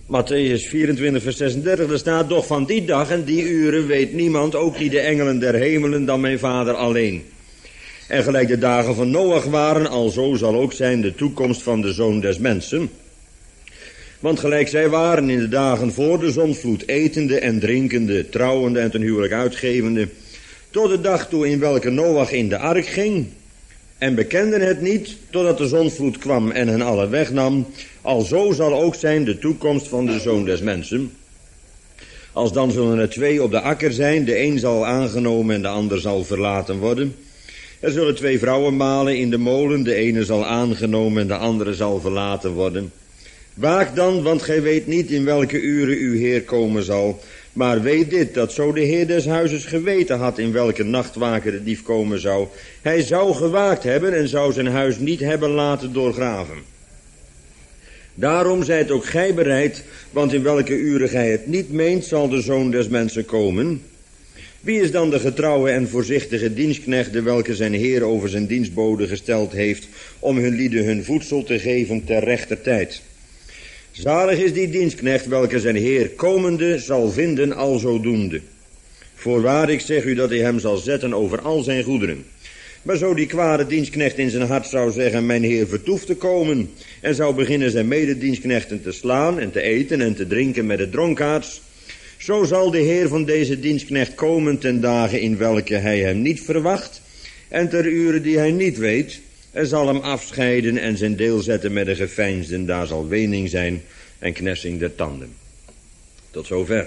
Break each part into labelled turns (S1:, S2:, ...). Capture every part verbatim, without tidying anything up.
S1: Matthäus vierentwintig vers zesendertig, er staat: doch van die dag en die uren weet niemand, ook niet de engelen der hemelen, dan mijn Vader alleen. En gelijk de dagen van Noach waren, alzo zal ook zijn de toekomst van de Zoon des Mensen. Want gelijk zij waren in de dagen voor de zondvloed, etende en drinkende, trouwende en ten huwelijk uitgevende, tot de dag toe in welke Noach in de ark ging, en bekenden het niet, totdat de zondvloed kwam en hen alle wegnam, alzo zal ook zijn de toekomst van de Zoon des Mensen. Als dan zullen er twee op de akker zijn, de een zal aangenomen en de ander zal verlaten worden. Er zullen twee vrouwen malen in de molen, de ene zal aangenomen en de andere zal verlaten worden. Waak dan, want gij weet niet in welke uren uw Heer komen zal. Maar weet dit, dat zo de Heer des huizes geweten had in welke nachtwaker de dief komen zou, hij zou gewaakt hebben en zou zijn huis niet hebben laten doorgraven. Daarom zijt ook gij bereid, want in welke uren gij het niet meent, zal de Zoon des Mensen komen. Wie is dan de getrouwe en voorzichtige dienstknecht, welke zijn Heer over zijn dienstboden gesteld heeft, om hun lieden hun voedsel te geven ter rechter tijd? Zalig is die dienstknecht, welke zijn Heer komende zal vinden alzodoende. Voorwaar, ik zeg u dat hij hem zal zetten over al zijn goederen. Maar zo die kwade dienstknecht in zijn hart zou zeggen, mijn Heer vertoeft te komen, en zou beginnen zijn mededienstknechten te slaan en te eten en te drinken met de dronkaards, zo zal de Heer van deze dienstknecht komen ten dagen in welke hij hem niet verwacht, en ter uren die hij niet weet, en zal hem afscheiden en zijn deel zetten met de geveinsden. Daar zal wening zijn en knessing der tanden. Tot zover.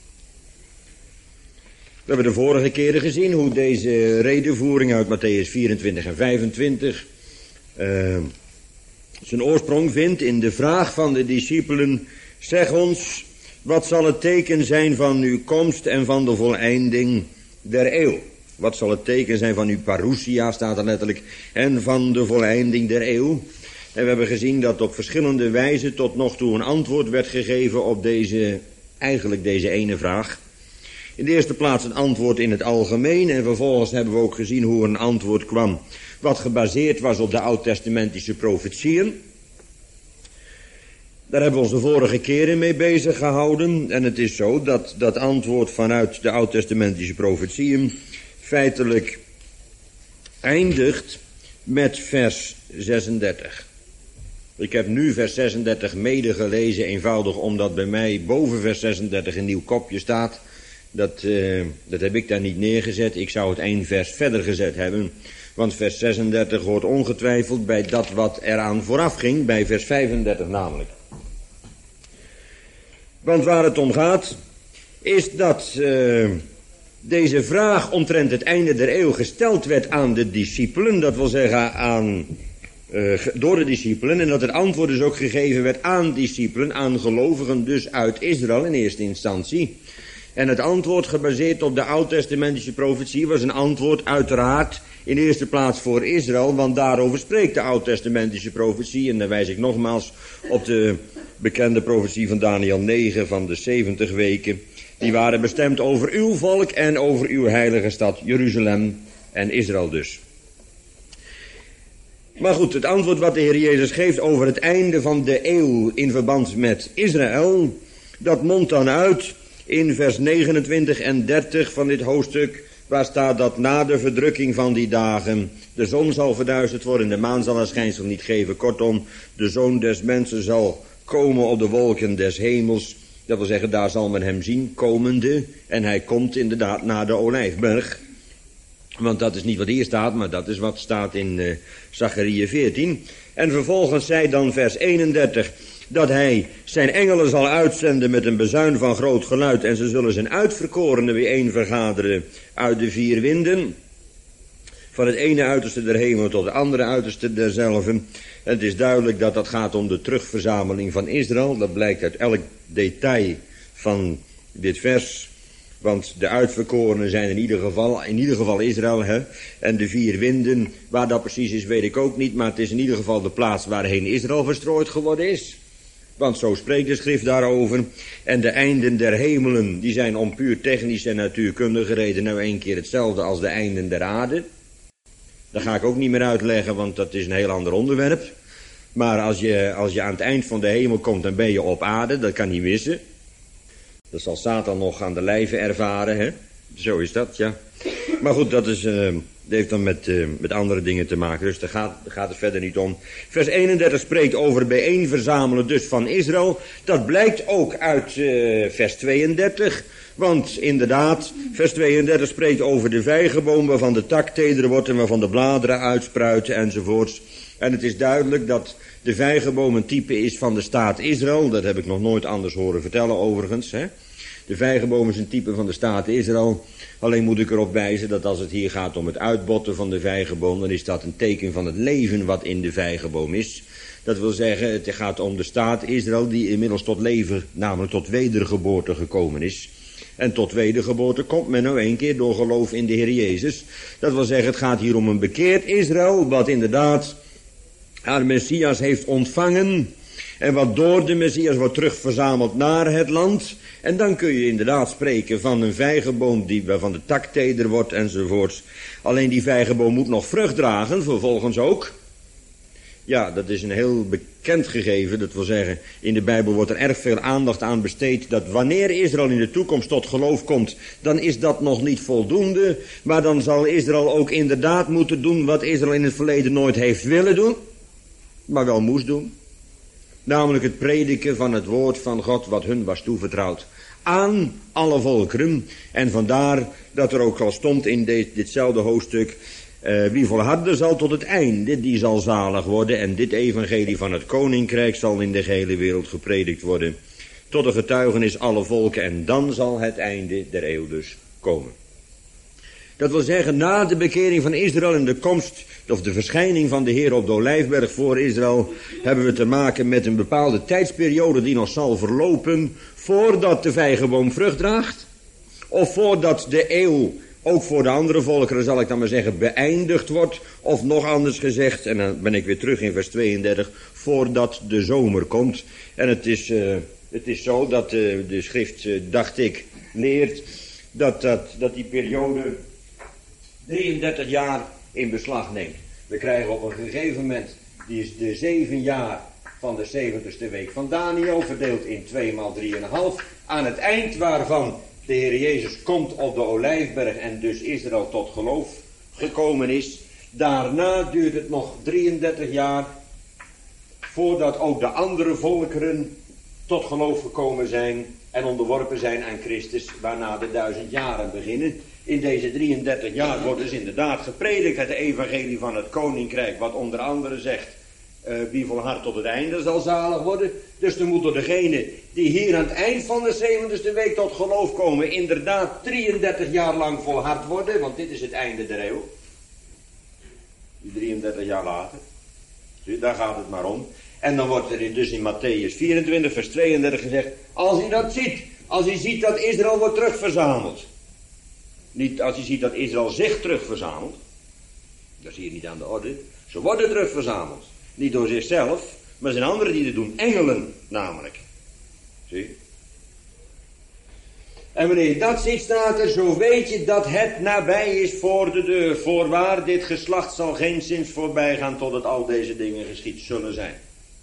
S1: We hebben de vorige keren gezien hoe deze redevoering uit Matthäus vierentwintig en vijfentwintig uh, zijn oorsprong vindt in de vraag van de discipelen: zeg ons, wat zal het teken zijn van uw komst en van de voleinding der eeuw? Wat zal het teken zijn van uw parousia, staat er letterlijk, en van de voleinding der eeuw? En we hebben gezien dat op verschillende wijzen tot nog toe een antwoord werd gegeven op deze, eigenlijk deze ene vraag. In de eerste plaats een antwoord in het algemeen, en vervolgens hebben we ook gezien hoe er een antwoord kwam wat gebaseerd was op de oud-testamentische profetieën. Daar hebben we ons de vorige keren mee bezig gehouden. En het is zo dat dat antwoord vanuit de oud-testamentische profetieën feitelijk eindigt met vers zesendertig. Ik heb nu vers zesendertig mede gelezen, eenvoudig omdat bij mij boven vers zesendertig een nieuw kopje staat. Dat, uh, dat heb ik daar niet neergezet. Ik zou het één vers verder gezet hebben. Want vers zesendertig hoort ongetwijfeld bij dat wat eraan vooraf ging, bij vers vijfendertig namelijk. Want waar het om gaat, is dat uh, deze vraag omtrent het einde der eeuw gesteld werd aan de discipelen. Dat wil zeggen aan, uh, door de discipelen. En dat het antwoord dus ook gegeven werd aan discipelen, aan gelovigen dus uit Israël in eerste instantie. En het antwoord gebaseerd op de oud-testamentische profetie was een antwoord uiteraard in eerste plaats voor Israël, want daarover spreekt de oud-testamentische profetie. En dan wijs ik nogmaals op de bekende profetie van Daniel negen van de zeventig weken. Die waren bestemd over uw volk en over uw heilige stad Jeruzalem en Israël dus. Maar goed, het antwoord wat de Heer Jezus geeft over het einde van de eeuw in verband met Israël, dat mondt dan uit in vers negenentwintig en dertig van dit hoofdstuk, waar staat dat na de verdrukking van die dagen de zon zal verduisterd worden, de maan zal haar schijnsel niet geven. Kortom, de Zoon des Mensen zal komen op de wolken des hemels. Dat wil zeggen, daar zal men hem zien, komende. En hij komt inderdaad naar de Olijfberg. Want dat is niet wat hier staat, maar dat is wat staat in uh, Zachariah veertien. En vervolgens zei dan vers eenendertig... dat hij zijn engelen zal uitzenden met een bezuin van groot geluid, en ze zullen zijn uitverkorenen bijeen vergaderen uit de vier winden, van het ene uiterste der hemel tot het andere uiterste derzelve. Het is duidelijk dat dat gaat om de terugverzameling van Israël. Dat blijkt uit elk detail van dit vers. Want de uitverkorenen zijn in ieder geval, in ieder geval Israël. Hè? En de vier winden, waar dat precies is weet ik ook niet. Maar het is in ieder geval de plaats waarheen Israël verstrooid geworden is. Want zo spreekt de schrift daarover. En de einden der hemelen, die zijn om puur technische en natuurkundige reden nou een keer hetzelfde als de einden der aarde. Dat ga ik ook niet meer uitleggen, want dat is een heel ander onderwerp. Maar als je, als je aan het eind van de hemel komt, dan ben je op aarde. Dat kan niet missen. Dat zal Satan nog aan de lijve ervaren, hè. Zo is dat, ja. Maar goed, dat, is, uh, dat heeft dan met, uh, met andere dingen te maken. Dus daar gaat, daar gaat het verder niet om. Vers eenendertig spreekt over bijeenverzamelen dus van Israël. Dat blijkt ook uit uh, vers tweeëndertig. Want inderdaad, vers tweeëndertig spreekt over de vijgenboom waarvan de tak teder wordt en waarvan de bladeren uitspruiten enzovoorts. En het is duidelijk dat de vijgenboom een type is van de staat Israël. Dat heb ik nog nooit anders horen vertellen overigens, hè. De vijgenboom is een type van de staat Israël. Alleen moet ik erop wijzen dat als het hier gaat om het uitbotten van de vijgenboom, dan is dat een teken van het leven wat in de vijgenboom is. Dat wil zeggen, het gaat om de staat Israël die inmiddels tot leven, namelijk tot wedergeboorte gekomen is. En tot wedergeboorte komt men nou een keer door geloof in de Heer Jezus. Dat wil zeggen, het gaat hier om een bekeerd Israël, wat inderdaad haar Messias heeft ontvangen. En wat door de Messias wordt terugverzameld naar het land. En dan kun je inderdaad spreken van een vijgenboom die waarvan de tak teder wordt enzovoorts. Alleen die vijgenboom moet nog vrucht dragen, vervolgens ook. Ja, dat is een heel bekend gegeven. Dat wil zeggen, in de Bijbel wordt er erg veel aandacht aan besteed dat wanneer Israël in de toekomst tot geloof komt, dan is dat nog niet voldoende. Maar dan zal Israël ook inderdaad moeten doen wat Israël in het verleden nooit heeft willen doen, maar wel moest doen. Namelijk het prediken van het woord van God wat hun was toevertrouwd aan alle volkeren. En vandaar dat er ook al stond in dit, ditzelfde hoofdstuk, Uh, wie volharden zal tot het einde, die zal zalig worden. En dit evangelie van het koninkrijk zal in de gehele wereld gepredikt worden. Tot een getuigenis alle volken. En dan zal het einde der eeuw dus komen. Dat wil zeggen, na de bekering van Israël en de komst, of de verschijning van de Heer op de Olijfberg voor Israël, hebben we te maken met een bepaalde tijdsperiode die nog zal verlopen voordat de vijgenboom vrucht draagt. Of voordat de eeuw ook voor de andere volkeren, zal ik dan maar zeggen, beëindigd wordt. Of nog anders gezegd, en dan ben ik weer terug in vers tweeëndertig, voordat de zomer komt. En het is, uh, het is zo dat uh, de schrift, uh, dacht ik, leert dat, dat, dat die periode drieëndertig jaar in beslag neemt. We krijgen op een gegeven moment, die is de zeven jaar van de zeventigste week van Daniel, verdeeld in twee maal drieënhalf, aan het eind waarvan de Heer Jezus komt op de Olijfberg en dus Israël tot geloof gekomen is. Daarna duurt het nog drieëndertig jaar voordat ook de andere volkeren tot geloof gekomen zijn en onderworpen zijn aan Christus, waarna de duizend jaren beginnen. In deze drieëndertig jaar wordt dus inderdaad gepredikt het evangelie van het koninkrijk, wat onder andere zegt, Uh, wie volhardt tot het einde zal zalig worden. Dus dan moet er degene die hier aan het eind van de zeventigste week tot geloof komen, inderdaad drieëndertig jaar lang volhard worden, want dit is het einde der eeuw. drieëndertig jaar later. Dus daar gaat het maar om. En dan wordt er dus in Matthäus vierentwintig vers tweeëndertig gezegd, als u dat ziet, als u ziet dat Israël wordt terugverzameld. Niet als u ziet dat Israël zich terugverzamelt. Dat is hier niet aan de orde. Ze worden terugverzameld. Niet door zichzelf, maar er zijn anderen die het doen. Engelen namelijk. Zie. En wanneer je dat ziet, staat er, zo weet je dat het nabij is voor de deur. Voorwaar, dit geslacht zal geenszins voorbij gaan totdat al deze dingen geschied zullen zijn.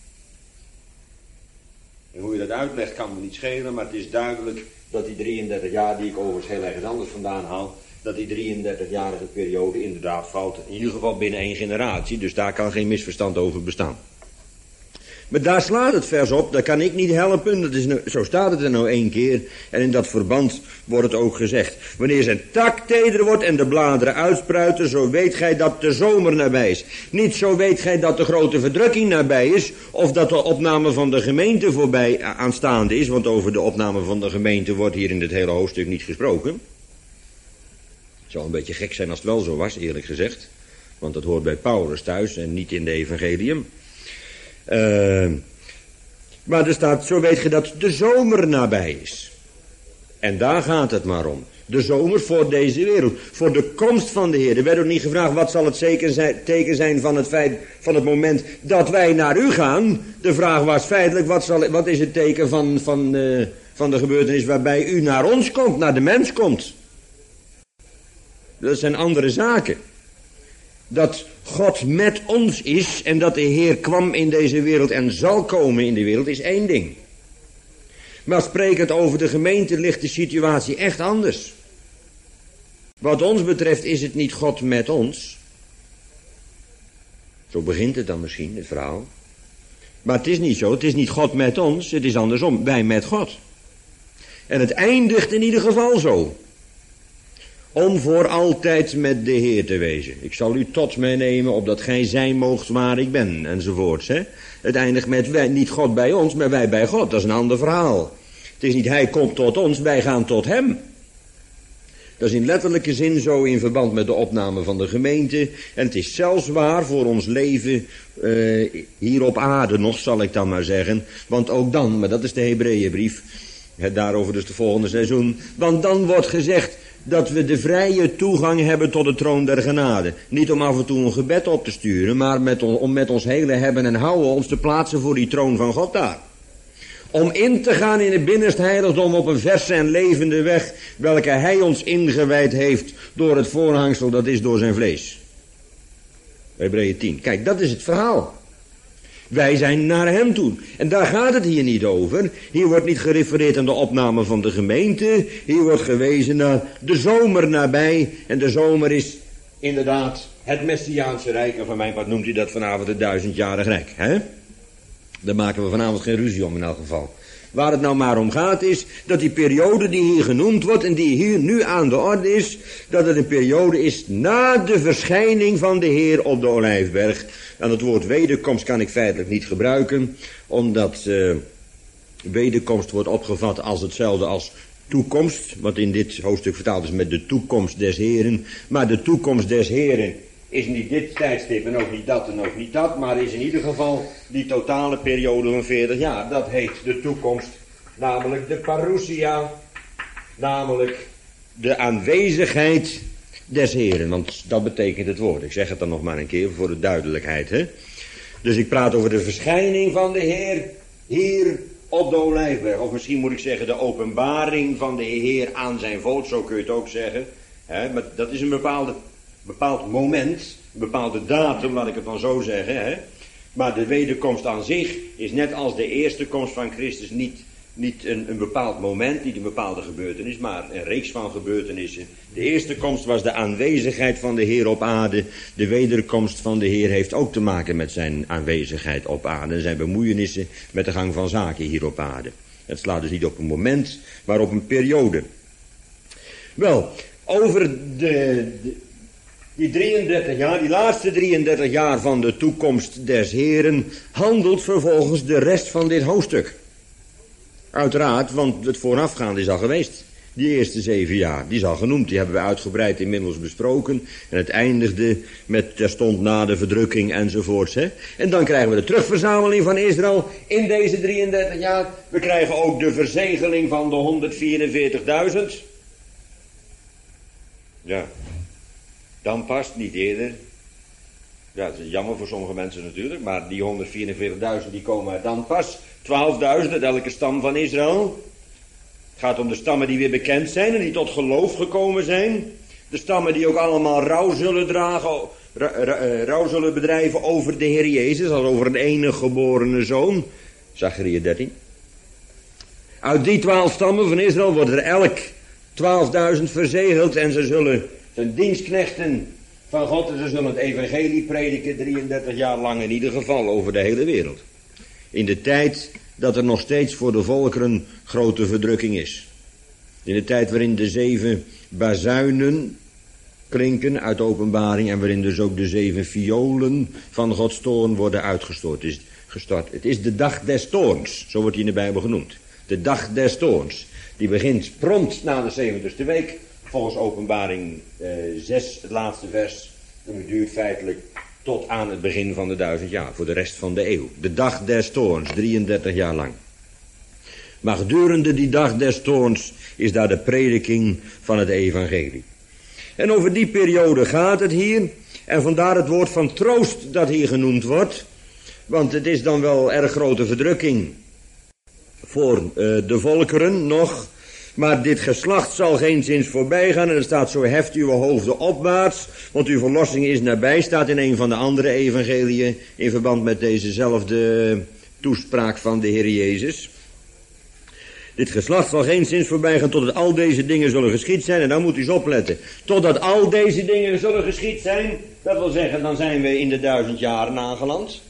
S1: En hoe je dat uitlegt kan me niet schelen, maar het is duidelijk dat die drieëndertig jaar, die ik overigens heel ergens anders vandaan haal, dat die drieëndertigjarige periode inderdaad valt, in ieder geval binnen één generatie, dus daar kan geen misverstand over bestaan. Maar daar slaat het vers op, daar kan ik niet helpen, dat is nou, zo staat het er nou één keer, en in dat verband wordt het ook gezegd. Wanneer zijn tak teder wordt en de bladeren uitspruiten, zo weet gij dat de zomer nabij is. Niet zo weet gij dat de grote verdrukking nabij is, of dat de opname van de gemeente voorbij aanstaande is, want over de opname van de gemeente wordt hier in dit hele hoofdstuk niet gesproken. Het zou een beetje gek zijn als het wel zo was, eerlijk gezegd. Want dat hoort bij Paulus thuis en niet in de evangelium. Uh, maar er staat, zo weet je dat de zomer nabij is. En daar gaat het maar om. De zomer voor deze wereld. Voor de komst van de Heer. Er werd ook niet gevraagd, wat zal het zeker zijn, teken zijn van het feit, van het moment dat wij naar u gaan. De vraag was feitelijk, wat, zal, wat is het teken van, van, uh, van de gebeurtenis waarbij u naar ons komt, naar de mens komt. Dat zijn andere zaken. dat God met ons is en dat de Heer kwam in deze wereld en zal komen in de wereld, is één ding. Maar sprekend over de gemeente ligt de situatie echt anders. Wat ons betreft is het niet God met ons. Zo begint het dan misschien, het verhaal. Maar het is niet zo, het is niet God met ons, het is andersom, wij met God. En het eindigt in ieder geval zo. Om voor altijd met de Heer te wezen. Ik zal u tot mij nemen, opdat gij zijn moogt waar ik ben, enzovoorts. Hè? Het eindigt met wij, niet God bij ons, maar wij bij God. Dat is een ander verhaal. Het is niet hij komt tot ons, wij gaan tot hem. Dat is in letterlijke zin zo in verband met de opname van de gemeente. En het is zelfs waar voor ons leven uh, hier op aarde nog, zal ik dan maar zeggen. Want ook dan, maar dat is de Hebreeënbrief, daarover dus de volgende seizoen. Want dan wordt gezegd dat we de vrije toegang hebben tot de troon der genade. Niet om af en toe een gebed op te sturen, maar met on, om met ons hele hebben en houden ons te plaatsen voor die troon van God daar. Om in te gaan in het binnenste heiligdom op een verse en levende weg, welke hij ons ingewijd heeft door het voorhangsel, dat is door zijn vlees. Hebreeën tien. Kijk, dat is het verhaal. Wij zijn naar hem toe. En daar gaat het hier niet over. Hier wordt niet gerefereerd aan de opname van de gemeente. Hier wordt gewezen naar de zomer nabij. En de zomer is inderdaad het Messiaanse Rijk. En van mijn part noemt hij dat vanavond het duizendjarig Rijk. Hè? Daar maken we vanavond geen ruzie om in elk geval. Waar het nou maar om gaat is dat die periode die hier genoemd wordt en die hier nu aan de orde is, dat het een periode is na de verschijning van de Heer op de Olijfberg. En het woord wederkomst kan ik feitelijk niet gebruiken, omdat uh, wederkomst wordt opgevat als hetzelfde als toekomst, wat in dit hoofdstuk vertaald is met de toekomst des Heren. Maar de toekomst des Heren is niet dit tijdstip en ook niet dat en ook niet dat, maar is in ieder geval die totale periode van veertig jaar. Dat heet de toekomst, namelijk de parousia, namelijk de aanwezigheid des Heren, want dat betekent het woord. Ik zeg het dan nog maar een keer voor de duidelijkheid. Hè? Dus ik praat over de verschijning van de Heer hier op de Olijfberg. Of misschien moet ik zeggen de openbaring van de Heer aan zijn volk, zo kun je het ook zeggen. Hè? Maar dat is een bepaalde bepaald moment, een bepaalde datum, laat ik het dan zo zeggen. Hè? Maar de wederkomst aan zich is net als de eerste komst van Christus niet, niet een, een bepaald moment, niet een bepaalde gebeurtenis, maar een reeks van gebeurtenissen. De eerste komst was de aanwezigheid van de Heer op aarde. De wederkomst van de Heer heeft ook te maken met zijn aanwezigheid op aarde en zijn bemoeienissen met de gang van zaken hier op aarde. Het slaat dus niet op een moment, maar op een periode. Wel, over de... de Die drieëndertig jaar, die laatste drieëndertig jaar van de toekomst des Heren, handelt vervolgens de rest van dit hoofdstuk. Uiteraard, want het voorafgaande is al geweest. Die eerste zeven jaar, die is al genoemd, die hebben we uitgebreid inmiddels besproken. En het eindigde met terstond na de verdrukking enzovoorts. Hè. En dan krijgen we de terugverzameling van Israël in deze drieëndertig jaar. We krijgen ook de verzegeling van de honderdvierenveertigduizend. Ja. Dan past, niet eerder. Ja, dat is jammer voor sommige mensen natuurlijk. Maar die honderdvierenveertigduizend die komen er dan pas. twaalfduizend uit elke stam van Israël. Het gaat om de stammen die weer bekend zijn en die tot geloof gekomen zijn. De stammen die ook allemaal rouw zullen dragen, rouw zullen bedrijven over de Heer Jezus, als over een enige geborene zoon. Zachariah dertien. Uit die twaalf stammen van Israël wordt er elk twaalfduizend verzegeld en ze zullen zijn dienstknechten van God en ze zullen het evangelie prediken drieëndertig jaar lang in ieder geval over de hele wereld. In de tijd dat er nog steeds voor de volkeren grote verdrukking is. In de tijd waarin de zeven bazuinen klinken uit Openbaring en waarin dus ook de zeven violen van Gods toorn worden uitgestort. Is gestart. Het is de dag des toorns, zo wordt die in de Bijbel genoemd. De dag des toorns. Die begint prompt na de zeventigste week. Volgens Openbaring eh, zes, het laatste vers. En het duurt feitelijk tot aan het begin van de duizend jaar. Voor de rest van de eeuw. De dag des toorns, drieëndertig jaar lang. Maar gedurende die dag des toorns is daar de prediking van het evangelie. En over die periode gaat het hier. En vandaar het woord van troost dat hier genoemd wordt. Want het is dan wel erg grote verdrukking voor uh, de volkeren nog. Maar dit geslacht zal geenszins voorbij gaan. En er staat: zo heft uw hoofden opwaarts, want uw verlossing is nabij. Staat in een van de andere evangeliën in verband met dezezelfde toespraak van de Heer Jezus. Dit geslacht zal geenszins voorbij gaan totdat al deze dingen zullen geschied zijn. En dan moet u eens opletten. Totdat al deze dingen zullen geschied zijn. Dat wil zeggen, dan zijn we in de duizend jaren aangeland.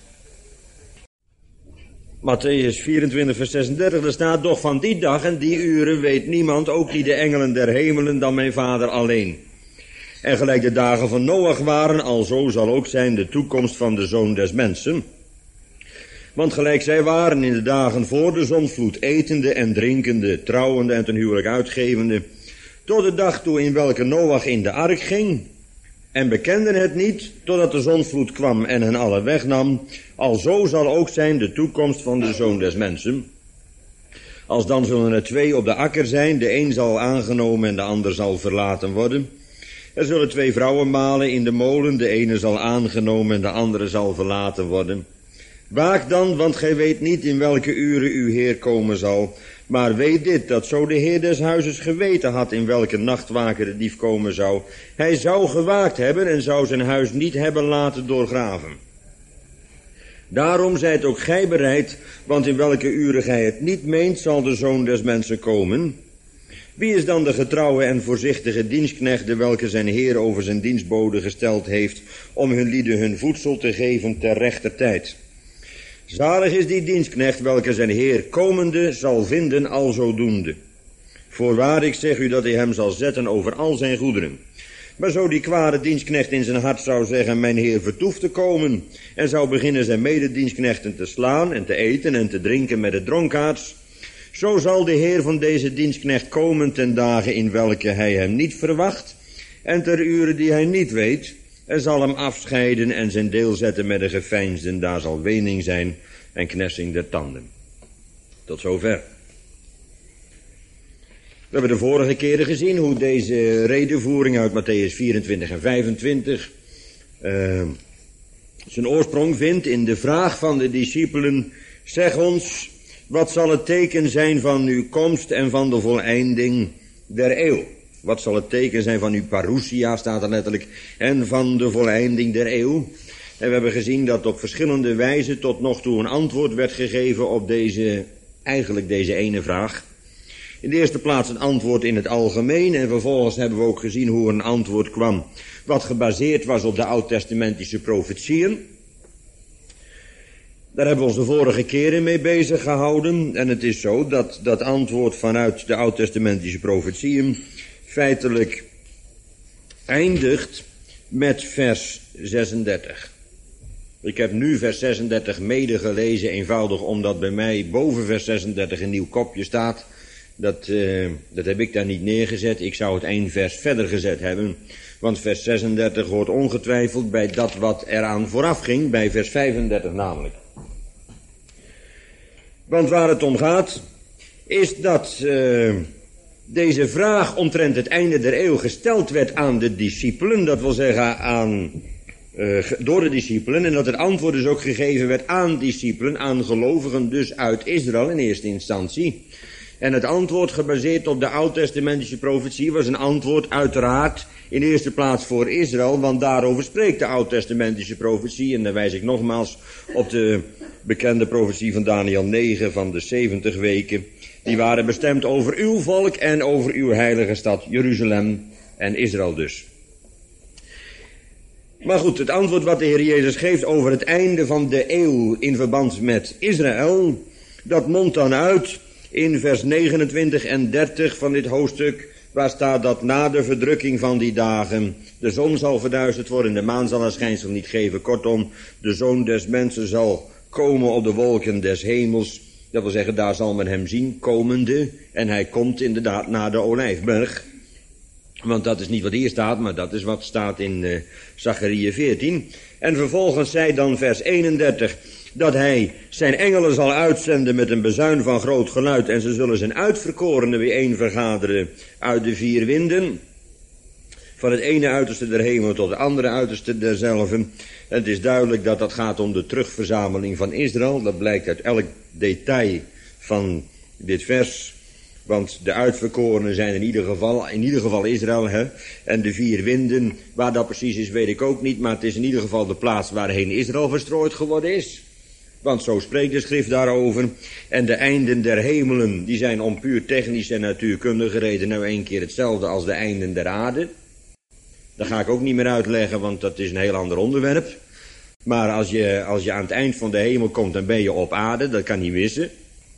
S1: Matthäus vierentwintig vers zesendertig, er staat: doch van die dag en die uren weet niemand, ook niet de engelen der hemelen, dan mijn Vader alleen. En gelijk de dagen van Noach waren, alzo zal ook zijn de toekomst van de Zoon des Mensen. Want gelijk zij waren in de dagen voor de zondvloed, etende en drinkende, trouwende en ten huwelijk uitgevende, tot de dag toe in welke Noach in de ark ging, en bekenden het niet, totdat de zondvloed kwam en hen alle wegnam, alzo zal ook zijn de toekomst van de Zoon des Mensen. Als dan zullen er twee op de akker zijn, de een zal aangenomen en de ander zal verlaten worden. Er zullen twee vrouwen malen in de molen, de ene zal aangenomen en de andere zal verlaten worden. Waak dan, want gij weet niet in welke uren uw Heer komen zal. Maar weet dit, dat zo de Heer des huizes geweten had in welke nachtwaker de dief komen zou, hij zou gewaakt hebben en zou zijn huis niet hebben laten doorgraven. Daarom zijt ook gij bereid, want in welke uren gij het niet meent, zal de Zoon des Mensen komen. Wie is dan de getrouwe en voorzichtige dienstknecht, welke zijn Heer over zijn dienstboden gesteld heeft, om hun lieden hun voedsel te geven ter rechter tijd? Zalig is die dienstknecht, welke zijn Heer komende zal vinden alzodoende. Voorwaar, ik zeg u dat hij hem zal zetten over al zijn goederen. Maar zo die kwade dienstknecht in zijn hart zou zeggen, mijn Heer vertoeft te komen, en zou beginnen zijn mededienstknechten te slaan en te eten en te drinken met de dronkaards, zo zal de Heer van deze dienstknecht komen ten dagen in welke hij hem niet verwacht, en ter uren die hij niet weet, en zal hem afscheiden en zijn deel zetten met de geveinsden. Daar zal wening zijn en knessing der tanden. Tot zover. We hebben de vorige keren gezien hoe deze redevoering uit Matthäus vierentwintig en vijfentwintig uh, zijn oorsprong vindt in de vraag van de discipelen: zeg ons, wat zal het teken zijn van uw komst en van de voleinding der eeuw? Wat zal het teken zijn van uw parousia, staat er letterlijk, en van de voleinding der eeuw? En we hebben gezien dat op verschillende wijzen tot nog toe een antwoord werd gegeven op deze, eigenlijk deze ene vraag. In de eerste plaats een antwoord in het algemeen, en vervolgens hebben we ook gezien hoe een antwoord kwam wat gebaseerd was op de oud-testamentische profetieën. Daar hebben we ons de vorige keren mee bezig gehouden. En het is zo dat dat antwoord vanuit de oud-testamentische profetieën feitelijk eindigt met vers zesendertig. Ik heb nu vers zesendertig mede gelezen, eenvoudig omdat bij mij boven vers zesendertig een nieuw kopje staat. Dat, uh, dat heb ik daar niet neergezet. Ik zou het één vers verder gezet hebben. Want vers zesendertig hoort ongetwijfeld bij dat wat eraan vooraf ging, bij vers vijfendertig namelijk. Want waar het om gaat, is dat uh, deze vraag omtrent het einde der eeuw gesteld werd aan de discipelen, dat wil zeggen aan, uh, door de discipelen, en dat het antwoord dus ook gegeven werd aan discipelen, aan gelovigen dus uit Israël in eerste instantie. En het antwoord gebaseerd op de oud-testamentische profetie was een antwoord uiteraard in eerste plaats voor Israël, want daarover spreekt de oud-testamentische profetie. En dan wijs ik nogmaals op de bekende profetie van Daniel negen van de zeventig weken. Die waren bestemd over uw volk en over uw heilige stad Jeruzalem en Israël dus. Maar goed, het antwoord wat de Heer Jezus geeft over het einde van de eeuw in verband met Israël, dat mondt dan uit in vers negenentwintig en dertig van dit hoofdstuk, waar staat dat na de verdrukking van die dagen de zon zal verduisterd worden, de maan zal haar schijnsel niet geven. Kortom, de Zoon des Mensen zal komen op de wolken des hemels. Dat wil zeggen, daar zal men hem zien, komende. En hij komt inderdaad naar de Olijfberg. Want dat is niet wat hier staat, maar dat is wat staat in uh, Zachariah veertien. En vervolgens zei dan vers eenendertig... dat hij zijn engelen zal uitzenden met een bezuin van groot geluid, en ze zullen zijn uitverkorenen bijeen vergaderen uit de vier winden, van het ene uiterste der hemel tot het andere uiterste derzelve. En het is duidelijk dat dat gaat om de terugverzameling van Israël. Dat blijkt uit elk detail van dit vers. Want de uitverkorenen zijn in ieder geval, in ieder geval Israël, hè. En de vier winden, waar dat precies is, weet ik ook niet. Maar het is in ieder geval de plaats waarheen Israël verstrooid geworden is. Want zo spreekt de schrift daarover. En de einden der hemelen, die zijn om puur technische en natuurkundige reden nou een keer hetzelfde als de einden der aarde. Dat ga ik ook niet meer uitleggen, want dat is een heel ander onderwerp. Maar als je, als je aan het eind van de hemel komt, dan ben je op aarde, dat kan niet missen.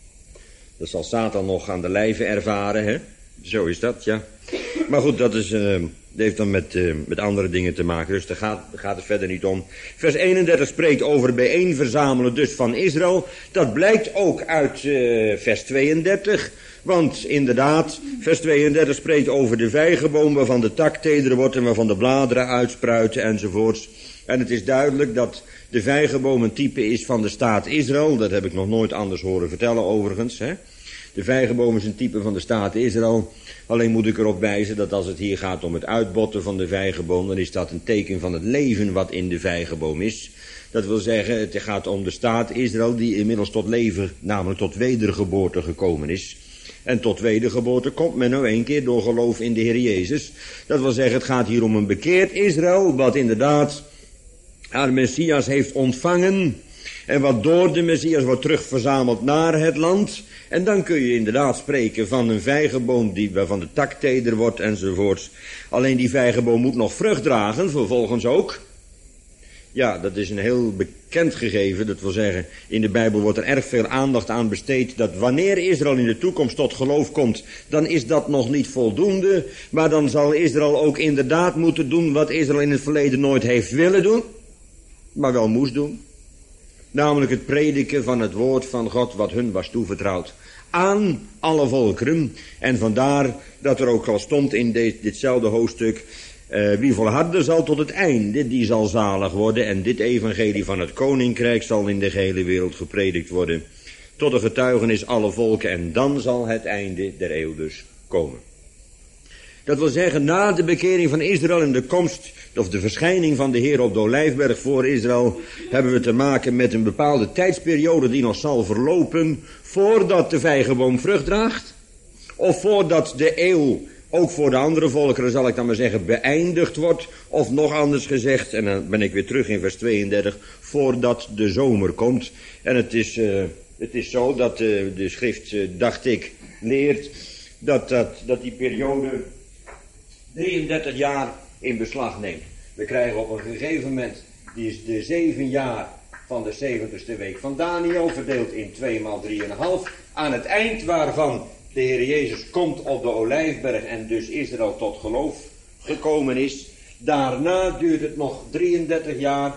S1: Dat zal Satan nog aan de lijve ervaren, hè. Zo is dat, ja. Maar goed, dat, is, uh, dat heeft dan met, uh, met andere dingen te maken, dus daar gaat, daar gaat het verder niet om. Vers eenendertig spreekt over bijeenverzamelen dus van Israël. Dat blijkt ook uit uh, vers tweeëndertig. Want inderdaad, vers tweeëndertig spreekt over de vijgenboom waarvan de tak teder wordt en waarvan de bladeren uitspruiten enzovoorts. En het is duidelijk dat de vijgenboom een type is van de staat Israël. Dat heb ik nog nooit anders horen vertellen overigens. Hè? De vijgenboom is een type van de staat Israël. Alleen moet ik erop wijzen dat als het hier gaat om het uitbotten van de vijgenboom, dan is dat een teken van het leven wat in de vijgenboom is. Dat wil zeggen, het gaat om de staat Israël die inmiddels tot leven, namelijk tot wedergeboorte gekomen is. En tot wedergeboorte komt men nou een keer door geloof in de Heer Jezus. Dat wil zeggen, het gaat hier om een bekeerd Israël, wat inderdaad haar Messias heeft ontvangen. En wat door de Messias wordt terugverzameld naar het land. En dan kun je inderdaad spreken van een vijgenboom die waarvan de tak teder wordt enzovoorts. Alleen die vijgenboom moet nog vrucht dragen, vervolgens ook. Ja, dat is een heel bekend gegeven. Dat wil zeggen, in de Bijbel wordt er erg veel aandacht aan besteed dat wanneer Israël in de toekomst tot geloof komt, dan is dat nog niet voldoende. Maar dan zal Israël ook inderdaad moeten doen wat Israël in het verleden nooit heeft willen doen, maar wel moest doen. Namelijk het prediken van het woord van God wat hun was toevertrouwd aan alle volkeren. En vandaar dat er ook al stond in dit, ditzelfde hoofdstuk, Uh, wie volharden zal tot het einde, die zal zalig worden. En dit evangelie van het koninkrijk zal in de gehele wereld gepredikt worden. Tot een getuigenis alle volken. En dan zal het einde der eeuw dus komen. Dat wil zeggen, na de bekering van Israël en de komst, of de verschijning van de Heer op de Olijfberg voor Israël, hebben we te maken met een bepaalde tijdsperiode die nog zal verlopen voordat de vijgenboom vrucht draagt. Of voordat de eeuw ook voor de andere volkeren, zal ik dan maar zeggen, beëindigd wordt. Of nog anders gezegd, en dan ben ik weer terug in vers tweeëndertig, voordat de zomer komt. En het is, uh, het is zo dat uh, de schrift, uh, dacht ik, leert dat, dat, dat die periode drieëndertig jaar in beslag neemt. We krijgen op een gegeven moment, die is de zeven jaar van de zeventigste week van Daniel, verdeeld in twee maal drieënhalf, aan het eind waarvan de Heer Jezus komt op de Olijfberg en dus Israël tot geloof gekomen is. Daarna duurt het nog drieëndertig jaar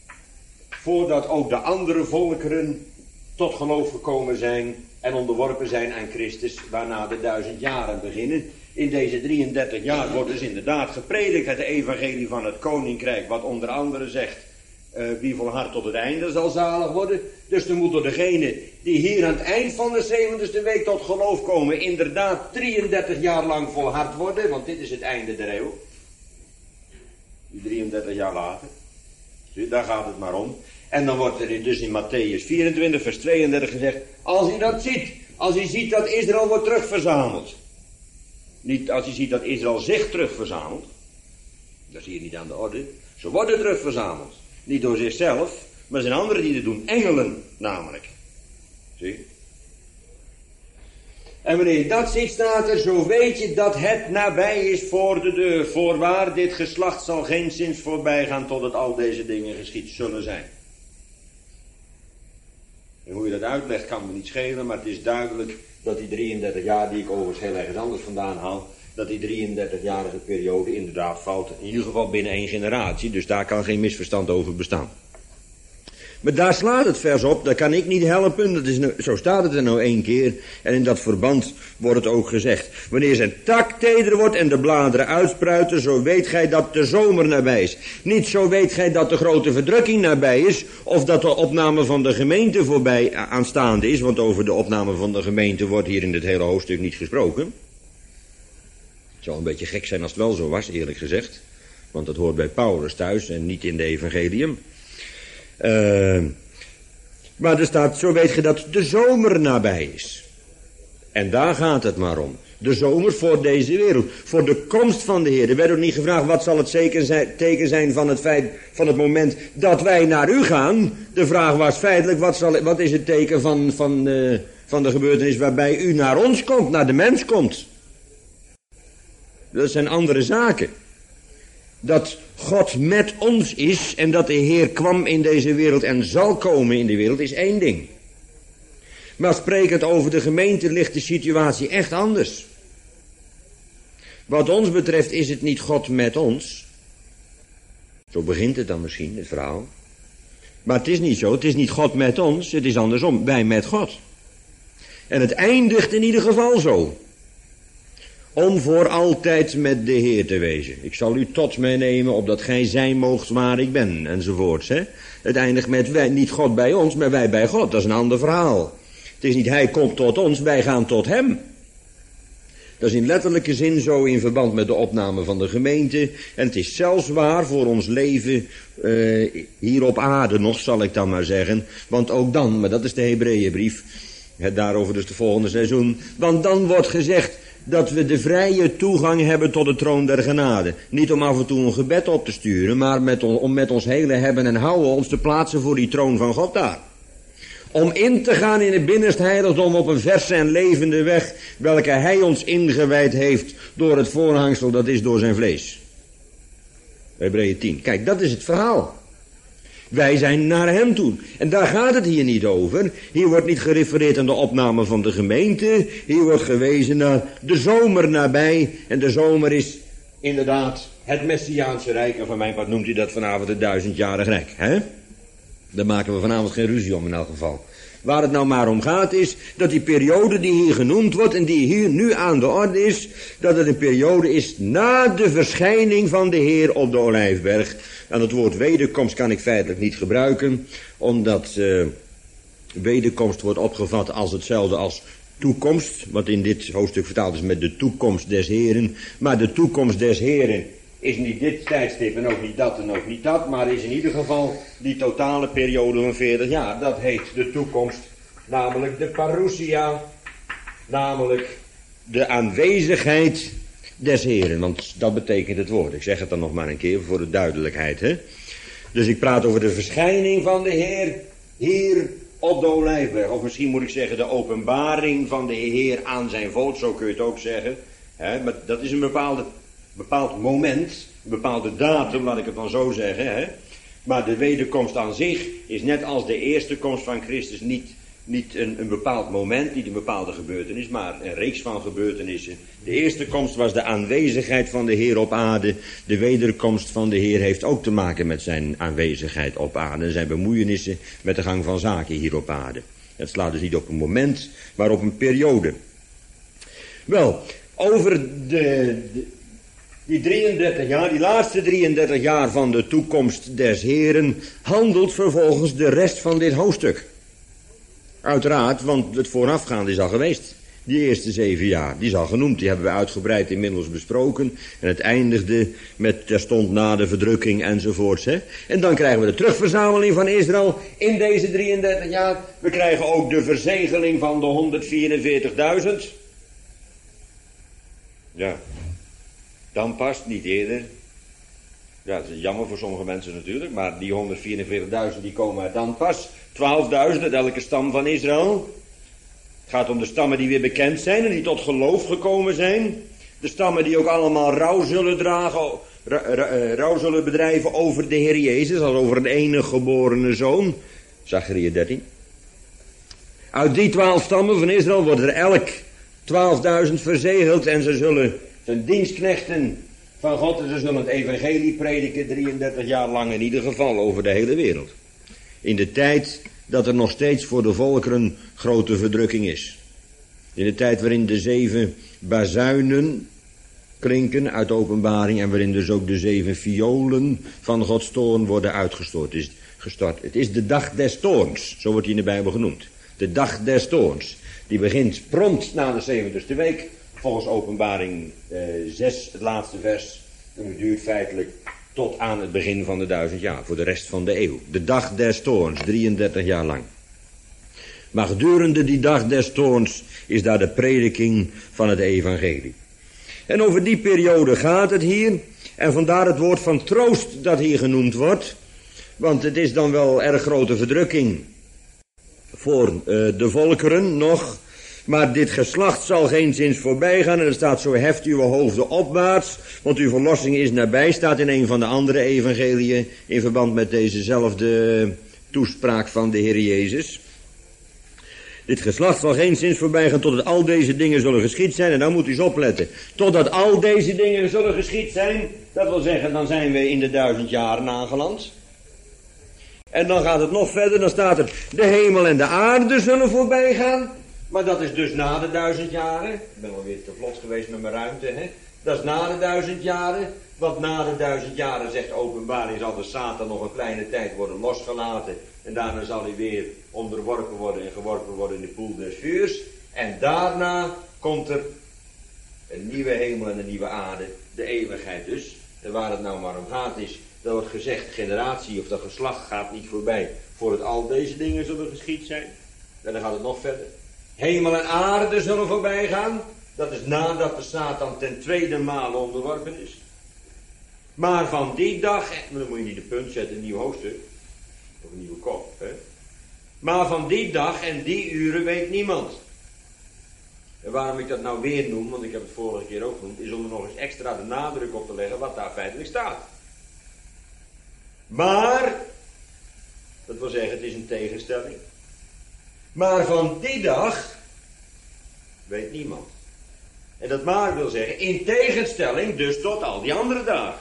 S1: voordat ook de andere volkeren tot geloof gekomen zijn en onderworpen zijn aan Christus, waarna de duizend jaren beginnen. In deze drieëndertig jaar wordt dus inderdaad gepredikt het evangelie van het koninkrijk, wat onder andere zegt, Uh, wie volhardt tot het einde zal zalig worden. Dus er moet door degene die hier aan het eind van de zeventigste week tot geloof komen, inderdaad drieëndertig jaar lang volhard worden, want dit is het einde der eeuw. drieëndertig jaar later. Dus daar gaat het maar om. En dan wordt er dus in Matthäus vierentwintig vers tweeëndertig gezegd, als u dat ziet, als u ziet dat Israël wordt terugverzameld. Niet als u ziet dat Israël zich terugverzamelt. Dat zie je niet aan de orde. Ze worden terugverzameld. Niet door zichzelf, maar er zijn anderen die het doen. Engelen namelijk. Zie? En wanneer je dat ziet, staat er, zo weet je dat het nabij is voor de deur. Voorwaar, dit geslacht zal geen zins voorbij gaan totdat al deze dingen geschied zullen zijn. En hoe je dat uitlegt kan me niet schelen, maar het is duidelijk dat die drieëndertig jaar, die ik overigens heel ergens anders vandaan haal, dat die drieëndertigjarige periode inderdaad valt, in ieder geval binnen één generatie, dus daar kan geen misverstand over bestaan. Maar daar slaat het vers op, dat kan ik niet helpen, dat is nou, zo staat het er nou één keer, en in dat verband wordt het ook gezegd. Wanneer zijn tak teder wordt en de bladeren uitspruiten, zo weet gij dat de zomer nabij is. Niet zo weet gij dat de grote verdrukking nabij is, of dat de opname van de gemeente voorbij aanstaande is, want over de opname van de gemeente wordt hier in dit hele hoofdstuk niet gesproken. Het zou een beetje gek zijn als het wel zo was, eerlijk gezegd. Want dat hoort bij Paulus thuis en niet in de evangelium. Uh, maar er staat, zo weet je dat de zomer nabij is. En daar gaat het maar om. De zomer voor deze wereld. Voor de komst van de Heer. Er werd ook niet gevraagd wat zal het teken zijn van het feit, van het moment dat wij naar u gaan. De vraag was feitelijk, wat, zal, wat is het teken van, van, uh, van de gebeurtenis waarbij u naar ons komt, naar de mens komt. Dat zijn andere zaken. Dat God met ons is en dat de Heer kwam in deze wereld en zal komen in de wereld is één ding. Maar sprekend over de gemeente ligt de situatie echt anders. Wat ons betreft is het niet God met ons. Zo begint het dan misschien, het verhaal. Maar het is niet zo, het is niet God met ons, het is andersom, wij met God. En het eindigt in ieder geval zo. Om voor altijd met de Heer te wezen. Ik zal u tot mij nemen, opdat gij zijn moogt waar ik ben, enzovoorts. Hè? Het eindigt met wij, niet God bij ons, maar wij bij God. Dat is een ander verhaal. Het is niet hij komt tot ons, wij gaan tot hem. Dat is in letterlijke zin zo in verband met de opname van de gemeente. En het is zelfs waar voor ons leven uh, hier op aarde nog, zal ik dan maar zeggen. Want ook dan, maar dat is de Hebreeënbrief, daarover dus de volgende seizoen. Want dan wordt gezegd dat we de vrije toegang hebben tot de troon der genade. Niet om af en toe een gebed op te sturen, maar met, om met ons hele hebben en houden ons te plaatsen voor die troon van God daar. Om in te gaan in het binnenste heiligdom op een verse en levende weg, welke hij ons ingewijd heeft door het voorhangsel, dat is door zijn vlees. Hebreeën tien. Kijk, dat is het verhaal. Wij zijn naar hem toe. En daar gaat het hier niet over. Hier wordt niet gerefereerd aan de opname van de gemeente. Hier wordt gewezen naar de zomer nabij. En de zomer is inderdaad het Messiaanse Rijk. En van mijn part noemt u dat vanavond het duizendjarig Rijk. Hè? Daar maken we vanavond geen ruzie om in elk geval. Waar het nou maar om gaat is dat die periode die hier genoemd wordt en die hier nu aan de orde is, dat het een periode is na de verschijning van de Heer op de Olijfberg. En het woord wederkomst kan ik feitelijk niet gebruiken, omdat uh, wederkomst wordt opgevat als hetzelfde als toekomst, wat in dit hoofdstuk vertaald is met de toekomst des Heren. Maar de toekomst des Heren is niet dit tijdstip en ook niet dat en ook niet dat, maar is in ieder geval die totale periode van veertig jaar. Dat heet de toekomst, namelijk de parousia, namelijk de aanwezigheid des Heren, want dat betekent het woord. Ik zeg het dan nog maar een keer voor de duidelijkheid. Hè? Dus ik praat over de verschijning van de Heer hier op de Olijfberg. Of misschien moet ik zeggen de openbaring van de Heer aan zijn volk, zo kun je het ook zeggen. Hè? Maar dat is een bepaalde bepaald moment, een bepaalde datum, laat ik het dan zo zeggen. Hè? Maar de wederkomst aan zich is net als de eerste komst van Christus niet, niet een, een bepaald moment, niet een bepaalde gebeurtenis, maar een reeks van gebeurtenissen. De eerste komst was de aanwezigheid van de Heer op aarde. De wederkomst van de Heer heeft ook te maken met zijn aanwezigheid op aarde. Zijn bemoeienissen met de gang van zaken hier op aarde. Het slaat dus niet op een moment, maar op een periode. Wel, over de... de Die drieëndertig jaar, die laatste drieëndertig jaar van de toekomst des Heren, handelt vervolgens de rest van dit hoofdstuk. Uiteraard, want het voorafgaande is al geweest. Die eerste zeven jaar, die is al genoemd, die hebben we uitgebreid inmiddels besproken. En het eindigde met terstond na de verdrukking enzovoorts. Hè? En dan krijgen we de terugverzameling van Israël in deze drieëndertig jaar. We krijgen ook de verzegeling van de honderdvierenveertigduizend. Ja. Dan past, niet eerder. Ja, dat is jammer voor sommige mensen natuurlijk. Maar die honderdvierenveertigduizend die komen uit dan pas. twaalfduizend uit elke stam van Israël. Het gaat om de stammen die weer bekend zijn en die tot geloof gekomen zijn. De stammen die ook allemaal rouw zullen dragen, rouw zullen bedrijven over de Heer Jezus, als over een enige geborene zoon. Zachariah dertien. Uit die twaalf stammen van Israël wordt er elk twaalfduizend verzegeld en ze zullen zijn dienstknechten van God en ze zullen het evangelie prediken drieëndertig jaar lang in ieder geval over de hele wereld. In de tijd dat er nog steeds voor de volkeren grote verdrukking is. In de tijd waarin de zeven bazuinen klinken uit Openbaring en waarin dus ook de zeven violen van Gods toorn worden uitgestort. Is gestart. Het is de dag des toorns, zo wordt die in de Bijbel genoemd. De dag des toorns. Die begint prompt na de zeventigste week. Volgens Openbaring eh, zes, het laatste vers. En het duurt feitelijk tot aan het begin van de duizend jaar. Voor de rest van de eeuw. De dag des toorns, drieëndertig jaar lang. Maar gedurende die dag des toorns is daar de prediking van het evangelie. En over die periode gaat het hier. En vandaar het woord van troost dat hier genoemd wordt. Want het is dan wel erg grote verdrukking voor uh, de volkeren nog. Maar dit geslacht zal geenszins voorbij gaan. En er staat zo: heft uw hoofden opwaarts, want uw verlossing is nabij. Staat in een van de andere evangeliën in verband met dezezelfde toespraak van de Heer Jezus. Dit geslacht zal geenszins voorbij gaan totdat al deze dingen zullen geschied zijn. En dan moet u eens opletten. Totdat al deze dingen zullen geschied zijn. Dat wil zeggen, dan zijn we in de duizend jaren aangeland. En dan gaat het nog verder. Dan staat er: de hemel en de aarde zullen voorbij gaan. Maar dat is dus na de duizend jaren. Ik ben alweer te vlot geweest met mijn ruimte. Hè? Dat is na de duizend jaren. Want na de duizend jaren, zegt Openbaring, zal de Satan nog een kleine tijd worden losgelaten. En daarna zal hij weer onderworpen worden en geworpen worden in de poel des vuurs. En daarna komt er een nieuwe hemel en een nieuwe aarde. De eeuwigheid dus. En waar het nou maar om gaat is, dat wordt gezegd, generatie of dat geslacht gaat niet voorbij. Voordat al deze dingen zullen geschied zijn. En dan gaat het nog verder. Hemel en aarde zullen voorbij gaan. Dat is nadat de Satan ten tweede maal onderworpen is. Maar van die dag, dan moet je niet de punt zetten, een nieuw hoofdstuk. Of een nieuwe kop, hè. Maar van die dag en die uren weet niemand. En waarom ik dat nou weer noem, want ik heb het vorige keer ook genoemd, is om er nog eens extra de nadruk op te leggen wat daar feitelijk staat. Maar, dat wil zeggen, het is een tegenstelling. Maar van die dag weet niemand. En dat maar wil zeggen, in tegenstelling dus tot al die andere dagen.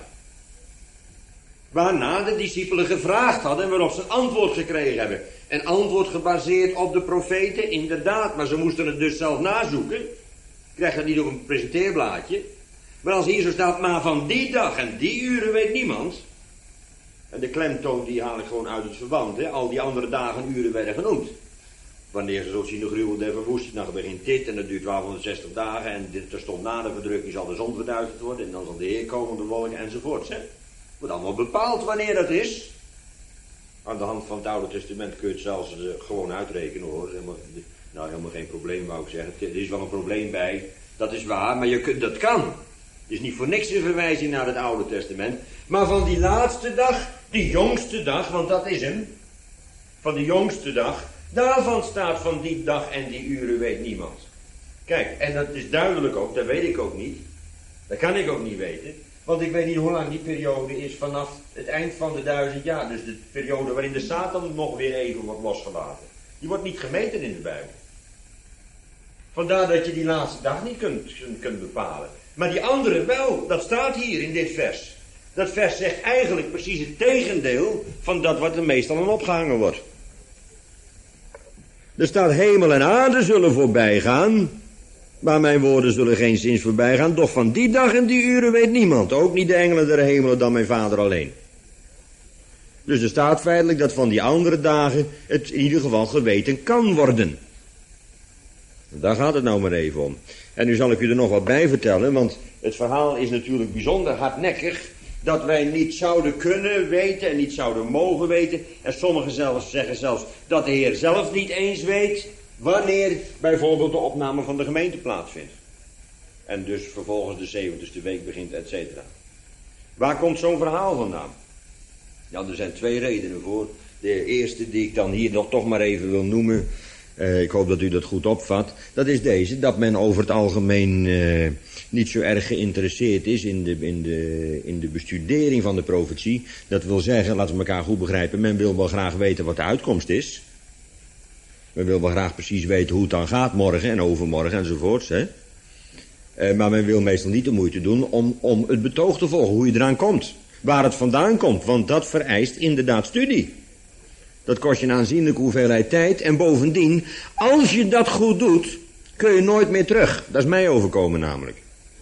S1: Waarna de discipelen gevraagd hadden en waarop ze een antwoord gekregen hebben. Een antwoord gebaseerd op de profeten, inderdaad. Maar ze moesten het dus zelf nazoeken. Je krijgt dat niet op een presenteerblaadje. Maar als hier zo staat, maar van die dag en die uren weet niemand. En de klemtoon die haal ik gewoon uit het verband. Hè. Al die andere dagen en uren werden genoemd. Wanneer ze zo zien de gruwel der verwoesting, dan begint dit en dat duurt twaalfhonderdzestig dagen. En dit terstond na de verdrukking zal de zon verduisterd worden. En dan zal de Heer komen, de wolken enzovoorts. Hè. Wordt allemaal bepaald wanneer dat is. Aan de hand van het Oude Testament kun je het zelfs uh, gewoon uitrekenen hoor. Helemaal, nou, helemaal geen probleem wou ik zeggen. Er is wel een probleem bij, dat is waar, maar je kunt, dat kan. Het is niet voor niks een verwijzing naar het Oude Testament. Maar van die laatste dag, die jongste dag, want dat is hem. Van die jongste dag, daarvan staat van die dag en die uren weet niemand. Kijk, en dat is duidelijk ook, dat weet ik ook niet. Dat kan ik ook niet weten. Want ik weet niet hoe lang die periode is vanaf het eind van de duizend jaar. Dus de periode waarin de Satan nog weer even wordt losgelaten. Die wordt niet gemeten in de Bijbel. Vandaar dat je die laatste dag niet kunt, kunt bepalen. Maar die andere wel, dat staat hier in dit vers. Dat vers zegt eigenlijk precies het tegendeel van dat wat er meestal aan opgehangen wordt. Er staat: hemel en aarde zullen voorbij gaan. Maar mijn woorden zullen geen zins voorbij gaan. Doch van die dag en die uren weet niemand. Ook niet de engelen der hemelen dan mijn Vader alleen. Dus er staat feitelijk dat van die andere dagen het in ieder geval geweten kan worden. Daar gaat het nou maar even om. En nu zal ik u er nog wat bij vertellen. Want het verhaal is natuurlijk bijzonder hardnekkig. Dat wij niet zouden kunnen weten en niet zouden mogen weten. En sommigen zelfs zeggen zelfs dat de Heer zelf niet eens weet wanneer bijvoorbeeld de opname van de gemeente plaatsvindt. En dus vervolgens de zeventigste week begint, et cetera. Waar komt zo'n verhaal vandaan? Ja, er zijn twee redenen voor. De eerste die ik dan hier nog toch maar even wil noemen. Uh, ik hoop dat u dat goed opvat. Dat is deze, dat men over het algemeen uh, niet zo erg geïnteresseerd is in de, in, de, in de bestudering van de profetie. Dat wil zeggen, laten we elkaar goed begrijpen, men wil wel graag weten wat de uitkomst is. Men wil wel graag precies weten hoe het dan gaat morgen en overmorgen enzovoorts. Hè? Uh, maar men wil meestal niet de moeite doen om, om het betoog te volgen, hoe je eraan komt. Waar het vandaan komt, want dat vereist inderdaad studie. Dat kost je een aanzienlijke hoeveelheid tijd. En bovendien, als je dat goed doet, kun je nooit meer terug. Dat is mij overkomen namelijk.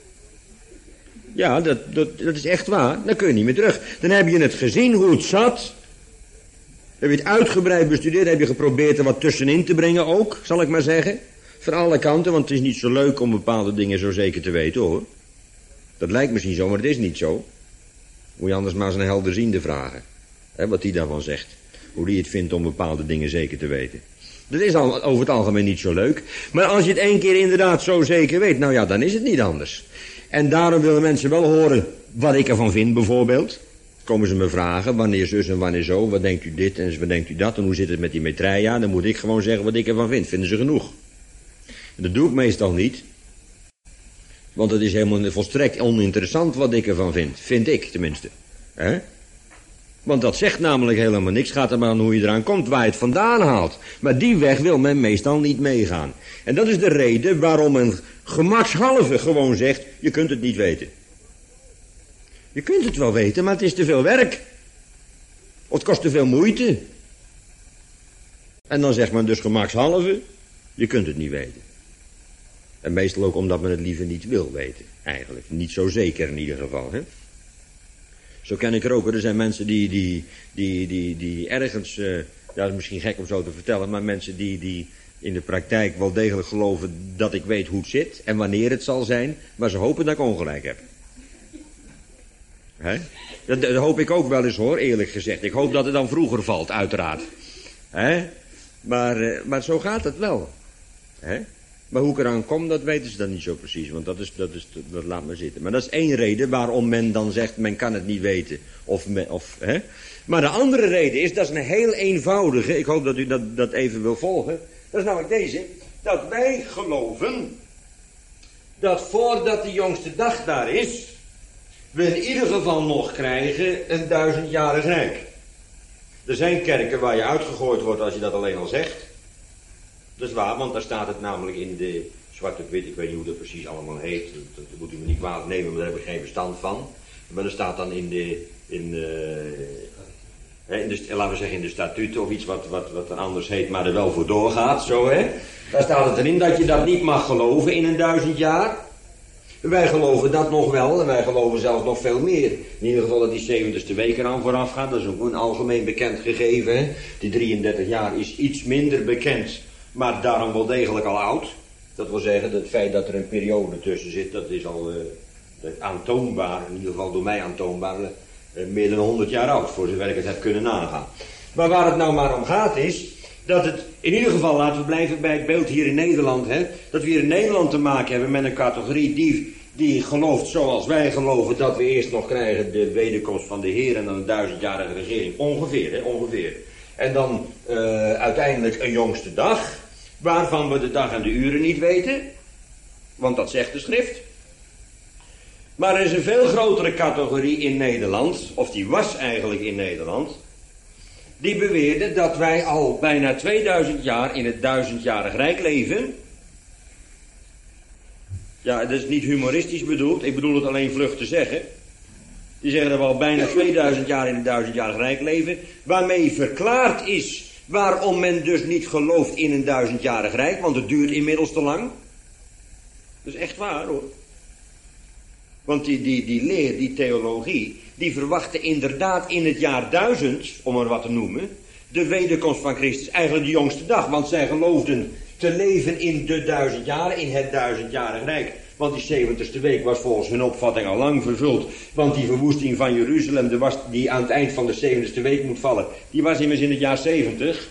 S1: Ja, dat, dat, dat is echt waar. Dan kun je niet meer terug. Dan heb je het gezien hoe het zat. Heb je het uitgebreid bestudeerd. Heb je geprobeerd er wat tussenin te brengen ook, zal ik maar zeggen. Van alle kanten, want het is niet zo leuk om bepaalde dingen zo zeker te weten hoor. Dat lijkt misschien zo, maar het is niet zo. Moet je anders maar eens een helderziende vragen. Hè, wat die daarvan zegt. Hoe die het vindt om bepaalde dingen zeker te weten. Dat is al, over het algemeen niet zo leuk. Maar als je het één keer inderdaad zo zeker weet, nou ja, dan is het niet anders. En daarom willen mensen wel horen wat ik ervan vind, bijvoorbeeld. Komen ze me vragen, wanneer zus en wanneer zo, wat denkt u dit en wat denkt u dat, en hoe zit het met die Maitreya? Dan moet ik gewoon zeggen wat ik ervan vind, vinden ze genoeg. En dat doe ik meestal niet. Want het is helemaal volstrekt oninteressant wat ik ervan vind, vind ik tenminste. Hè? Want dat zegt namelijk helemaal niks, gaat er maar aan hoe je eraan komt, waar je het vandaan haalt. Maar die weg wil men meestal niet meegaan. En dat is de reden waarom men gemakshalve gewoon zegt, je kunt het niet weten. Je kunt het wel weten, maar het is te veel werk. Of het kost te veel moeite. En dan zegt men dus gemakshalve, je kunt het niet weten. En meestal ook omdat men het liever niet wil weten, eigenlijk. Niet zo zeker in ieder geval, hè. Zo ken ik er ook. Er zijn mensen die, die, die, die, die ergens, uh, ja, dat is misschien gek om zo te vertellen, maar mensen die, die in de praktijk wel degelijk geloven dat ik weet hoe het zit en wanneer het zal zijn, maar ze hopen dat ik ongelijk heb. Hè? Dat, dat hoop ik ook wel eens hoor, eerlijk gezegd. Ik hoop dat het dan vroeger valt, uiteraard. Hè? Maar, uh, maar zo gaat het wel. Hè? Maar hoe ik eraan kom, dat weten ze dan niet zo precies. Want dat, is, dat, is, dat laat maar zitten. Maar dat is één reden waarom men dan zegt, men kan het niet weten. Of, of, hè? Maar de andere reden is, dat is een heel eenvoudige. Ik hoop dat u dat, dat even wil volgen. Dat is namelijk deze. Dat wij geloven, dat voordat de jongste dag daar is, we in ieder geval nog krijgen een duizendjarig rijk. Er zijn kerken waar je uitgegooid wordt als je dat alleen al zegt. Dat is waar, want daar staat het namelijk in de zwarte wit, ik weet niet hoe dat precies allemaal heet, dat, dat moet u me niet kwalijk nemen, maar daar heb ik geen verstand van. Maar er staat dan in de, in de, in de laten we zeggen in de statuten of iets wat, wat, wat er anders heet, maar er wel voor doorgaat, zo hè. Daar staat het erin dat je dat niet mag geloven in een duizend jaar. Wij geloven dat nog wel en wij geloven zelfs nog veel meer. In ieder geval dat die zeventigste week eraan vooraf gaat, dat is ook een algemeen bekend gegeven. Hè? Die drieëndertig jaar is iets minder bekend. Maar daarom wel degelijk al oud. Dat wil zeggen, dat het feit dat er een periode tussen zit, dat is al uh, aantoonbaar, in ieder geval door mij aantoonbaar, uh, meer dan honderd jaar oud, voor zover ik het heb kunnen nagaan. Maar waar het nou maar om gaat is, dat het, in ieder geval, laten we blijven bij het beeld hier in Nederland, hè, dat we hier in Nederland te maken hebben met een categorie die, die gelooft zoals wij geloven, dat we eerst nog krijgen de wederkomst van de Heer en dan een duizendjarige regering, ongeveer, hè, ongeveer. En dan uh, uiteindelijk een jongste dag, waarvan we de dag en de uren niet weten, want dat zegt de schrift. Maar er is een veel grotere categorie in Nederland, of die was eigenlijk in Nederland, die beweerde dat wij al bijna tweeduizend jaar in het duizendjarig rijk leven. Ja, dat is niet humoristisch bedoeld, ik bedoel het alleen vlug te zeggen. Die zeggen dat we al bijna tweeduizend jaar in het duizendjarig rijk leven, waarmee verklaard is waarom men dus niet gelooft in een duizendjarig rijk, want het duurt inmiddels te lang. Dat is echt waar hoor. Want die, die, die leer, die theologie, die verwachtte inderdaad in het jaar duizend, om er wat te noemen, de wederkomst van Christus, eigenlijk de jongste dag. Want zij geloofden te leven in de duizend jaren, in het duizendjarig rijk. Want die zeventigste week was volgens hun opvatting al lang vervuld. Want die verwoesting van Jeruzalem, de was, die aan het eind van de zeventigste week moet vallen, die was immers in het jaar zeventig.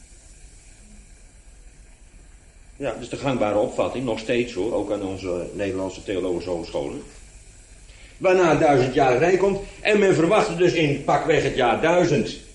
S1: Ja, dat is de gangbare opvatting, nog steeds hoor, ook aan onze Nederlandse theologische hogescholen. Waarna het duizendjarig rijk komt. En men verwachtte dus in pakweg het jaar duizend uh,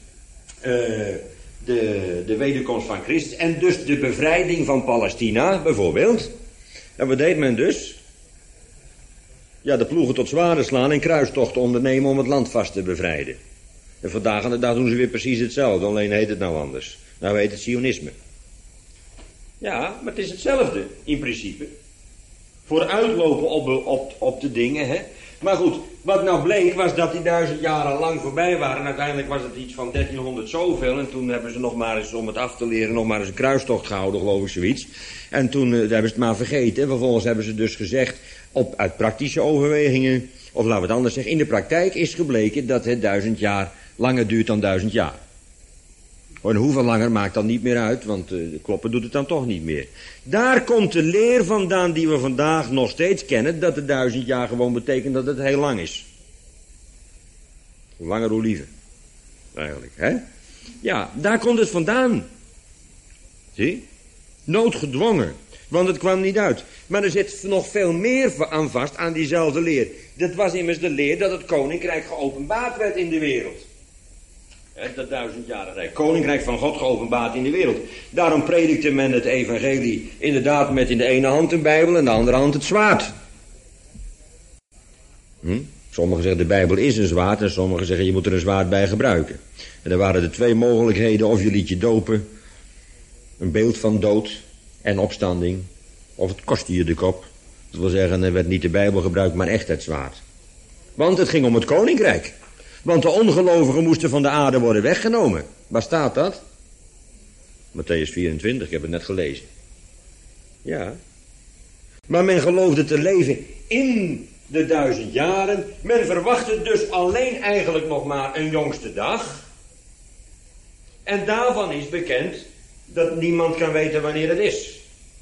S1: de, de wederkomst van Christus. En dus de bevrijding van Palestina, bijvoorbeeld. En wat deed men dus? Ja, de ploegen tot zwaarden slaan en kruistochten ondernemen om het land vast te bevrijden. En vandaag aan de dag doen ze weer precies hetzelfde, alleen heet het nou anders. Nou heet het Zionisme. Ja, maar het is hetzelfde in principe. Vooruitlopen op, op, op de dingen, hè. Maar goed, wat nou bleek was dat die duizend jaren lang voorbij waren. En uiteindelijk was het iets van dertienhonderd zoveel. En toen hebben ze nog maar eens, om het af te leren, nog maar eens een kruistocht gehouden, geloof ik, zoiets. En toen uh, hebben ze het maar vergeten. Vervolgens hebben ze dus gezegd, op, uit praktische overwegingen, of laten we het anders zeggen, in de praktijk is gebleken dat het duizend jaar langer duurt dan duizend jaar. En hoeveel langer maakt dan niet meer uit, want uh, kloppen doet het dan toch niet meer. Daar komt de leer vandaan die we vandaag nog steeds kennen, dat de duizend jaar gewoon betekent dat het heel lang is. Hoe langer hoe liever, eigenlijk, hè? Ja, daar komt het vandaan. Zie? Noodgedwongen. Want het kwam niet uit. Maar er zit nog veel meer aan vast aan diezelfde leer. Dat was immers de leer dat het koninkrijk geopenbaard werd in de wereld. Dat duizendjarige rijk. Koninkrijk van God geopenbaard in de wereld. Daarom predikte men het evangelie inderdaad met in de ene hand een Bijbel en in de andere hand het zwaard. Hm? Sommigen zeggen de Bijbel is een zwaard en sommigen zeggen je moet er een zwaard bij gebruiken. En er waren de twee mogelijkheden, of je liet je dopen, een beeld van dood en opstanding, of het kostte je de kop. Dat wil zeggen, er werd niet de Bijbel gebruikt, maar echt het zwaard. Want het ging om het koninkrijk. Want de ongelovigen moesten van de aarde worden weggenomen. Waar staat dat? Mattheüs vierentwintig, ik heb het net gelezen. Ja. Maar men geloofde te leven in de duizend jaren. Men verwachtte dus alleen eigenlijk nog maar een jongste dag. En daarvan is bekend dat niemand kan weten wanneer het is.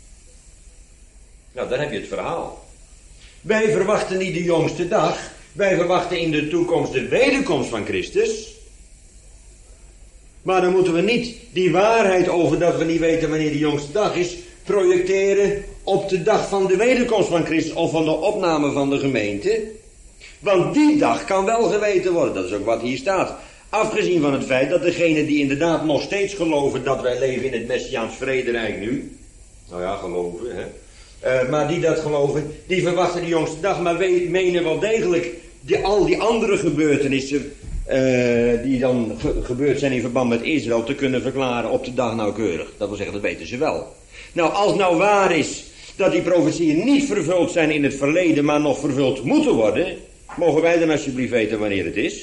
S1: Nou, dan heb je het verhaal. Wij verwachten niet de jongste dag. Wij verwachten in de toekomst de wederkomst van Christus. Maar dan moeten we niet die waarheid over dat we niet weten wanneer de jongste dag is, projecteren op de dag van de wederkomst van Christus of van de opname van de gemeente. Want die dag kan wel geweten worden. Dat is ook wat hier staat. Afgezien van het feit dat degenen die inderdaad nog steeds geloven dat wij leven in het Messiaans vrederijk nu. Nou ja, geloven hè. Uh, maar die dat geloven, die verwachten de jongste dag, maar we menen wel degelijk die, al die andere gebeurtenissen uh, die dan ge gebeurd zijn in verband met Israël te kunnen verklaren op de dag nauwkeurig. Dat wil zeggen, dat weten ze wel. Nou, als nou waar is dat die profetieën niet vervuld zijn in het verleden, maar nog vervuld moeten worden, mogen wij dan alsjeblieft weten wanneer het is?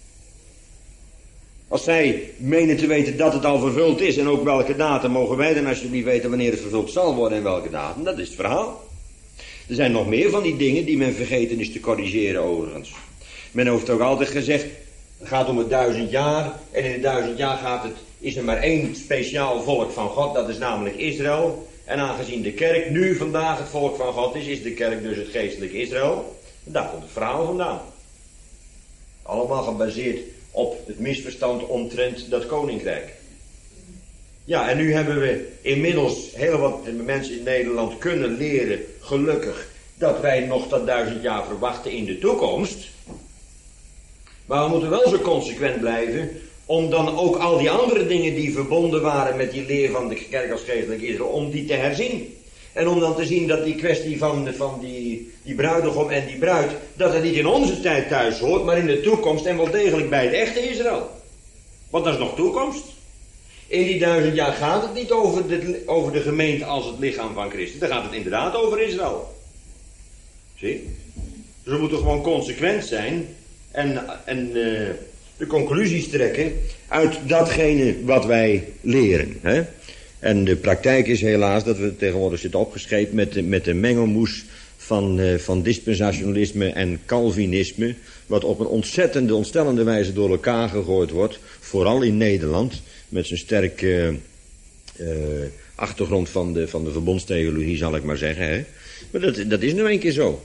S1: Als zij menen te weten dat het al vervuld is en ook welke datum, mogen wij dan alsjeblieft weten wanneer het vervuld zal worden en welke datum. Dat is het verhaal. Er zijn nog meer van die dingen die men vergeten is te corrigeren overigens. Men heeft ook altijd gezegd, het gaat om het duizend jaar en in het duizend jaar gaat het, is er maar één speciaal volk van God, dat is namelijk Israël. En aangezien de kerk nu vandaag het volk van God is, is de kerk dus het geestelijke Israël. En daar komt het verhaal vandaan. Allemaal gebaseerd op het misverstand omtrent dat koninkrijk. Ja, en nu hebben we inmiddels heel wat mensen in Nederland kunnen leren, gelukkig, dat wij nog dat duizend jaar verwachten in de toekomst. Maar we moeten wel zo consequent blijven, om dan ook al die andere dingen die verbonden waren met die leer van de kerk als geestelijk Israël, om die te herzien. En om dan te zien dat die kwestie van, van die, die bruidegom en die bruid, dat het niet in onze tijd thuis hoort, maar in de toekomst en wel degelijk bij de echte Israël. Want dat is nog toekomst. In die duizend jaar gaat het niet over de, over de gemeente als het lichaam van Christus. Dan gaat het inderdaad over Israël. Zie? Dus we moeten gewoon consequent zijn en, en uh, de conclusies trekken uit datgene wat wij leren. Hè? En de praktijk is helaas dat we tegenwoordig zitten opgescheept met de, met de mengelmoes van, uh, van dispensationalisme en Calvinisme, wat op een ontzettende, ontstellende wijze door elkaar gegooid wordt, vooral in Nederland, met zijn sterke uh, achtergrond van de, van de verbondstheologie, zal ik maar zeggen. Hè? Maar dat, dat is nu een keer zo.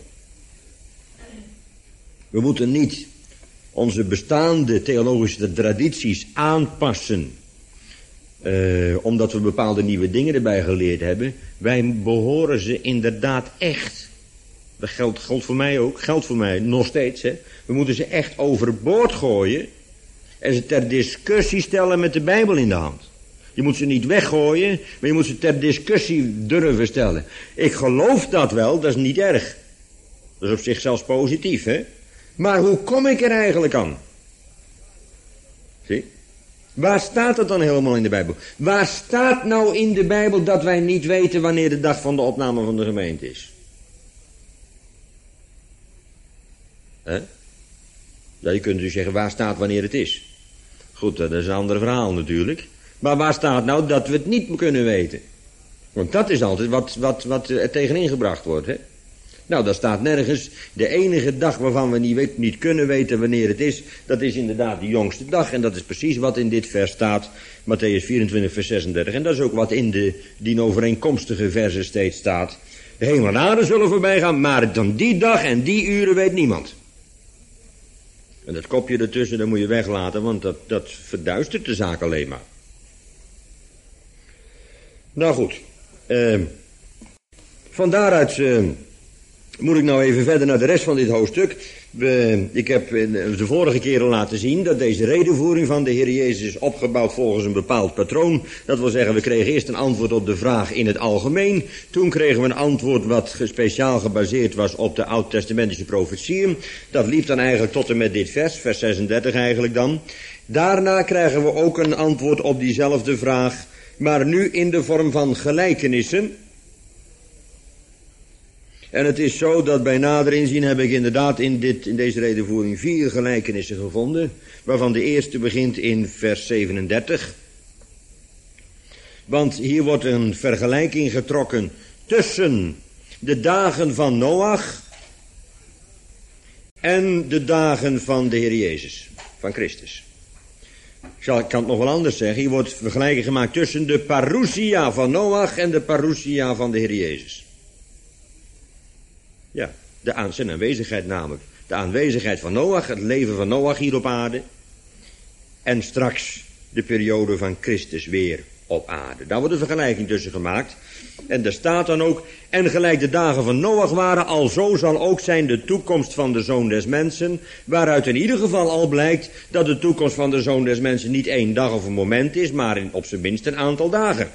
S1: We moeten niet onze bestaande theologische tradities aanpassen, Uh, omdat we bepaalde nieuwe dingen erbij geleerd hebben. Wij behoren ze inderdaad echt. Dat geldt, geldt voor mij ook. Geldt voor mij nog steeds. Hè. We moeten ze echt overboord gooien. En ze ter discussie stellen met de Bijbel in de hand. Je moet ze niet weggooien. Maar je moet ze ter discussie durven stellen. Ik geloof dat wel. Dat is niet erg. Dat is op zich zelfs positief. Hè. Maar hoe kom ik er eigenlijk aan? Zie? Waar staat het dan helemaal in de Bijbel? Waar staat nou in de Bijbel dat wij niet weten wanneer de dag van de opname van de gemeente is? Hè? Ja, je kunt dus zeggen, waar staat wanneer het is? Goed, dat is een ander verhaal natuurlijk. Maar waar staat nou dat we het niet kunnen weten? Want dat is altijd wat, wat, wat er tegenin gebracht wordt, hè? Nou, dat staat nergens. De enige dag waarvan we niet, weet, niet kunnen weten wanneer het is, dat is inderdaad de jongste dag. En dat is precies wat in dit vers staat, Mattheüs vierentwintig, vers zesendertig. En dat is ook wat in de dienovereenkomstige versen steeds staat. De hemel en aarde zullen voorbij gaan, maar dan die dag en die uren weet niemand. En dat kopje ertussen, dat moet je weglaten, want dat, dat verduistert de zaak alleen maar. Nou goed, uh, van daaruit uh, moet ik nou even verder naar de rest van dit hoofdstuk. We, ik heb de vorige keren laten zien dat deze redevoering van de Heer Jezus is opgebouwd volgens een bepaald patroon. Dat wil zeggen, we kregen eerst een antwoord op de vraag in het algemeen. Toen kregen we een antwoord wat speciaal gebaseerd was op de oud-testamentische profetieën. Dat liep dan eigenlijk tot en met dit vers, vers zesendertig eigenlijk dan. Daarna krijgen we ook een antwoord op diezelfde vraag, maar nu in de vorm van gelijkenissen. En het is zo dat bij nader inzien heb ik inderdaad in, dit, in deze redevoering vier gelijkenissen gevonden, waarvan de eerste begint in vers zevenendertig. Want hier wordt een vergelijking getrokken tussen de dagen van Noach en de dagen van de Heer Jezus, van Christus. Ik kan het nog wel anders zeggen, hier wordt vergelijking gemaakt tussen de parousia van Noach en de parousia van de Heer Jezus. Ja, de aan, zijn aanwezigheid namelijk. De aanwezigheid van Noach, het leven van Noach hier op aarde. En straks de periode van Christus weer op aarde. Daar wordt een vergelijking tussen gemaakt. En er staat dan ook, en gelijk de dagen van Noach waren, alzo zal ook zijn de toekomst van de Zoon des Mensen. Waaruit in ieder geval al blijkt dat de toekomst van de Zoon des Mensen niet één dag of een moment is, maar in, op zijn minst een aantal dagen.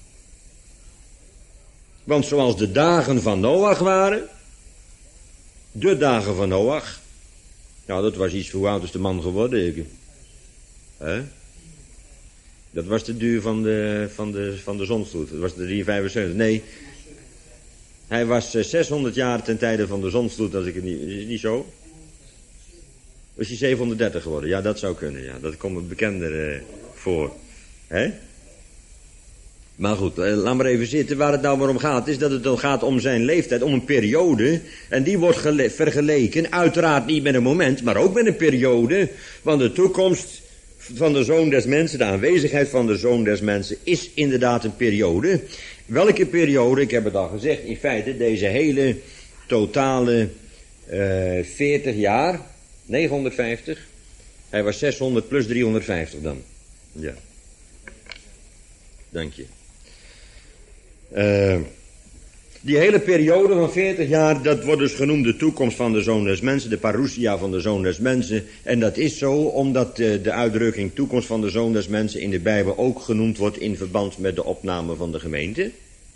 S1: Want zoals de dagen van Noach waren, de dagen van Noach. Nou, dat was iets, hoe oud is de man geworden? Ik. Hè? Dat was de duur van de, van de, van de zonsvloed. Dat was de driehonderdvijfenzeventig. Nee. Hij was zeshonderd jaar ten tijde van de zonsvloed, als ik het niet... Is het niet zo? Was hij zevenhonderddertig geworden? Ja, dat zou kunnen. Ja. Dat komt me bekender uh, voor. Hè? Maar goed, laat maar even zitten. Waar het nou maar om gaat, is dat het dan gaat om zijn leeftijd, om een periode. En die wordt gele- vergeleken, uiteraard niet met een moment, maar ook met een periode. Want de toekomst van de Zoon des Mensen, de aanwezigheid van de Zoon des Mensen, is inderdaad een periode. Welke periode? Ik heb het al gezegd, in feite deze hele totale uh, veertig jaar, negenhonderdvijftig. Hij was zeshonderd plus driehonderdvijftig dan. Ja. Dank je. Uh, die hele periode van veertig jaar, dat wordt dus genoemd de toekomst van de Zoon des Mensen, de parousia van de Zoon des Mensen. En dat is zo omdat uh, de uitdrukking toekomst van de Zoon des Mensen in de Bijbel ook genoemd wordt in verband met de opname van de gemeente.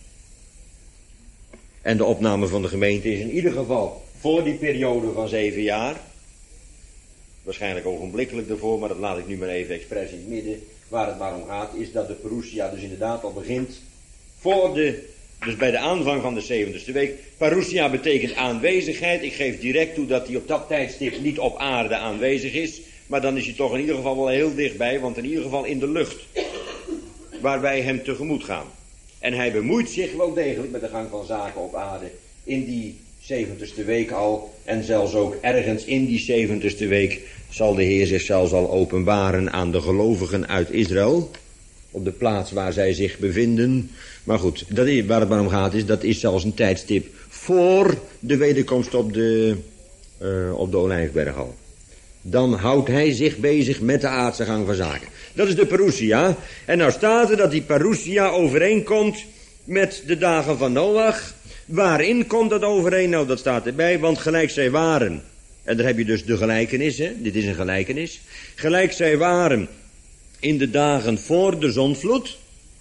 S1: En de opname van de gemeente is in ieder geval voor die periode van zeven jaar. Waarschijnlijk ogenblikkelijk daarvoor, maar dat laat ik nu maar even expres in het midden. Waar het maar om gaat, is dat de parousia dus inderdaad al begint voor de, dus bij de aanvang van de zeventigste week. Parousia betekent aanwezigheid. Ik geef direct toe dat hij op dat tijdstip niet op aarde aanwezig is. Maar dan is hij toch in ieder geval wel heel dichtbij, want in ieder geval in de lucht. Waar wij hem tegemoet gaan. En hij bemoeit zich wel degelijk met de gang van zaken op aarde in die zeventigste week al. En zelfs ook ergens in die zeventigste week zal de Heer zich zelfs al openbaren aan de gelovigen uit Israël. Op de plaats waar zij zich bevinden. Maar goed, dat is, waar het maar om gaat is, dat is zelfs een tijdstip voor de wederkomst op de, uh, op de Olijfberg al. Dan houdt hij zich bezig met de aardse gang van zaken. Dat is de parousia. En nou staat er dat die parousia overeenkomt met de dagen van Noach. Waarin komt dat overeen? Nou, dat staat erbij, want gelijk zij waren. En daar heb je dus de gelijkenis, hè? Dit is een gelijkenis. Gelijk zij waren in de dagen voor de zondvloed.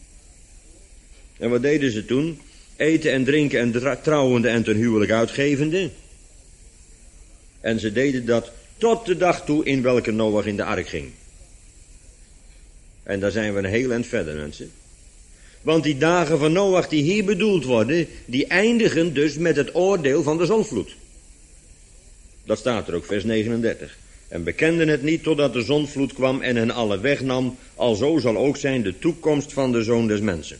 S1: En wat deden ze toen? Eten en drinken en tra- trouwende en ten huwelijk uitgevende. En ze deden dat tot de dag toe in welke Noach in de ark ging. En daar zijn we een heel eind verder, mensen. Want die dagen van Noach die hier bedoeld worden, die eindigen dus met het oordeel van de zondvloed. Dat staat er ook, vers negenendertig. En bekenden het niet totdat de zondvloed kwam en hen alle wegnam, alzo zal ook zijn de toekomst van de Zoon des Mensen.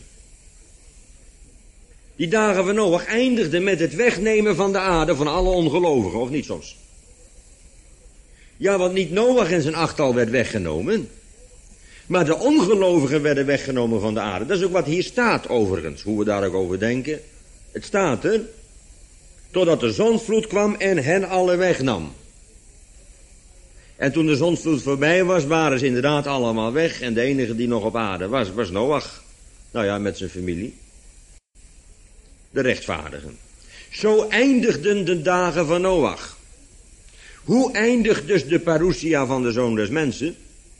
S1: Die dagen van Noach eindigden met het wegnemen van de aarde van alle ongelovigen, of niet soms? Ja, want niet Noach en zijn achttal werd weggenomen, maar de ongelovigen werden weggenomen van de aarde. Dat is ook wat hier staat overigens, hoe we daar ook over denken. Het staat er, totdat de zondvloed kwam en hen alle wegnam. En toen de zondvloed voorbij was, waren ze inderdaad allemaal weg. En de enige die nog op aarde was, was Noach. Nou ja, met zijn familie. De rechtvaardigen. Zo eindigden de dagen van Noach. Hoe eindigt dus de parousia van de Zoon des Mensen?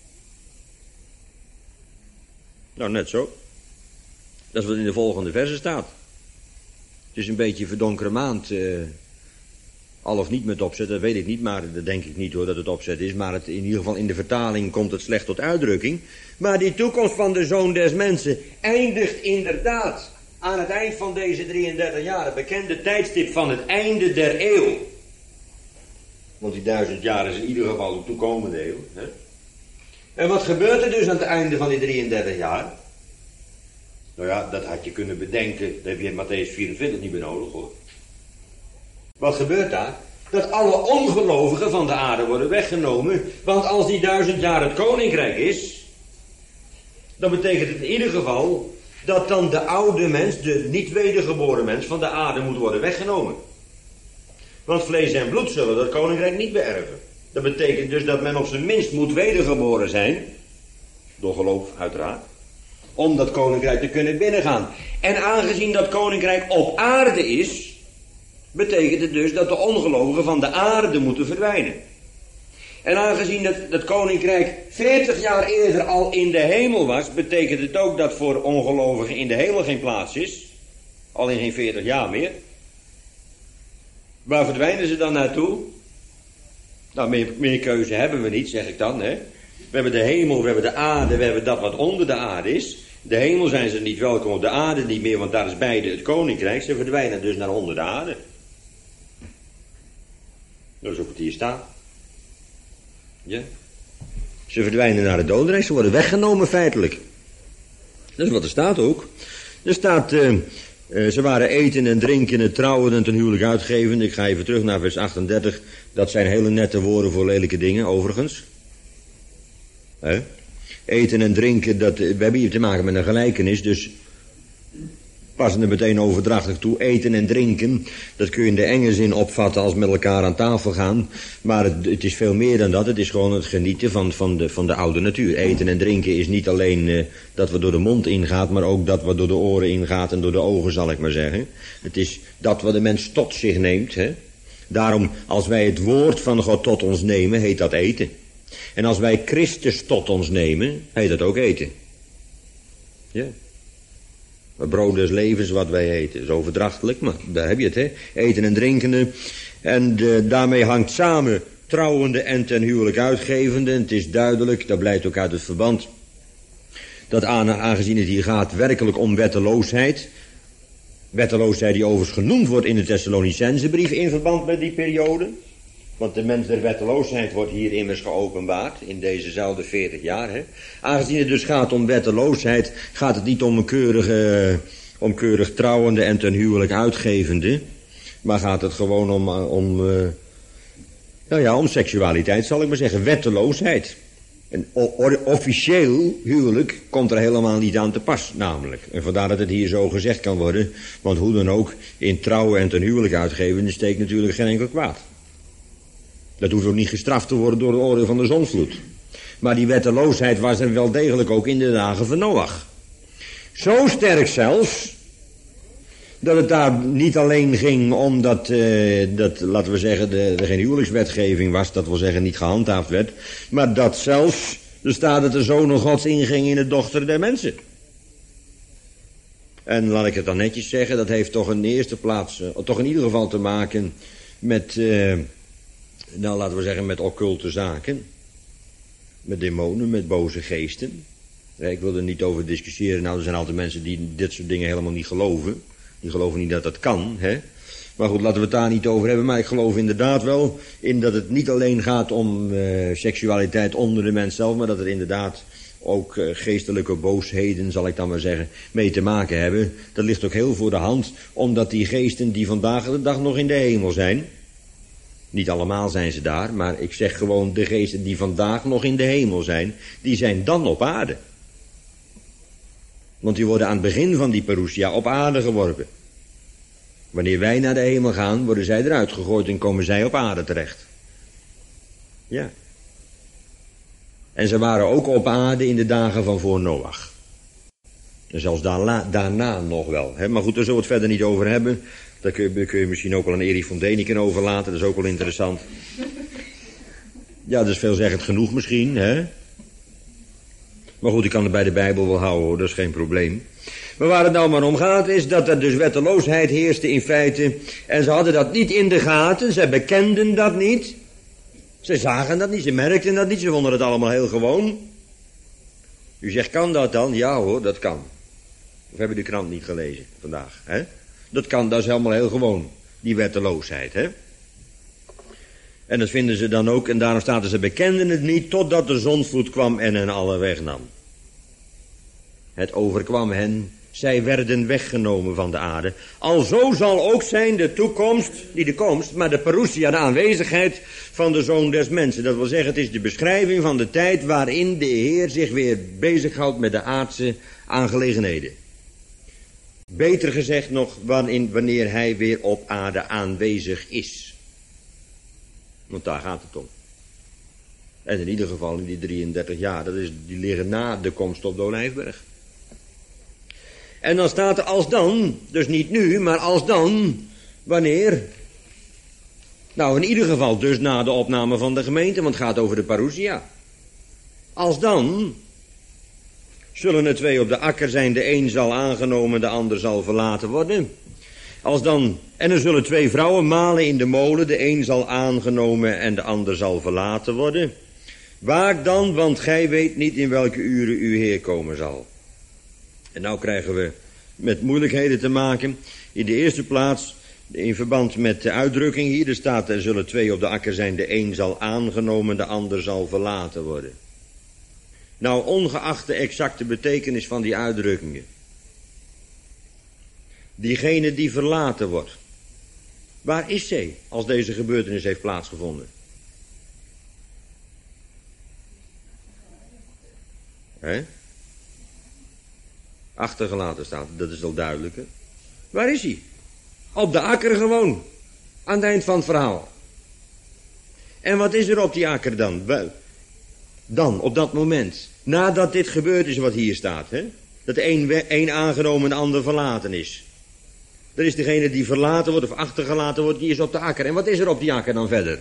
S1: Nou, net zo. Dat is wat in de volgende verse staat. Het is een beetje verdonkere maand. Uh, al of niet met opzet, dat weet ik niet. Maar dat denk ik niet hoor, dat het opzet is. Maar het, in ieder geval in de vertaling komt het slecht tot uitdrukking. Maar die toekomst van de Zoon des Mensen eindigt inderdaad aan het eind van deze drieëndertig jaar. Het bekende tijdstip van het einde der eeuw. Want die duizend jaar is in ieder geval de toekomende eeuw. Hè? En wat gebeurt er dus aan het einde van die drieëndertig jaar? Nou ja, dat had je kunnen bedenken. Dat heb je in Matthäus vierentwintig niet meer nodig hoor. Wat gebeurt daar? Dat alle ongelovigen van de aarde worden weggenomen. Want als die duizend jaar het koninkrijk is, dan betekent het in ieder geval dat dan de oude mens, de niet wedergeboren mens van de aarde moet worden weggenomen. Want vlees en bloed zullen dat koninkrijk niet beërven. Dat betekent dus dat men op zijn minst moet wedergeboren zijn. Door geloof uiteraard. Om dat koninkrijk te kunnen binnengaan. En aangezien dat koninkrijk op aarde is, betekent het dus dat de ongelovigen van de aarde moeten verdwijnen. En aangezien dat, dat koninkrijk veertig jaar eerder al in de hemel was, betekent het ook dat voor ongelovigen in de hemel geen plaats is. Al in geen veertig jaar meer. Waar verdwijnen ze dan naartoe? Nou, meer, meer keuze hebben we niet, zeg ik dan. Hè? We hebben de hemel, we hebben de aarde, we hebben dat wat onder de aarde is. De hemel zijn ze niet welkom, op de aarde niet meer, want daar is beide het koninkrijk. Ze verdwijnen dus naar onder de aarde. Dat is ook wat hier staat. Ja. Ze verdwijnen naar het dodenrijk, ze worden weggenomen feitelijk. Dat is wat er staat ook. Er staat, uh, uh, ze waren eten en drinken en trouwen en ten huwelijk uitgeven. Ik ga even terug naar vers achtendertig. Dat zijn hele nette woorden voor lelijke dingen, overigens. He? Eten en drinken, dat, we hebben hier te maken met een gelijkenis, dus passen er meteen overdrachtig toe. Eten en drinken, dat kun je in de enge zin opvatten als met elkaar aan tafel gaan. Maar het, het is veel meer dan dat. Het is gewoon het genieten van, van, de, van de oude natuur. Eten en drinken is niet alleen uh, dat wat door de mond ingaat, maar ook dat wat door de oren ingaat en door de ogen, zal ik maar zeggen. Het is dat wat de mens tot zich neemt. Hè? Daarom, als wij het woord van God tot ons nemen, heet dat eten. En als wij Christus tot ons nemen, heet dat ook eten. Ja. Het brood des levens wat wij eten. Is overdrachtelijk, maar daar heb je het, hè. Eten en drinkende. En de, daarmee hangt samen trouwende en ten huwelijk uitgevende. En het is duidelijk, dat blijkt ook uit het verband, dat aangezien het hier gaat werkelijk om wetteloosheid. Wetteloosheid die overigens genoemd wordt in de Thessalonicensebrief in verband met die periode. Want de mens der wetteloosheid wordt hier immers geopenbaard in dezezelfde veertig jaar. Hè? Aangezien het dus gaat om wetteloosheid, gaat het niet om een keurige, om keurig trouwende en ten huwelijk uitgevende. Maar gaat het gewoon om, om, uh, nou ja, om seksualiteit, zal ik maar zeggen. Wetteloosheid. En officieel huwelijk komt er helemaal niet aan te pas, namelijk. En vandaar dat het hier zo gezegd kan worden. Want hoe dan ook, in trouwen en ten huwelijk uitgeven steekt natuurlijk geen enkel kwaad. Dat hoeft ook niet gestraft te worden door de oordeel van de zondvloed. Maar die wetteloosheid was er wel degelijk ook in de dagen van Noach. Zo sterk zelfs, dat het daar niet alleen ging om dat, uh, dat laten we zeggen, de, er geen huwelijkswetgeving was, dat wil zeggen niet gehandhaafd werd, maar dat zelfs, er staat dat de Zoon Gods inging in de dochter der mensen. En laat ik het dan netjes zeggen, dat heeft toch in de eerste plaats, uh, toch in ieder geval te maken met, uh, nou laten we zeggen, met occulte zaken. Met demonen, met boze geesten. Ja, ik wil er niet over discussiëren, nou er zijn altijd mensen die dit soort dingen helemaal niet geloven. Die geloven niet dat dat kan, hè. Maar goed, laten we het daar niet over hebben. Maar ik geloof inderdaad wel in dat het niet alleen gaat om uh, seksualiteit onder de mens zelf, maar dat er inderdaad ook uh, geestelijke boosheden, zal ik dan maar zeggen, mee te maken hebben. Dat ligt ook heel voor de hand, omdat die geesten die vandaag de dag nog in de hemel zijn, niet allemaal zijn ze daar, maar ik zeg gewoon de geesten die vandaag nog in de hemel zijn, die zijn dan op aarde. Want die worden aan het begin van die parousia op aarde geworpen. Wanneer wij naar de hemel gaan, worden zij eruit gegooid en komen zij op aarde terecht. Ja. En ze waren ook op aarde in de dagen van voor Noach. En zelfs daarna, daarna nog wel. Hè? Maar goed, daar zullen we het verder niet over hebben. Daar kun je, kun je misschien ook wel een Erich von Däniken over laten. Dat is ook wel interessant. Ja, dat is veelzeggend genoeg misschien. Hè? Maar goed, ik kan het bij de Bijbel wel houden hoor. Dat is geen probleem. Maar waar het nou maar om gaat is dat er dus wetteloosheid heerste in feite. En ze hadden dat niet in de gaten. Ze bekenden dat niet. Ze zagen dat niet. Ze merkten dat niet. Ze vonden het allemaal heel gewoon. U zegt, kan dat dan? Ja hoor, dat kan. Of hebben de krant niet gelezen vandaag? Hè? Dat kan, dat is helemaal heel gewoon. Die wetteloosheid, hè? En dat vinden ze dan ook. En daarom staat er, ze bekenden het niet totdat de zondvloed kwam en hen alle wegnam. Het overkwam hen. Zij werden weggenomen van de aarde. Alzo zal ook zijn de toekomst, niet de komst, maar de parousia, de aanwezigheid van de Zoon des Mensen. Dat wil zeggen, het is de beschrijving van de tijd waarin de Heer zich weer bezighoudt met de aardse aangelegenheden. Beter gezegd nog, waarin, wanneer hij weer op aarde aanwezig is. Want daar gaat het om. En in ieder geval in die drieëndertig jaar, dat is, die liggen na de komst op de Olijfberg. En dan staat er als dan, dus niet nu, maar als dan, wanneer? Nou, in ieder geval dus na de opname van de gemeente, want het gaat over de parousia. Als dan, zullen er twee op de akker zijn, de een zal aangenomen, de ander zal verlaten worden. Als dan, en er zullen twee vrouwen malen in de molen, de een zal aangenomen en de ander zal verlaten worden. Waak dan, want gij weet niet in welke uren uw Heer komen zal. En nou krijgen we met moeilijkheden te maken. In de eerste plaats, in verband met de uitdrukking hier, er staat, er zullen twee op de akker zijn, de een zal aangenomen, de ander zal verlaten worden. Nou, ongeacht de exacte betekenis van die uitdrukkingen. Diegene die verlaten wordt. Waar is zij als deze gebeurtenis heeft plaatsgevonden? Hè? Achtergelaten staat, dat is al duidelijk. Hè? Waar is hij? Op de akker gewoon. Aan het eind van het verhaal. En wat is er op die akker dan? Wel, dan, op dat moment. Nadat dit gebeurd is wat hier staat. Hè? Dat de een, een aangenomen en de ander verlaten is. Er is degene die verlaten wordt of achtergelaten wordt, die is op de akker. En wat is er op die akker dan verder?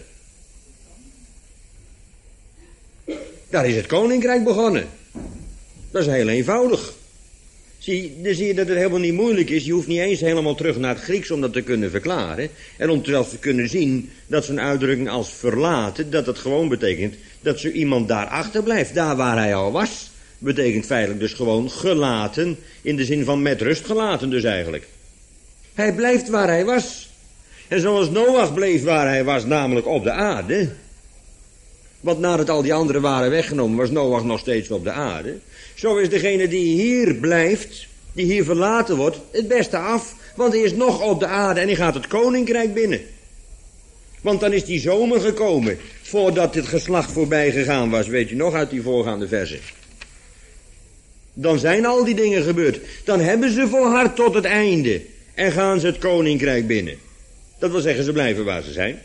S1: Daar is het koninkrijk begonnen. Dat is heel eenvoudig. Zie, dan zie je dat het helemaal niet moeilijk is. Je hoeft niet eens helemaal terug naar het Grieks om dat te kunnen verklaren. En om zelfs te kunnen zien dat zo'n uitdrukking als verlaten, dat het gewoon betekent dat zo iemand daar achterblijft. Daar waar hij al was, betekent feitelijk dus gewoon gelaten, in de zin van met rust gelaten dus eigenlijk. Hij blijft waar hij was. En zoals Noach bleef waar hij was, namelijk op de aarde. Want nadat al die anderen waren weggenomen, was Noach nog steeds op de aarde. Zo is degene die hier blijft, die hier verlaten wordt, het beste af. Want hij is nog op de aarde en hij gaat het koninkrijk binnen. Want dan is die zomer gekomen, voordat dit geslacht voorbij gegaan was, weet je nog uit die voorgaande versen. Dan zijn al die dingen gebeurd. Dan hebben ze volhard tot het einde en gaan ze het koninkrijk binnen. Dat wil zeggen, ze blijven waar ze zijn.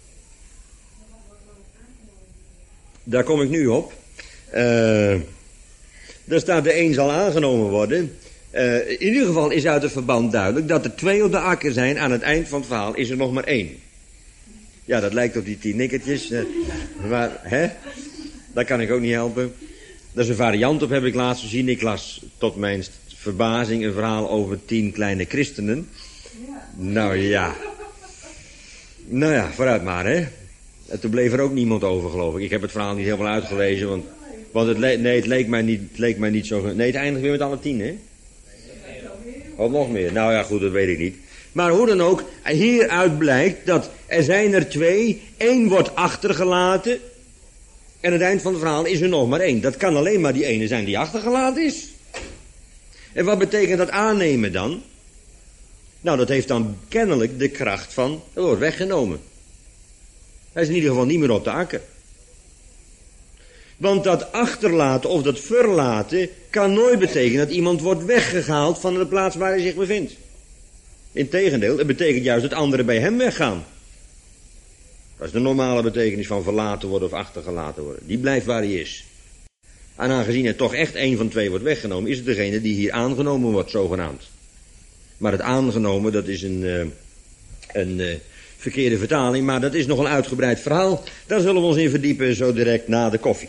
S1: Daar kom ik nu op. Uh, daar staat de een zal aangenomen worden. Uh, in ieder geval is uit het verband duidelijk dat er twee op de akker zijn. Aan het eind van het verhaal is er nog maar één. Ja, dat lijkt op die tien nikkertjes. Uh, maar, hè? Dat kan ik ook niet helpen. Dat is een variant op, heb ik laatst gezien. Ik las tot mijn verbazing een verhaal over tien kleine christenen. Nou ja. Nou ja, vooruit maar, hè. En toen bleef er ook niemand over, geloof ik. Ik heb het verhaal niet helemaal uitgelezen, want, want het, le- nee, het, leek mij niet, het leek mij niet zo... Nee, het eindigt weer met alle tien, hè? Of nog meer? Nou ja, goed, dat weet ik niet. Maar hoe dan ook, hieruit blijkt dat er zijn er twee, één wordt achtergelaten, en aan het eind van het verhaal is er nog maar één. Dat kan alleen maar die ene zijn die achtergelaten is. En wat betekent dat aannemen dan? Nou, dat heeft dan kennelijk de kracht van, dat wordt weggenomen. Hij is in ieder geval niet meer op de akker. Want dat achterlaten of dat verlaten kan nooit betekenen dat iemand wordt weggehaald van de plaats waar hij zich bevindt. Integendeel, het betekent juist dat anderen bij hem weggaan. Dat is de normale betekenis van verlaten worden of achtergelaten worden. Die blijft waar hij is. En aangezien er toch echt één van twee wordt weggenomen, is het degene die hier aangenomen wordt, zogenaamd. Maar het aangenomen, dat is een, uh, een uh, verkeerde vertaling, maar dat is nog een uitgebreid verhaal. Daar zullen we ons in verdiepen zo direct na de koffie.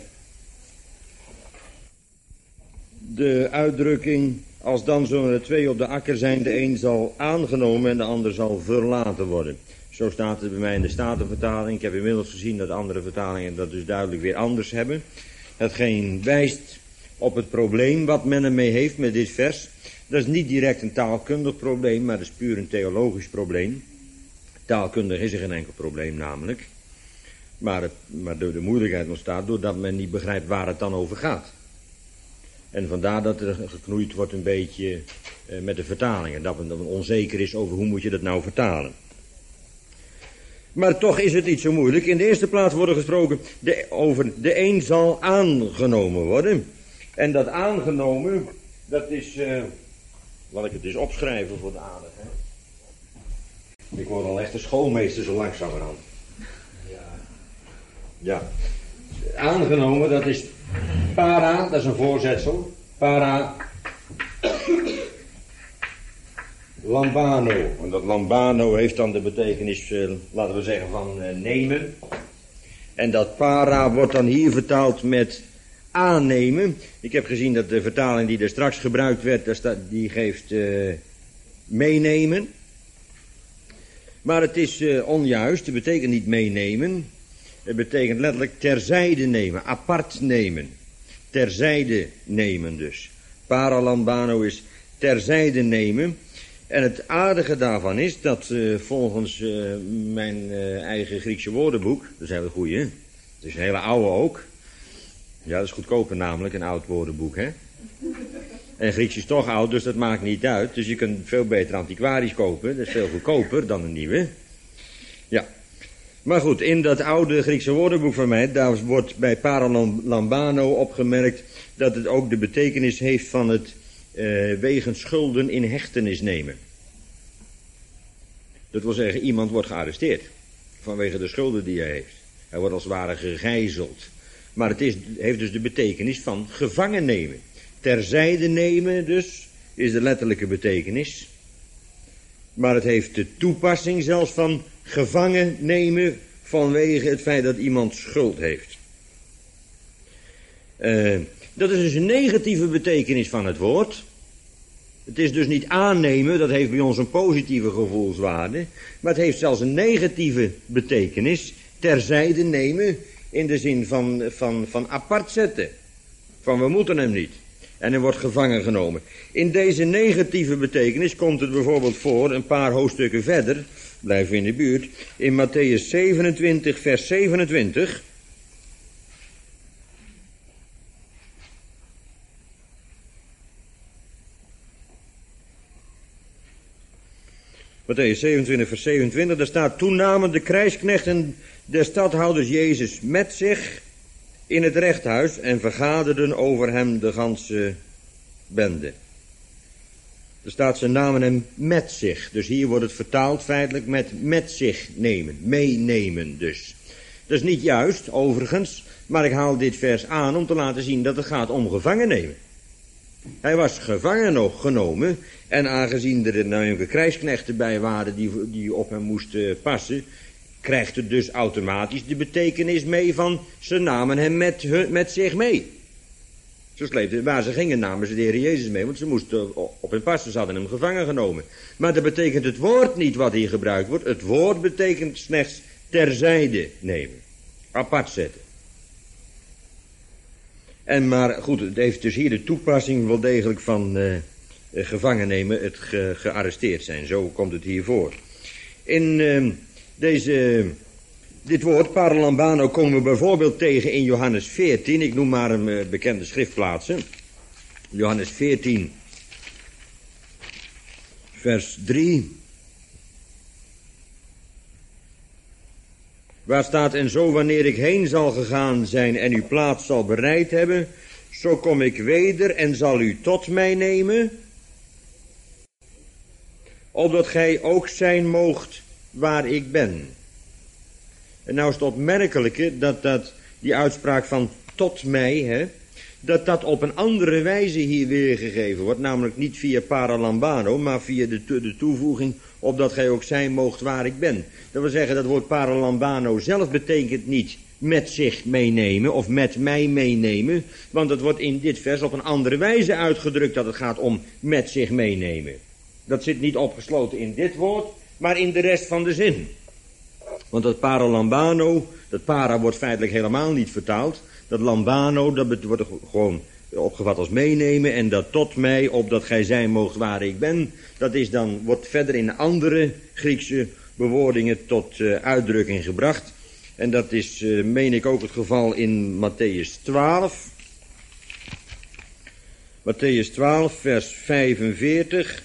S1: De uitdrukking, als dan zullen er twee op de akker zijn, de een zal aangenomen en de ander zal verlaten worden. Zo staat het bij mij in de Statenvertaling. Ik heb inmiddels gezien dat andere vertalingen dat dus duidelijk weer anders hebben. Hetgeen wijst op het probleem wat men ermee heeft met dit vers. Dat is niet direct een taalkundig probleem, maar dat is puur een theologisch probleem. Taalkundig is er geen enkel probleem namelijk. Maar, het, maar de, de moeilijkheid ontstaat doordat men niet begrijpt waar het dan over gaat. En vandaar dat er geknoeid wordt een beetje uh, met de vertalingen. Dat men, dat men onzeker is over hoe moet je dat nou vertalen. Maar toch is het niet zo moeilijk. In de eerste plaats wordt er gesproken de, over de een zal aangenomen worden. En dat aangenomen, dat is, uh, laat ik het eens opschrijven voor de aardigheid. Ik word al echt een schoolmeester zo langzamerhand. Ja. Ja. Aangenomen, dat is para, dat is een voorzetsel. Para lambano. En dat lambano heeft dan de betekenis, uh, laten we zeggen, van uh, nemen. En dat para wordt dan hier vertaald met aannemen. Ik heb gezien dat de vertaling die er straks gebruikt werd, daar staat, die geeft uh, meenemen. Maar het is uh, onjuist, het betekent niet meenemen. Het betekent letterlijk terzijde nemen, apart nemen. Terzijde nemen dus. Paralambano is terzijde nemen. En het aardige daarvan is dat uh, volgens uh, mijn uh, eigen Griekse woordenboek, dat is een hele goeie, het is een hele oude ook. Ja, dat is goedkoper namelijk, een oud woordenboek, hè. En Grieks is toch oud, dus dat maakt niet uit. Dus je kunt veel beter antiquarisch kopen, dat is veel goedkoper dan een nieuwe. Ja. Maar goed, in dat oude Griekse woordenboek van mij, daar wordt bij paralambano opgemerkt dat het ook de betekenis heeft van het uh, wegens schulden in hechtenis nemen. Dat wil zeggen, iemand wordt gearresteerd vanwege de schulden die hij heeft. Hij wordt als het ware gegijzeld. Maar het is, heeft dus de betekenis van gevangen nemen. Terzijde nemen dus, is de letterlijke betekenis. Maar het heeft de toepassing zelfs van gevangen nemen vanwege het feit dat iemand schuld heeft. Uh, dat is dus een negatieve betekenis van het woord. Het is dus niet aannemen, dat heeft bij ons een positieve gevoelswaarde. Maar het heeft zelfs een negatieve betekenis. Terzijde nemen in de zin van, van, van apart zetten. Van we moeten hem niet. En hij wordt gevangen genomen. In deze negatieve betekenis komt het bijvoorbeeld voor, een paar hoofdstukken verder, blijven we in de buurt, in Matthäus zevenentwintig, vers zevenentwintig. Matthäus zevenentwintig, vers zevenentwintig, daar staat: toen namen de krijgsknechten des stadhouders Jezus met zich in het rechthuis en vergaderden over hem de ganse bende. Er staat, ze namen hem met zich. Dus hier wordt het vertaald feitelijk met met zich nemen. Meenemen dus. Dat is niet juist, overigens, maar ik haal dit vers aan om te laten zien dat het gaat om gevangen nemen. Hij was gevangen nog genomen en aangezien er nou krijgsknechten bij waren die, die op hem moesten passen, krijgt het dus automatisch de betekenis mee van ze namen hem met, met zich mee. Zo sleepten, waar ze gingen namen ze de Heer Jezus mee, want ze moesten op hun passen, ze hadden hem gevangen genomen. Maar dat betekent het woord niet wat hier gebruikt wordt. Het woord betekent slechts terzijde nemen, apart zetten. En maar goed, het heeft dus hier de toepassing wel degelijk van uh, gevangen nemen, het ge, gearresteerd zijn. Zo komt het hier voor. In uh, deze, dit woord, paralambano, komen we bijvoorbeeld tegen in Johannes veertien. Ik noem maar een uh, bekende schriftplaatsen. Johannes veertien, vers drie. Waar staat, en zo wanneer ik heen zal gegaan zijn en uw plaats zal bereid hebben, zo kom ik weder en zal u tot mij nemen, opdat gij ook zijn moogt waar ik ben. En nou is het opmerkelijke dat, dat die uitspraak van tot mij, hè, dat dat op een andere wijze hier weergegeven wordt, namelijk niet via paralambano, maar via de, to- de toevoeging opdat gij ook zijn moogt waar ik ben. Dat wil zeggen, dat woord paralambano zelf betekent niet met zich meenemen of met mij meenemen, want het wordt in dit vers op een andere wijze uitgedrukt dat het gaat om met zich meenemen. Dat zit niet opgesloten in dit woord, maar in de rest van de zin. Want dat paralambano, dat para wordt feitelijk helemaal niet vertaald. Dat lambano, dat wordt gewoon opgevat als meenemen. En dat tot mij, opdat gij zijn moogt waar ik ben. Dat is dan, wordt verder in andere Griekse bewoordingen tot uh, uitdrukking gebracht. En dat is, uh, meen ik, ook het geval in Matthäus twaalf. Matthäus twaalf, vers vijfenveertig.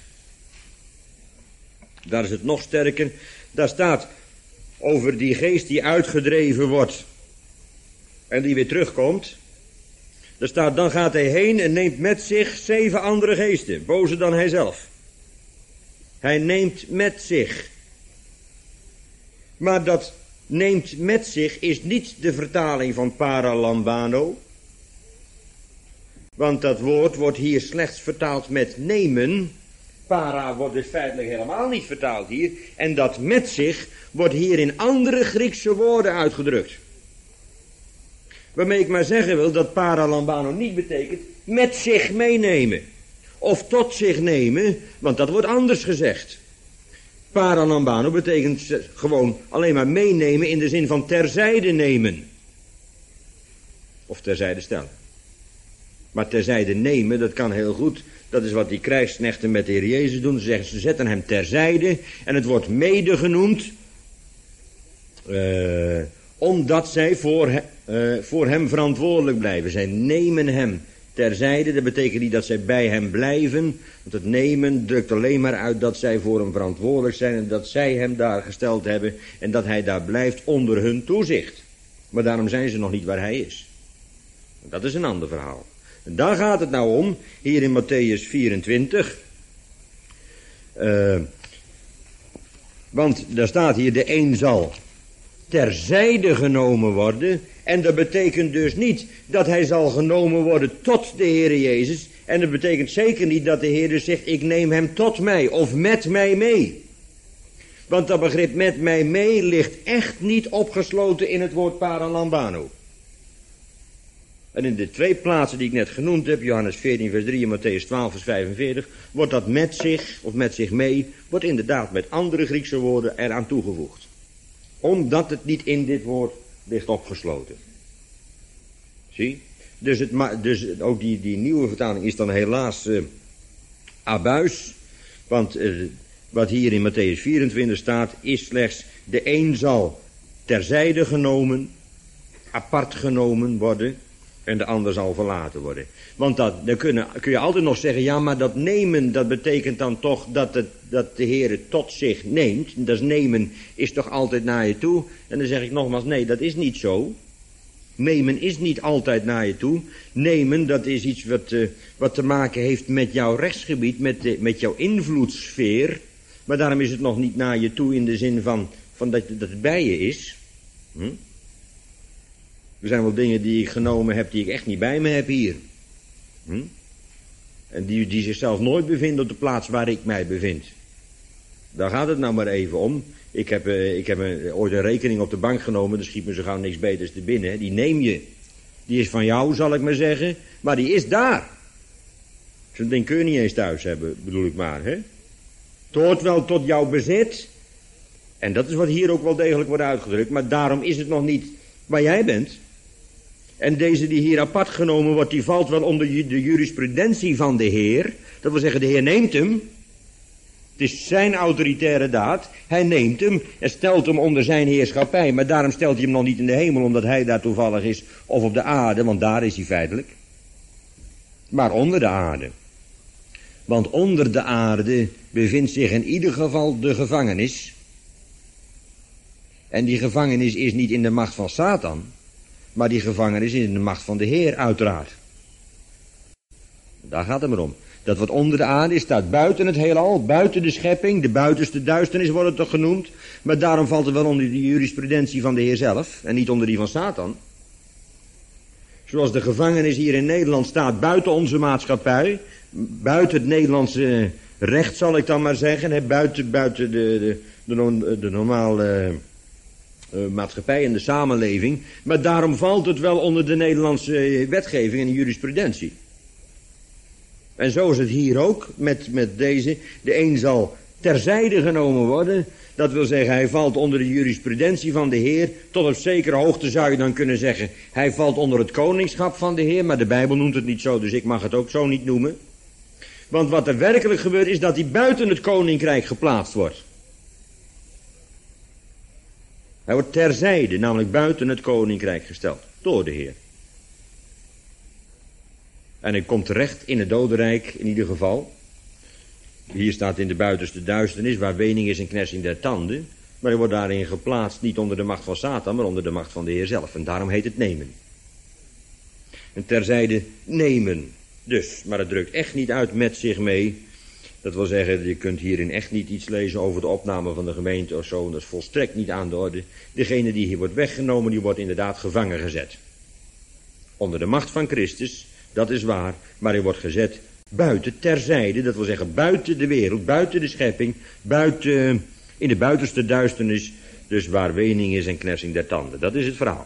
S1: Daar is het nog sterker. Daar staat over die geest die uitgedreven wordt en die weer terugkomt. Daar staat, dan gaat hij heen en neemt met zich zeven andere geesten, bozer dan hij zelf. Hij neemt met zich. Maar dat neemt met zich is niet de vertaling van paralambano. Want dat woord wordt hier slechts vertaald met nemen. Para wordt dus feitelijk helemaal niet vertaald hier. En dat met zich wordt hier in andere Griekse woorden uitgedrukt. Waarmee ik maar zeggen wil dat paralambano niet betekent met zich meenemen. Of tot zich nemen, want dat wordt anders gezegd. Paralambano betekent gewoon alleen maar meenemen in de zin van terzijde nemen. Of terzijde stellen. Maar terzijde nemen, dat kan heel goed. Dat is wat die krijgsknechten met de Heer Jezus doen. Ze zeggen, ze zetten hem terzijde. En het wordt mede genoemd. Uh, omdat zij voor, he, uh, voor hem verantwoordelijk blijven. Zij nemen hem terzijde. Dat betekent niet dat zij bij hem blijven. Want het nemen drukt alleen maar uit dat zij voor hem verantwoordelijk zijn. En dat zij hem daar gesteld hebben. En dat hij daar blijft onder hun toezicht. Maar daarom zijn ze nog niet waar hij is. Dat is een ander verhaal. En daar gaat het nou om, hier in Matthäus vierentwintig. Uh, want daar staat hier, de een zal terzijde genomen worden. En dat betekent dus niet dat hij zal genomen worden tot de Heere Jezus. En dat betekent zeker niet dat de Heere zegt, ik neem hem tot mij of met mij mee. Want dat begrip met mij mee ligt echt niet opgesloten in het woord paralambano. En in de twee plaatsen die ik net genoemd heb, Johannes veertien vers drie en Matthäus twaalf vers vijfenveertig, wordt dat met zich, of met zich mee, wordt inderdaad met andere Griekse woorden eraan toegevoegd. Omdat het niet in dit woord ligt opgesloten. Zie? Dus, het, dus ook die, die nieuwe vertaling is dan helaas uh, abuis. Want uh, wat hier in Matthäus vierentwintig staat, is slechts de een zal terzijde genomen, apart genomen worden. En de ander zal verlaten worden. Want dat, dan kun, kun je altijd nog zeggen, ja, maar dat nemen, dat betekent dan toch dat, het, dat de Heer het tot zich neemt. Dat is nemen is toch altijd naar je toe. En dan zeg ik nogmaals, nee, dat is niet zo. Nemen is niet altijd naar je toe. Nemen, dat is iets wat, uh, wat te maken heeft met jouw rechtsgebied, met, de, met jouw invloedssfeer. Maar daarom is het nog niet naar je toe in de zin van, van dat, dat het bij je is. Hm? Er zijn wel dingen die ik genomen heb die ik echt niet bij me heb hier. Hm? En die, die zichzelf nooit bevinden op de plaats waar ik mij bevind. Daar gaat het nou maar even om. Ik heb, uh, ik heb een, ooit een rekening op de bank genomen, er schiet me zo gauw niks beters te binnen. Die neem je. Die is van jou, zal ik maar zeggen. Maar die is daar. Zo'n ding kun je niet eens thuis hebben, bedoel ik maar. Hè? Het hoort wel tot jouw bezit. En dat is wat hier ook wel degelijk wordt uitgedrukt. Maar daarom is het nog niet waar jij bent. En deze die hier apart genomen wordt, die valt wel onder de jurisprudentie van de Heer. Dat wil zeggen, de Heer neemt hem. Het is zijn autoritaire daad. Hij neemt hem en stelt hem onder zijn heerschappij. Maar daarom stelt hij hem nog niet in de hemel, omdat hij daar toevallig is. Of op de aarde, want daar is hij feitelijk. Maar onder de aarde. Want onder de aarde bevindt zich in ieder geval de gevangenis. En die gevangenis is niet in de macht van Satan. Maar die gevangenis is in de macht van de Heer, uiteraard. Daar gaat het maar om. Dat wat onder de aarde is, staat buiten het heelal, buiten de schepping. De buitenste duisternis wordt het toch genoemd. Maar daarom valt het wel onder de jurisprudentie van de Heer zelf. En niet onder die van Satan. Zoals de gevangenis hier in Nederland staat buiten onze maatschappij, buiten het Nederlandse recht zal ik dan maar zeggen, hè, buiten, buiten de, de, de, de normale uh, maatschappij en de samenleving. Maar daarom valt het wel onder de Nederlandse wetgeving en de jurisprudentie. En zo is het hier ook met, met deze. De een zal terzijde genomen worden. Dat wil zeggen, hij valt onder de jurisprudentie van de Heer. Tot op zekere hoogte zou je dan kunnen zeggen, hij valt onder het koningschap van de Heer. Maar de Bijbel noemt het niet zo, dus ik mag het ook zo niet noemen. Want wat er werkelijk gebeurt is dat hij buiten het koninkrijk geplaatst wordt. Hij wordt terzijde, namelijk buiten het koninkrijk gesteld. Door de Heer. En hij komt terecht in het dodenrijk in ieder geval. Hier staat in de buitenste duisternis, waar wening is en knersing der tanden. Maar hij wordt daarin geplaatst, niet onder de macht van Satan, maar onder de macht van de Heer zelf. En daarom heet het nemen. En terzijde nemen. Dus, maar het drukt echt niet uit met zich mee. Dat wil zeggen, je kunt hierin echt niet iets lezen over de opname van de gemeente of zo. Dat is volstrekt niet aan de orde. Degene die hier wordt weggenomen, die wordt inderdaad gevangen gezet. Onder de macht van Christus, dat is waar. Maar hij wordt gezet buiten, terzijde. Dat wil zeggen, buiten de wereld, buiten de schepping. Buiten, in de buitenste duisternis. Dus waar wening is en knersing der tanden. Dat is het verhaal.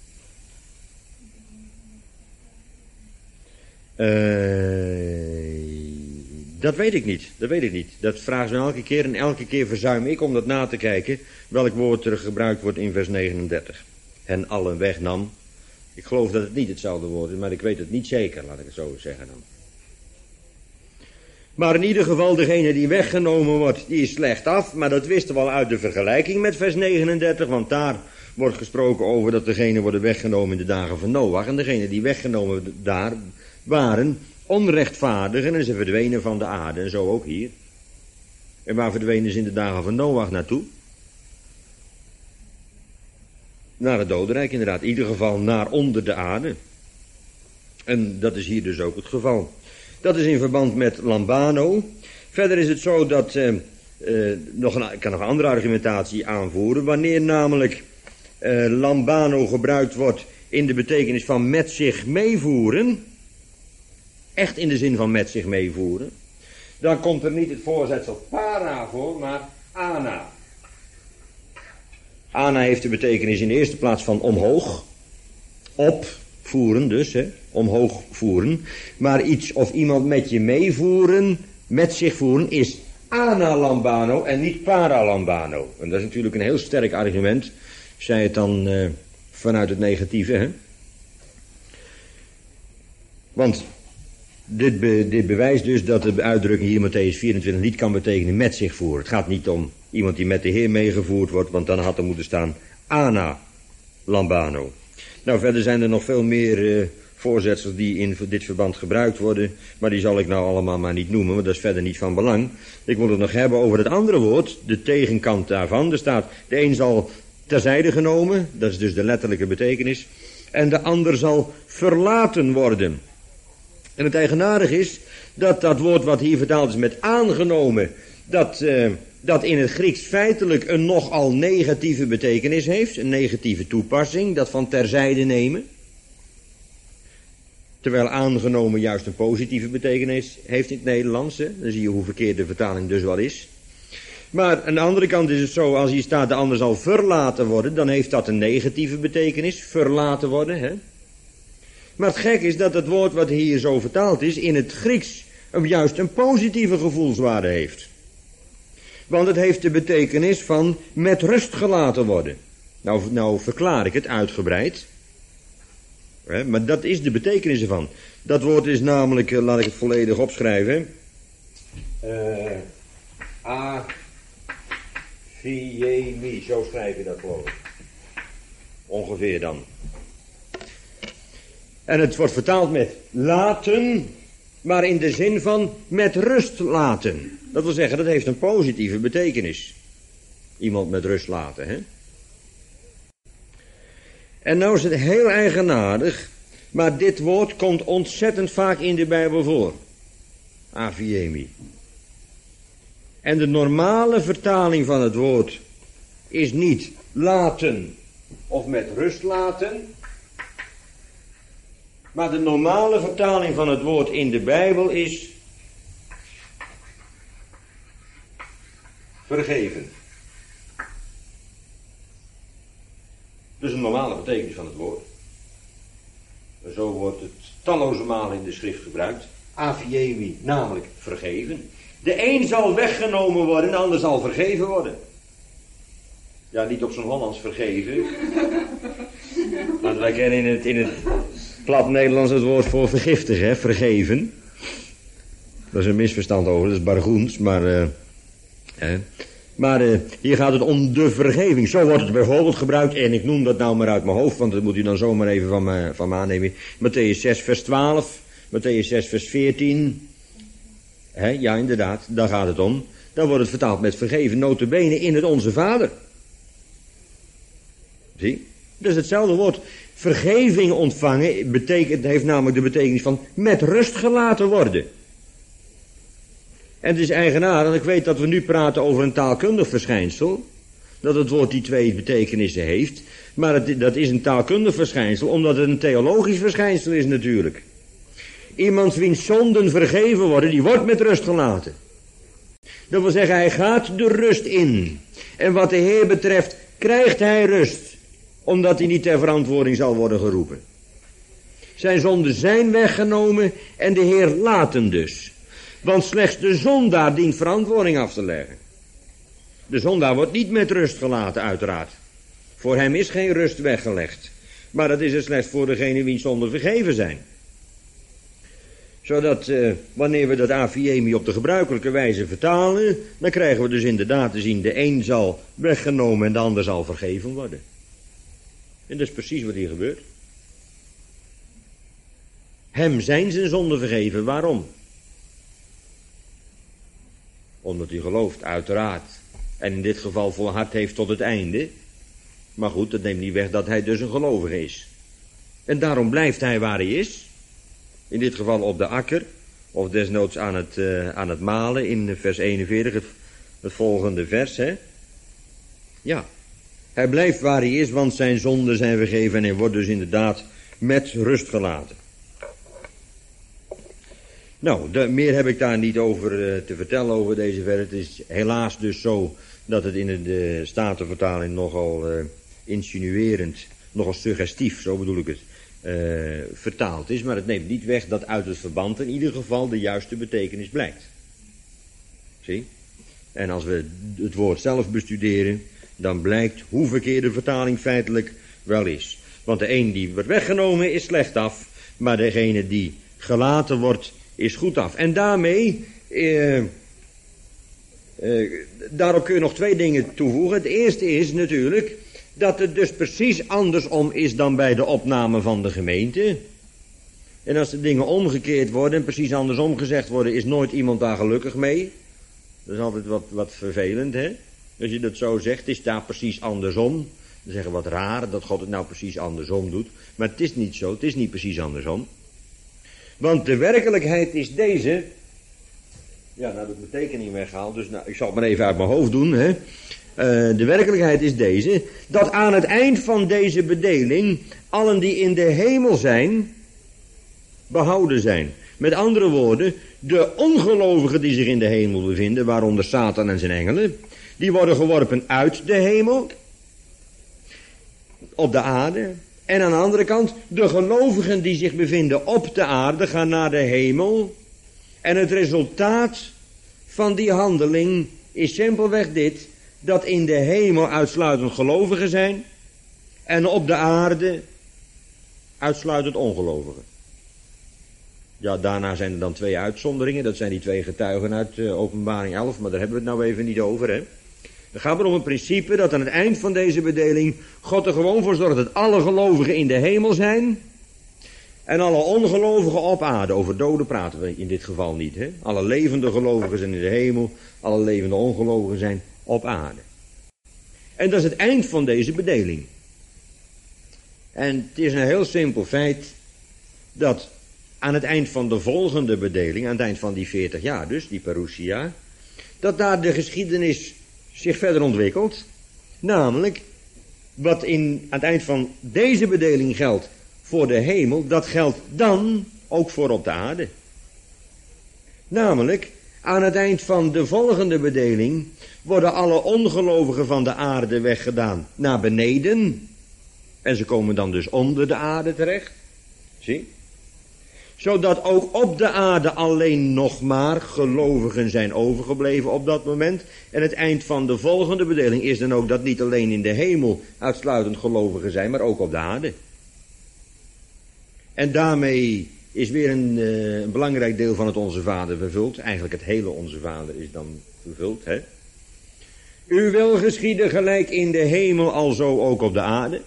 S1: Uh, dat weet ik niet, dat weet ik niet. Dat vragen ze elke keer en elke keer verzuim ik om dat na te kijken welk woord er gebruikt wordt in vers negenendertig. Hen allen wegnam. Ik geloof dat het niet hetzelfde woord is, maar ik weet het niet zeker, laat ik het zo zeggen dan. Maar in ieder geval, degene die weggenomen wordt, die is slecht af. Maar dat wisten we al uit de vergelijking met vers negenendertig, want daar wordt gesproken over dat degenen worden weggenomen in de dagen van Noach. En degenen die weggenomen daar waren onrechtvaardigen en ze verdwenen van de aarde. En zo ook hier. En waar verdwenen ze in de dagen van Noach naartoe? Naar het dodenrijk inderdaad. In ieder geval naar onder de aarde. En dat is hier dus ook het geval. Dat is in verband met Lambano. Verder is het zo dat, uh, uh, nog een, ik kan nog een andere argumentatie aanvoeren. Wanneer namelijk uh, Lambano gebruikt wordt in de betekenis van met zich meevoeren. Echt in de zin van met zich meevoeren. Dan komt er niet het voorzetsel para voor, maar ana. Ana heeft de betekenis in de eerste plaats van omhoog. Opvoeren dus, hè. Omhoog voeren. Maar iets of iemand met je meevoeren, met zich voeren, is ana lambano en niet para lambano. En dat is natuurlijk een heel sterk argument. Zij het dan uh, vanuit het negatieve, hè. Want dit, be, dit bewijst dus dat de uitdrukking hier Matthäus vierentwintig niet kan betekenen met zich voeren. Het gaat niet om iemand die met de Heer meegevoerd wordt, want dan had er moeten staan ana lambano. Nou, verder zijn er nog veel meer uh, voorzetsels die in dit verband gebruikt worden, maar die zal ik nou allemaal maar niet noemen, want dat is verder niet van belang. Ik wil het nog hebben over het andere woord, de tegenkant daarvan. Er staat, de een zal terzijde genomen, dat is dus de letterlijke betekenis, en de ander zal verlaten worden. En het eigenaardige is dat dat woord wat hier vertaald is met aangenomen, dat, uh, dat in het Grieks feitelijk een nogal negatieve betekenis heeft, een negatieve toepassing, dat van terzijde nemen. Terwijl aangenomen juist een positieve betekenis heeft in het Nederlands. Hè? Dan zie je hoe verkeerd de vertaling dus wel is. Maar aan de andere kant is het zo, als hier staat de ander zal verlaten worden, dan heeft dat een negatieve betekenis, verlaten worden. Hè? Maar het gek is dat het woord wat hier zo vertaald is, in het Grieks juist een positieve gevoelswaarde heeft. Want het heeft de betekenis van met rust gelaten worden. Nou, nou verklaar ik het uitgebreid. Hè, maar dat is de betekenis ervan. Dat woord is namelijk, laat ik het volledig opschrijven. Uh, Aphiemi, zo schrijf je dat geloof ik. Ongeveer dan. En het wordt vertaald met laten, maar in de zin van met rust laten. Dat wil zeggen, dat heeft een positieve betekenis. Iemand met rust laten, hè. En nou is het heel eigenaardig, maar dit woord komt ontzettend vaak in de Bijbel voor. Aphiemi. En de normale vertaling van het woord is niet laten of met rust laten, Maar de normale vertaling van het woord in de Bijbel is vergeven. Dus een normale betekenis van het woord. Zo wordt het talloze malen in de schrift gebruikt. Afiemi, namelijk vergeven. De een zal weggenomen worden, de ander zal vergeven worden. Ja, niet op zo'n Hollands vergeven. Want wij kennen in het, in het plat Nederlands het woord voor vergiftigen, hè? Vergeven. Dat is een misverstand over, dat is bargoens, maar... Uh, hè? Maar uh, hier gaat het om de vergeving. Zo wordt het bijvoorbeeld gebruikt, en ik noem dat nou maar uit mijn hoofd, want dat moet u dan zomaar even van me, van me aannemen. Mattheüs zes vers twaalf, Mattheüs zes vers veertien. Hè? Ja, inderdaad, daar gaat het om. Dan wordt het vertaald met vergeven, nota bene in het Onze Vader. Zie? Dat is hetzelfde woord. Vergeving ontvangen betekent, heeft namelijk de betekenis van met rust gelaten worden. En het is eigenaardig, ik weet dat we nu praten over een taalkundig verschijnsel, dat het woord die twee betekenissen heeft, maar het, dat is een taalkundig verschijnsel, omdat het een theologisch verschijnsel is natuurlijk. Iemand wiens zonden vergeven worden, die wordt met rust gelaten. Dat wil zeggen, hij gaat de rust in. En wat de Heer betreft, krijgt hij rust, omdat hij niet ter verantwoording zal worden geroepen. Zijn zonden zijn weggenomen en de Heer laat hem dus. Want slechts de zondaar dient verantwoording af te leggen. De zondaar wordt niet met rust gelaten, uiteraard. Voor hem is geen rust weggelegd. Maar dat is er slechts voor degene wiens zonden vergeven zijn. Zodat, uh, wanneer we dat afiemi op de gebruikelijke wijze vertalen, dan krijgen we dus inderdaad te zien, de een zal weggenomen en de ander zal vergeven worden. En dat is precies wat hier gebeurt. Hem zijn zijn zonden vergeven. Waarom? Omdat hij gelooft, uiteraard. En in dit geval volhard heeft tot het einde. Maar goed, dat neemt niet weg dat hij dus een gelovige is. En daarom blijft hij waar hij is. In dit geval op de akker. Of desnoods aan het, uh, aan het malen in vers eenenveertig. Het, het volgende vers, hè. Ja. Hij blijft waar hij is, want zijn zonden zijn vergeven. En hij wordt dus inderdaad met rust gelaten. Nou, de, meer heb ik daar niet over uh, te vertellen over deze vers. Het is helaas dus zo dat het in de uh, Statenvertaling nogal uh, insinuerend, nogal suggestief, zo bedoel ik het, uh, vertaald is. Maar het neemt niet weg dat uit het verband in ieder geval de juiste betekenis blijkt. Zie? En als we het woord zelf bestuderen, dan blijkt hoe verkeerd de vertaling feitelijk wel is. Want de een die wordt weggenomen is slecht af, maar degene die gelaten wordt is goed af. En daarmee, eh, eh, daarop kun je nog twee dingen toevoegen. Het eerste is natuurlijk dat het dus precies andersom is dan bij de opname van de gemeente. En als de dingen omgekeerd worden en precies andersom gezegd worden, is nooit iemand daar gelukkig mee. Dat is altijd wat, wat vervelend, hè. Als je dat zo zegt, is daar precies andersom. Dan zeggen we wat raar dat God het nou precies andersom doet. Maar het is niet zo, het is niet precies andersom. Want de werkelijkheid is deze. Ja, nou heb ik mijn tekening weggehaald, dus nou, ik zal het maar even uit mijn hoofd doen. Hè. Uh, de werkelijkheid is deze. Dat aan het eind van deze bedeling allen die in de hemel zijn, behouden zijn. Met andere woorden, de ongelovigen die zich in de hemel bevinden, waaronder Satan en zijn engelen, die worden geworpen uit de hemel, op de aarde. En aan de andere kant, de gelovigen die zich bevinden op de aarde gaan naar de hemel. En het resultaat van die handeling is simpelweg dit, dat in de hemel uitsluitend gelovigen zijn en op de aarde uitsluitend ongelovigen. Ja, daarna zijn er dan twee uitzonderingen, dat zijn die twee getuigen uit uh, Openbaring elf, maar daar hebben we het nou even niet over, hè. Het gaat maar om een principe dat aan het eind van deze bedeling God er gewoon voor zorgt dat alle gelovigen in de hemel zijn en alle ongelovigen op aarde. Over doden praten we in dit geval niet, hè. Alle levende gelovigen zijn in de hemel, alle levende ongelovigen zijn op aarde. En dat is het eind van deze bedeling. En het is een heel simpel feit dat aan het eind van de volgende bedeling, aan het eind van die veertig jaar dus, die parousia, dat daar de geschiedenis zich verder ontwikkelt. Namelijk, wat in, aan het eind van deze bedeling geldt voor de hemel, dat geldt dan ook voor op de aarde. Namelijk, aan het eind van de volgende bedeling worden alle ongelovigen van de aarde weggedaan naar beneden. En ze komen dan dus onder de aarde terecht. Zie? Zodat ook op de aarde alleen nog maar gelovigen zijn overgebleven op dat moment. En het eind van de volgende bedeling is dan ook dat niet alleen in de hemel uitsluitend gelovigen zijn, maar ook op de aarde. En daarmee is weer een, uh, een belangrijk deel van het Onze Vader vervuld. Eigenlijk het hele Onze Vader is dan vervuld. Hè? U wil geschieden gelijk in de hemel, alzo ook op de aarde.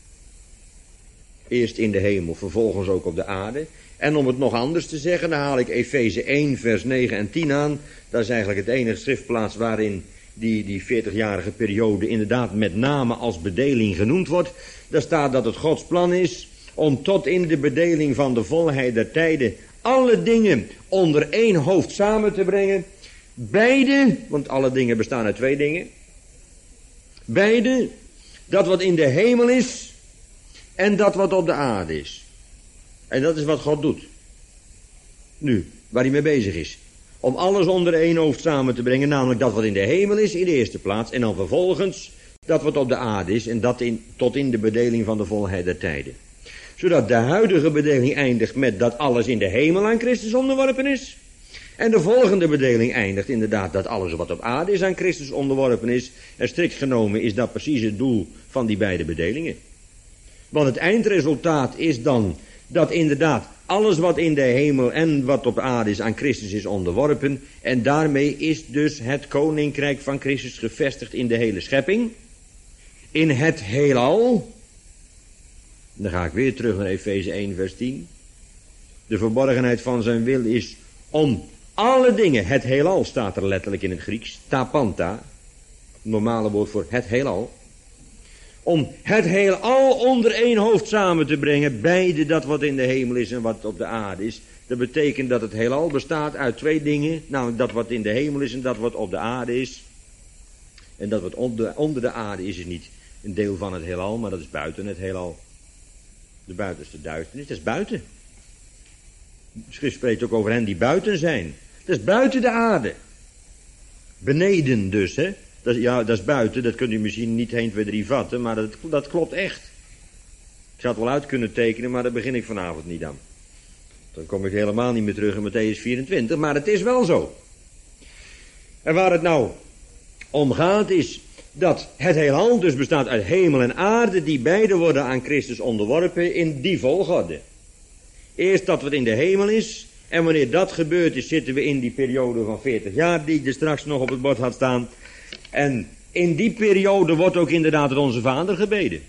S1: Eerst in de hemel, vervolgens ook op de aarde. En om het nog anders te zeggen, dan haal ik Efeze één vers negen en tien aan. Dat is eigenlijk het enige schriftplaats waarin die, die veertigjarige periode inderdaad met name als bedeling genoemd wordt. Daar staat dat het Gods plan is om tot in de bedeling van de volheid der tijden alle dingen onder één hoofd samen te brengen. Beide, want alle dingen bestaan uit twee dingen. Beide, dat wat in de hemel is en dat wat op de aarde is. En dat is wat God doet. Nu, waar hij mee bezig is. Om alles onder één hoofd samen te brengen, namelijk dat wat in de hemel is in de eerste plaats. En dan vervolgens dat wat op de aarde is en dat in, tot in de bedeling van de volheid der tijden. Zodat de huidige bedeling eindigt met dat alles in de hemel aan Christus onderworpen is. En de volgende bedeling eindigt inderdaad dat alles wat op aarde is aan Christus onderworpen is. En strikt genomen is dat precies het doel van die beide bedelingen. Want het eindresultaat is dan dat inderdaad alles wat in de hemel en wat op aarde is aan Christus is onderworpen. En daarmee is dus het koninkrijk van Christus gevestigd in de hele schepping. In het heelal. Dan ga ik weer terug naar Efeze één vers tien. De verborgenheid van zijn wil is om alle dingen, het heelal staat er letterlijk in het Grieks, tapanta, normale woord voor het heelal. Om het heelal onder één hoofd samen te brengen, beide dat wat in de hemel is en wat op de aarde is. Dat betekent dat het heelal bestaat uit twee dingen, namelijk dat wat in de hemel is en dat wat op de aarde is. En dat wat onder, onder de aarde is, is niet een deel van het heelal, maar dat is buiten het heelal. De buitenste duisternis, dat is buiten. De schrift spreekt ook over hen die buiten zijn. Dat is buiten de aarde. Beneden dus, hè. Dat, ja, dat is buiten, dat kunt u misschien niet één, twee, drie vatten, maar dat, dat klopt echt. Ik zou het wel uit kunnen tekenen, maar daar begin ik vanavond niet aan. Dan kom ik helemaal niet meer terug in Matthäus vierentwintig, maar het is wel zo. En waar het nou om gaat is dat het heelal dus bestaat uit hemel en aarde, die beide worden aan Christus onderworpen in die volgorde. Eerst dat wat in de hemel is, en wanneer dat gebeurd is, zitten we in die periode van veertig jaar, die ik er straks nog op het bord had staan. En in die periode wordt ook inderdaad het Onze Vader gebeden.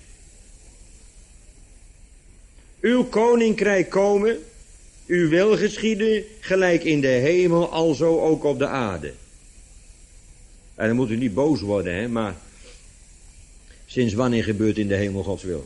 S1: Uw koninkrijk komen, uw wil geschieden, gelijk in de hemel, alzo ook op de aarde. En dan moet u niet boos worden, hè, maar sinds wanneer gebeurt in de hemel Gods wil?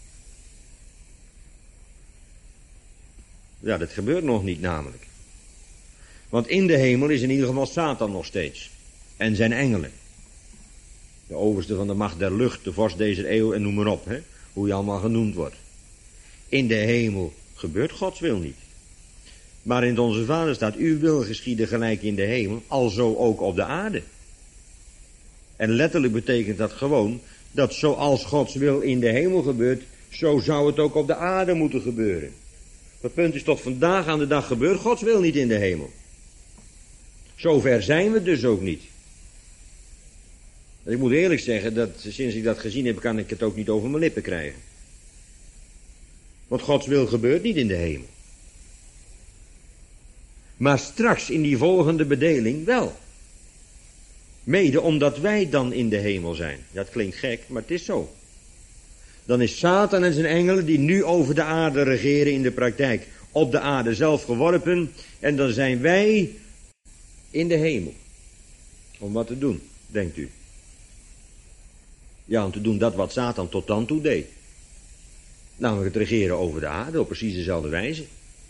S1: Ja, dat gebeurt nog niet namelijk. Want in de hemel is in ieder geval Satan nog steeds. En zijn engelen. De overste van de macht der lucht, de vorst deze eeuw en noem maar op, hè, hoe je allemaal genoemd wordt. In de hemel gebeurt Gods wil niet. Maar in het Onze Vader staat, uw wil geschieden gelijk in de hemel, alzo ook op de aarde. En letterlijk betekent dat gewoon, dat zoals Gods wil in de hemel gebeurt, zo zou het ook op de aarde moeten gebeuren. Het punt is, tot vandaag aan de dag gebeurt Gods wil niet in de hemel. Zover zijn we dus ook niet. Ik moet eerlijk zeggen, dat sinds ik dat gezien heb, kan ik het ook niet over mijn lippen krijgen. Want Gods wil gebeurt niet in de hemel. Maar straks in die volgende bedeling wel. Mede omdat wij dan in de hemel zijn. Dat klinkt gek, maar het is zo. Dan is Satan en zijn engelen die nu over de aarde regeren in de praktijk op de aarde zelf geworpen. En dan zijn wij in de hemel. Om wat te doen, denkt u? Ja, om te doen dat wat Satan tot dan toe deed. Namelijk het regeren over de aarde op precies dezelfde wijze.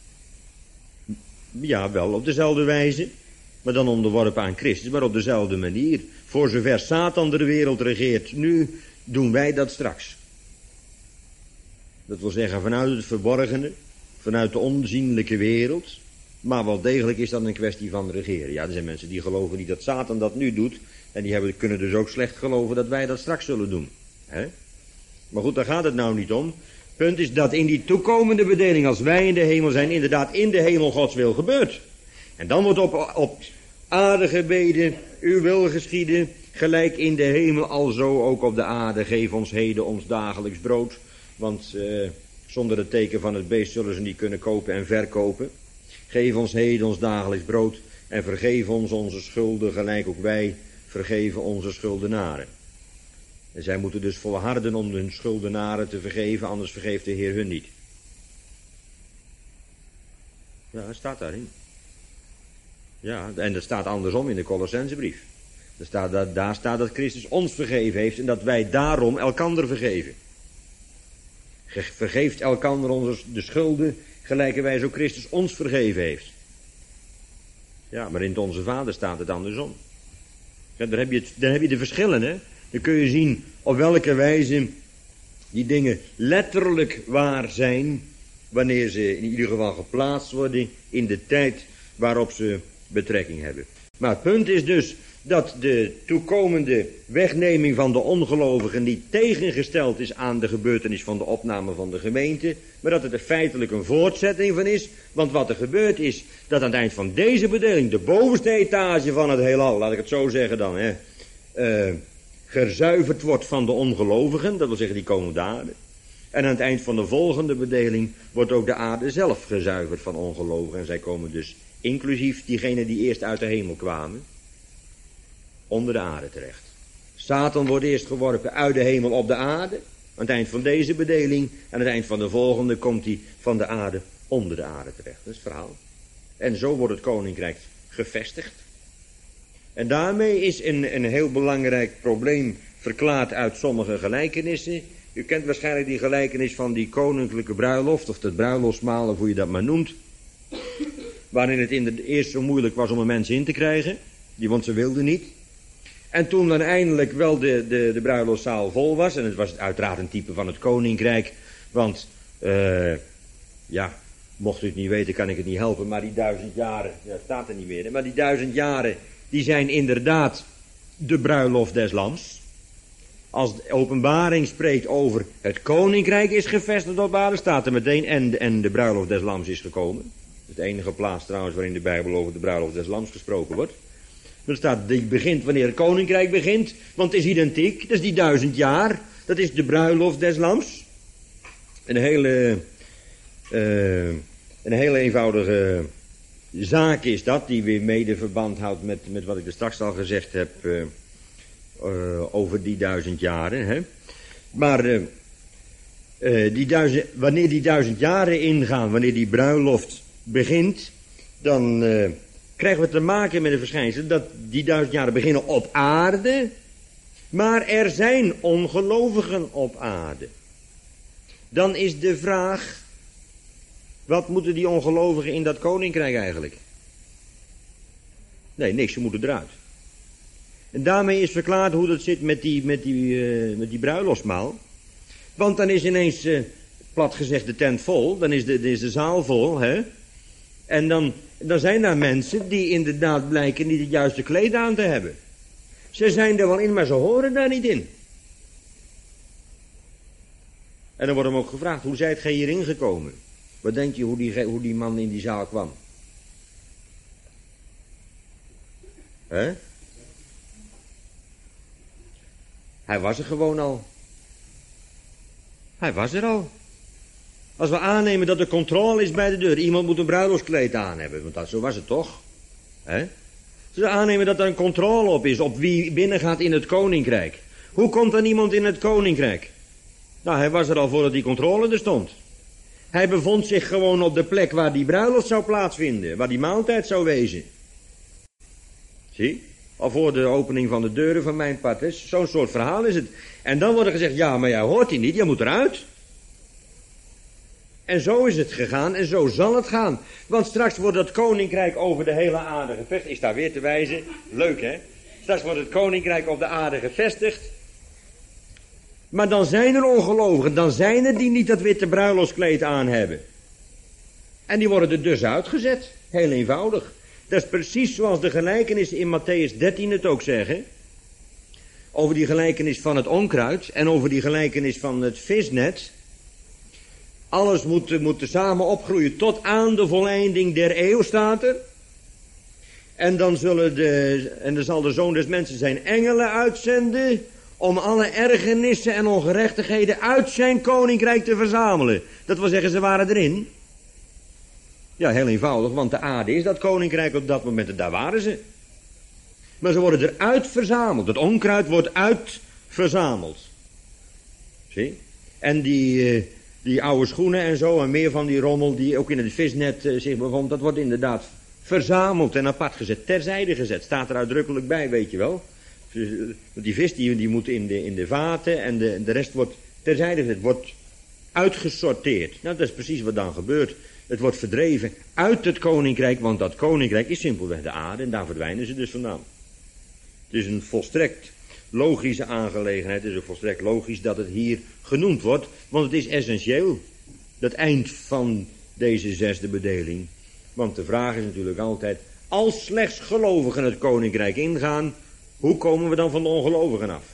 S1: Ja, wel op dezelfde wijze. Maar dan onderworpen aan Christus, maar op dezelfde manier. Voor zover Satan de wereld regeert nu, doen wij dat straks. Dat wil zeggen vanuit het verborgene, vanuit de onzienlijke wereld. Maar wel degelijk is dat een kwestie van regeren. Ja, er zijn mensen die geloven niet dat Satan dat nu doet. En die hebben, kunnen dus ook slecht geloven dat wij dat straks zullen doen. He? Maar goed, daar gaat het nou niet om. Punt is dat in die toekomende bedeling, als wij in de hemel zijn, inderdaad in de hemel Gods wil gebeurt. En dan wordt op, op aarde gebeden, uw wil geschieden, gelijk in de hemel, alzo ook op de aarde. Geef ons heden ons dagelijks brood. Want uh, zonder het teken van het beest zullen ze niet kunnen kopen en verkopen. Geef ons heden ons dagelijks brood en vergeef ons onze schulden, gelijk ook wij vergeven onze schuldenaren. En zij moeten dus volharden om hun schuldenaren te vergeven, anders vergeeft de Heer hun niet. Ja, dat staat daarin. Ja, en dat staat andersom in de Colossensebrief. Daar staat, dat, daar staat dat Christus ons vergeven heeft en dat wij daarom elkander vergeven. Vergeeft elkander onze, de schulden, gelijk wij zo Christus ons vergeven heeft. Ja, maar in het Onze Vader staat het andersom. Ja, daar, heb je het, daar heb je de verschillen, hè. Dan kun je zien op welke wijze die dingen letterlijk waar zijn, wanneer ze in ieder geval geplaatst worden in de tijd waarop ze betrekking hebben. Maar het punt is dus dat de toekomende wegneming van de ongelovigen niet tegengesteld is aan de gebeurtenis van de opname van de gemeente, maar dat het er feitelijk een voortzetting van is. Want wat er gebeurt is dat aan het eind van deze bedeling de bovenste etage van het heelal, laat ik het zo zeggen dan, hè, uh, gezuiverd wordt van de ongelovigen, dat wil zeggen die komen op de aarde. En aan het eind van de volgende bedeling wordt ook de aarde zelf gezuiverd van ongelovigen. En zij komen dus, inclusief diegenen die eerst uit de hemel kwamen, onder de aarde terecht. Satan wordt eerst geworpen uit de hemel op de aarde. Aan het eind van deze bedeling. En aan het eind van de volgende komt hij van de aarde onder de aarde terecht. Dat is het verhaal. En zo wordt het koninkrijk gevestigd. En daarmee is een, een heel belangrijk probleem verklaard uit sommige gelijkenissen. U kent waarschijnlijk die gelijkenis van die koninklijke bruiloft, of het bruiloftsmaal, of hoe je dat maar noemt. Waarin het in de eerst zo moeilijk was om een mens in te krijgen. Die, want ze wilden niet. En toen dan eindelijk wel de, de, de bruiloftszaal vol was, en het was uiteraard een type van het koninkrijk, want, uh, ja, mocht u het niet weten, kan ik het niet helpen, maar die duizend jaren, ja, staat er niet meer, maar die duizend jaren, die zijn inderdaad de bruiloft des lams. Als de openbaring spreekt over het koninkrijk is gevestigd op aarde, staat er meteen en, en de bruiloft des lams is gekomen. Het enige plaats trouwens waarin de Bijbel over de bruiloft des lams gesproken wordt. Er staat, die begint wanneer het koninkrijk begint, want het is identiek, dat is die duizend jaar, dat is de bruiloft des lams. Een hele, uh, een hele eenvoudige zaak is dat, die weer mede verband houdt met, met wat ik er straks al gezegd heb, uh, uh, over die duizend jaren. Hè. Maar uh, uh, die duizend, wanneer die duizend jaren ingaan, wanneer die bruiloft begint, dan Uh, krijgen we te maken met een verschijnsel dat die duizend jaren beginnen op aarde, maar er zijn ongelovigen op aarde. Dan is de vraag, wat moeten die ongelovigen in dat koninkrijk eigenlijk? Nee, niks, ze moeten eruit. En daarmee is verklaard hoe dat zit met die, met die, uh, met die bruiloftsmaal. Want dan is ineens, uh, plat gezegd, de tent vol, dan is de, dan is de zaal vol, hè? En dan, dan zijn daar mensen die inderdaad blijken niet het juiste kleed aan te hebben. Ze zijn er wel in, maar ze horen daar niet in. En dan wordt hem ook gevraagd, hoe zijt gij hierin gekomen? Wat denk je hoe die, hoe die man in die zaal kwam? Hè? Hij was er gewoon al. Hij was er al. Als we aannemen dat er controle is bij de deur. Iemand moet een bruiloftskleed aan hebben. Want dat, zo was het toch? Hè? Als we aannemen dat er een controle op is. Op wie binnengaat in het koninkrijk. Hoe komt dan iemand in het koninkrijk? Nou, hij was er al voordat die controle er stond. Hij bevond zich gewoon op de plek waar die bruiloft zou plaatsvinden. Waar die maaltijd zou wezen. Zie? Al voor de opening van de deuren van mijn part. Zo'n soort verhaal is het. En dan wordt er gezegd, ja, maar jij hoort hier niet. Jij moet eruit. En zo is het gegaan en zo zal het gaan. Want straks wordt het koninkrijk over de hele aarde gevestigd. Is daar weer te wijzen. Leuk, hè? Straks wordt het koninkrijk op de aarde gevestigd. Maar dan zijn er ongelovigen, dan zijn er die niet dat witte bruiloftskleed aan hebben. En die worden er dus uitgezet, heel eenvoudig. Dat is precies zoals de gelijkenis in Matthäus dertien het ook zeggen. Over die gelijkenis van het onkruid en over die gelijkenis van het visnet. Alles moet, moet samen opgroeien tot aan de voleinding der eeuw, staat er. En dan, zullen de, en dan zal de Zoon des Mensen zijn engelen uitzenden om alle ergernissen en ongerechtigheden uit zijn koninkrijk te verzamelen. Dat wil zeggen, ze waren erin. Ja, heel eenvoudig, want de aarde is dat koninkrijk op dat moment en daar waren ze. Maar ze worden eruit verzameld. Het onkruid wordt uitverzameld. Zie? En die, uh, die oude schoenen en zo en meer van die rommel die ook in het visnet uh, zich bevond, dat wordt inderdaad verzameld en apart gezet, terzijde gezet. Staat er uitdrukkelijk bij, weet je wel. Die vis die, die moet in de, in de vaten en de, de rest wordt terzijde gezet, wordt uitgesorteerd. Nou, dat is precies wat dan gebeurt. Het wordt verdreven uit het koninkrijk, want dat koninkrijk is simpelweg de aarde en daar verdwijnen ze dus vandaan. Het is een volstrekt logische aangelegenheid, het is ook volstrekt logisch dat het hier genoemd wordt, want het is essentieel, dat eind van deze zesde bedeling. Want de vraag is natuurlijk altijd, als slechts gelovigen het koninkrijk ingaan, hoe komen we dan van de ongelovigen af?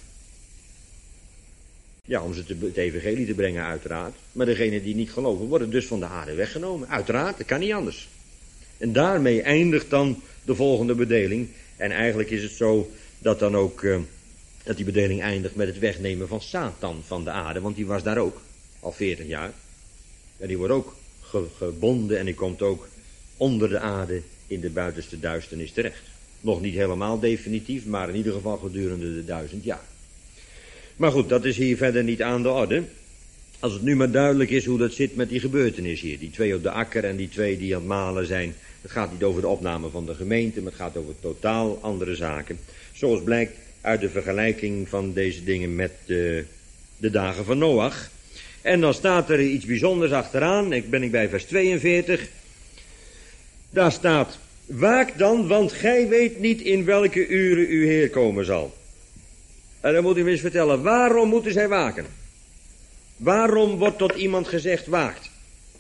S1: Ja, om ze te, het evangelie te brengen uiteraard. Maar degenen die niet geloven worden dus van de aarde weggenomen. Uiteraard, dat kan niet anders. En daarmee eindigt dan de volgende bedeling. En eigenlijk is het zo dat dan ook, uh, dat die bedeling eindigt met het wegnemen van Satan van de aarde. Want die was daar ook, al veertig jaar. En die wordt ook ge, gebonden en die komt ook onder de aarde in de buitenste duisternis terecht. Nog niet helemaal definitief, maar in ieder geval gedurende de duizend jaar. Maar goed, dat is hier verder niet aan de orde. Als het nu maar duidelijk is hoe dat zit met die gebeurtenis hier. Die twee op de akker en die twee die aan het malen zijn. Het gaat niet over de opname van de gemeente, maar het gaat over totaal andere zaken. Zoals blijkt uit de vergelijking van deze dingen met de, de dagen van Noach. En dan staat er iets bijzonders achteraan. Ik ben ik bij vers tweeënveertig. Daar staat: waak dan, want gij weet niet in welke uren uw Heer komen zal. En dan moet u me eens vertellen, waarom moeten zij waken? Waarom wordt tot iemand gezegd waakt?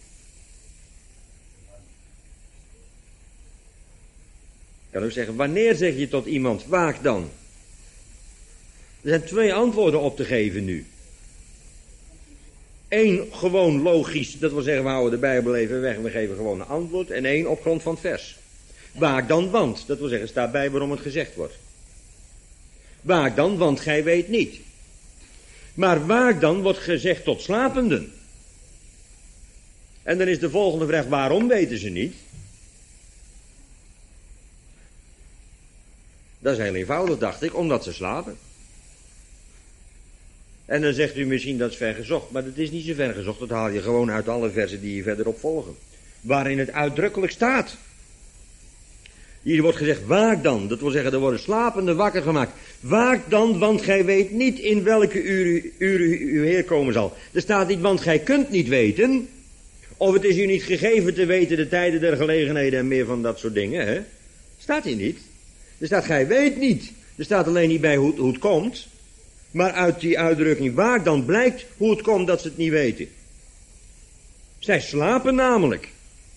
S1: Ik kan ook zeggen, wanneer zeg je tot iemand waak dan? Er zijn twee antwoorden op te geven nu. Eén gewoon logisch, dat wil zeggen we houden de Bijbel even weg en we geven gewoon een antwoord. En één op grond van het vers. Waak dan, want, dat wil zeggen, staat bij waarom het gezegd wordt. Waak dan, want gij weet niet. Maar waak dan wordt gezegd tot slapenden. En dan is de volgende vraag, waarom weten ze niet? Dat is heel eenvoudig, dacht ik, omdat ze slapen. En dan zegt u misschien dat is ver gezocht, maar dat is niet zo ver gezocht. Dat haal je gewoon uit alle versen die hier verderop volgen. Waarin het uitdrukkelijk staat. Hier wordt gezegd, waak dan. Dat wil zeggen, er worden slapenden wakker gemaakt. Waak dan, want gij weet niet in welke uren uur uw Heer komen zal. Er staat niet, want gij kunt niet weten. Of het is u niet gegeven te weten de tijden der gelegenheden en meer van dat soort dingen. Hè? Staat hier niet. Er staat, gij weet niet. Er staat alleen niet bij hoe, hoe het komt. Maar uit die uitdrukking, waak dan, blijkt hoe het komt dat ze het niet weten. Zij slapen namelijk.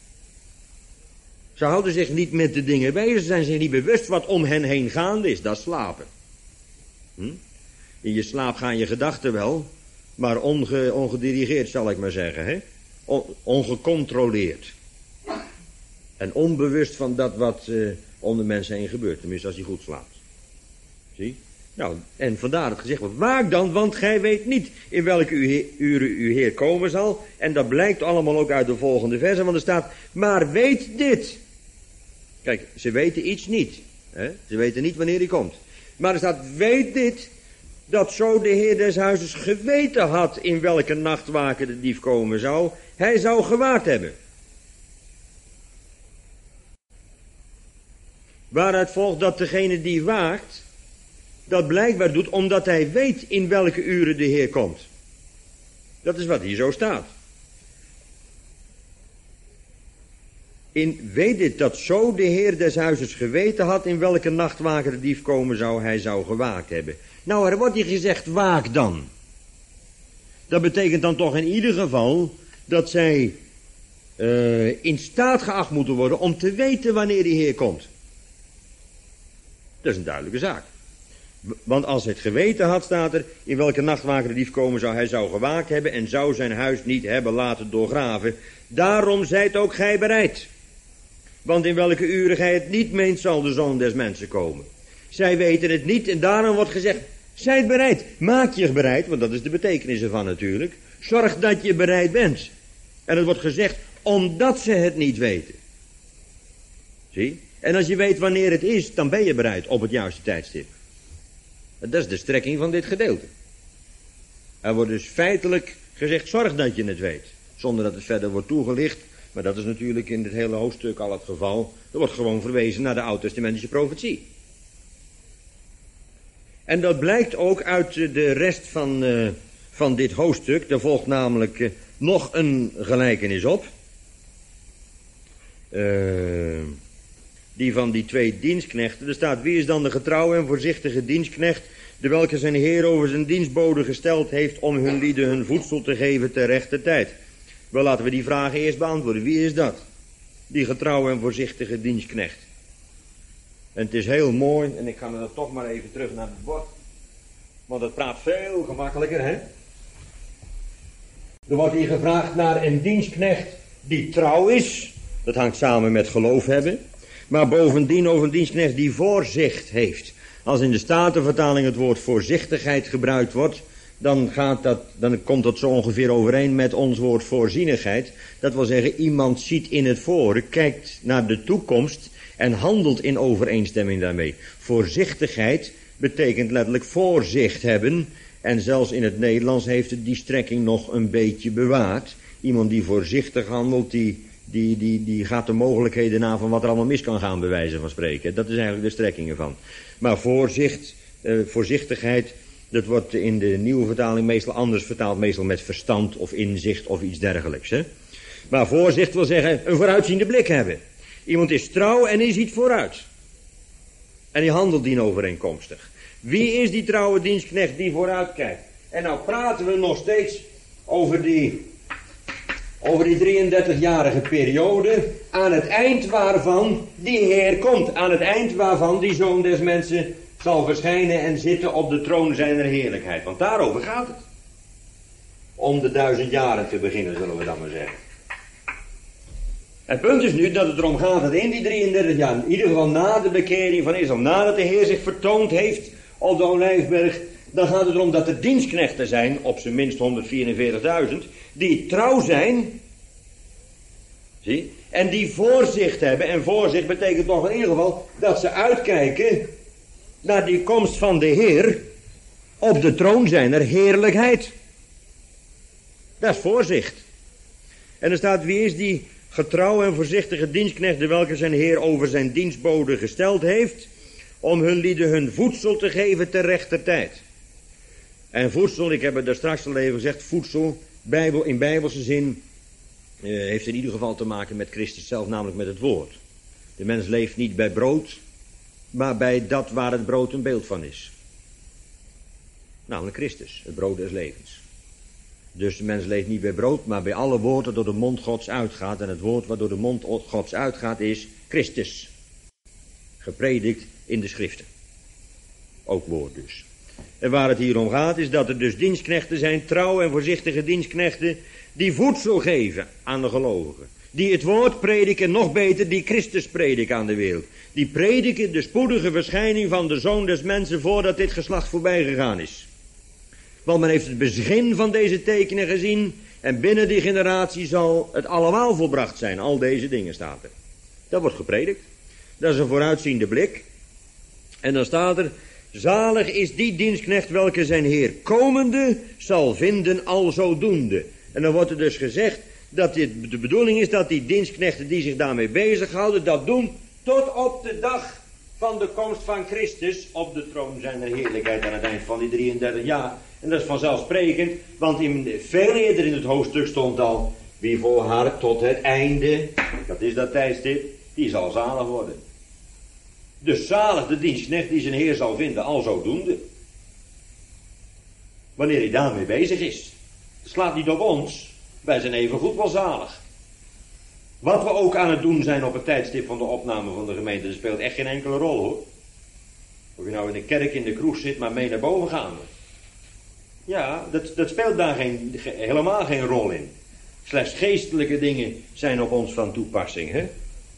S1: Ze houden zich niet met de dingen bezig, ze zijn zich niet bewust wat om hen heen gaande is, dat is slapen. Hm? In je slaap gaan je gedachten wel, maar onge, ongedirigeerd zal ik maar zeggen, hè? On, ongecontroleerd. En onbewust van dat wat uh, om de mensen heen gebeurt, tenminste als je goed slaapt. Zie? Nou, en vandaar dat gezegd wordt, waak dan, want gij weet niet in welke uren uw Heer komen zal. En dat blijkt allemaal ook uit de volgende versen, want er staat, maar weet dit. Kijk, ze weten iets niet. Hè? Ze weten niet wanneer hij komt. Maar er staat, weet dit, dat zo de Heer des huizes geweten had in welke nachtwaken de dief komen zou, hij zou gewaakt hebben. Waaruit volgt dat degene die waakt, dat blijkbaar doet omdat hij weet in welke uren de Heer komt. Dat is wat hier zo staat. In weet dit dat zo de Heer des huizes geweten had in welke nachtwaker de dief komen zou, hij zou gewaakt hebben. Nou, er wordt hier gezegd, waak dan. Dat betekent dan toch in ieder geval dat zij uh, in staat geacht moeten worden om te weten wanneer die Heer komt. Dat is een duidelijke zaak. Want als hij het geweten had, staat er, in welke nacht waker de dief komen zou, hij zou gewaakt hebben en zou zijn huis niet hebben laten doorgraven. Daarom zijt ook gij bereid. Want in welke uren gij het niet meent, zal de Zoon des Mensen komen. Zij weten het niet en daarom wordt gezegd, zijt bereid. Maak je bereid, want dat is de betekenis ervan natuurlijk. Zorg dat je bereid bent. En het wordt gezegd, omdat ze het niet weten. Zie? En als je weet wanneer het is, dan ben je bereid op het juiste tijdstip. Dat is de strekking van dit gedeelte. Er wordt dus feitelijk gezegd, zorg dat je het weet. Zonder dat het verder wordt toegelicht. Maar dat is natuurlijk in dit hele hoofdstuk al het geval. Er wordt gewoon verwezen naar de oud-testamentische profetie. En dat blijkt ook uit de rest van, uh, van dit hoofdstuk. Er volgt namelijk uh, nog een gelijkenis op. Uh, die van die twee dienstknechten. Er staat, wie is dan de getrouwe en voorzichtige dienstknecht, de welke zijn heer over zijn dienstbode gesteld heeft om hun lieden hun voedsel te geven ter rechte tijd. Wel, laten we die vragen eerst beantwoorden. Wie is dat? Die getrouwe en voorzichtige dienstknecht. En het is heel mooi, en ik ga dan toch maar even terug naar het bord. Want het praat veel gemakkelijker, hè? Er wordt hier gevraagd naar een dienstknecht die trouw is. Dat hangt samen met geloof hebben. Maar bovendien over een dienstknecht die voorzicht heeft. Als in de Statenvertaling het woord voorzichtigheid gebruikt wordt, dan, gaat dat, dan komt dat zo ongeveer overeen met ons woord voorzienigheid. Dat wil zeggen, iemand ziet in het voren, kijkt naar de toekomst en handelt in overeenstemming daarmee. Voorzichtigheid betekent letterlijk voorzicht hebben. En zelfs in het Nederlands heeft het die strekking nog een beetje bewaard. Iemand die voorzichtig handelt, die, die, die, die gaat de mogelijkheden na van wat er allemaal mis kan gaan, bij wijze van spreken. Dat is eigenlijk de strekking ervan. Maar voorzicht, eh, voorzichtigheid, dat wordt in de nieuwe vertaling meestal anders vertaald. Meestal met verstand of inzicht of iets dergelijks. Hè? Maar voorzicht wil zeggen een vooruitziende blik hebben. Iemand is trouw en die ziet vooruit. En die handelt dienovereenkomstig. Wie is die trouwe dienstknecht die vooruit kijkt? En nou praten we nog steeds over die, over die drieëndertigjarige periode, aan het eind waarvan die Heer komt. Aan het eind waarvan die Zoon des Mensen zal verschijnen en zitten op de troon zijner heerlijkheid. Want daarover gaat het. Om de duizend jaren te beginnen, zullen we dan maar zeggen. Het punt is nu dat het erom gaat dat in die drieëndertig jaar, in ieder geval na de bekering van Israël, nadat de Heer zich vertoond heeft op de Olijfberg, dan gaat het erom dat er dienstknechten zijn, op zijn minst honderdvierenveertigduizend, die trouw zijn, zie, en die voorzicht hebben. En voorzicht betekent toch in ieder geval dat ze uitkijken naar die komst van de Heer op de troon zijner heerlijkheid. Dat is voorzicht. En er staat, wie is die getrouwe en voorzichtige dienstknecht, de welke zijn Heer over zijn dienstbode gesteld heeft, om hun lieden hun voedsel te geven ter rechter tijd. En voedsel, ik heb het daar straks al even gezegd, voedsel, Bijbel, in bijbelse zin, eh, heeft in ieder geval te maken met Christus zelf, namelijk met het woord. De mens leeft niet bij brood, maar bij dat waar het brood een beeld van is. Namelijk Christus, het brood des levens. Dus de mens leeft niet bij brood, maar bij alle woorden dat door de mond Gods uitgaat. En het woord wat door de mond Gods uitgaat is Christus. Gepredikt in de schriften. Ook woord dus. En waar het hier om gaat is dat er dus dienstknechten zijn, trouwe en voorzichtige dienstknechten, die voedsel geven aan de gelovigen. Die het woord prediken, nog beter, die Christus prediken aan de wereld. Die prediken de spoedige verschijning van de Zoon des Mensen voordat dit geslacht voorbij gegaan is. Want men heeft het begin van deze tekenen gezien en binnen die generatie zal het allemaal volbracht zijn. Al deze dingen staat er. Dat wordt gepredikt. Dat is een vooruitziende blik. En dan staat er, zalig is die dienstknecht welke zijn Heer komende zal vinden al zodoende. En dan wordt er dus gezegd dat dit de bedoeling is dat die dienstknechten die zich daarmee bezighouden, dat doen tot op de dag van de komst van Christus op de troon zijner heerlijkheid aan het eind van die drieëndertig jaar. En dat is vanzelfsprekend, want in, veel eerder in het hoofdstuk stond al, wie volhardt tot het einde, dat is dat tijdstip, die zal zalig worden. Dus zalig de dienstknecht die zijn Heer zal vinden, al zodoende. Wanneer hij daarmee bezig is. Het slaat niet op ons. Wij zijn even goed wel zalig. Wat we ook aan het doen zijn op het tijdstip van de opname van de gemeente, dat speelt echt geen enkele rol hoor. Of je nou in de kerk, in de kroeg zit, maar mee naar boven gaan we. Ja, dat, dat speelt daar geen, helemaal geen rol in. Slechts geestelijke dingen zijn op ons van toepassing, hè?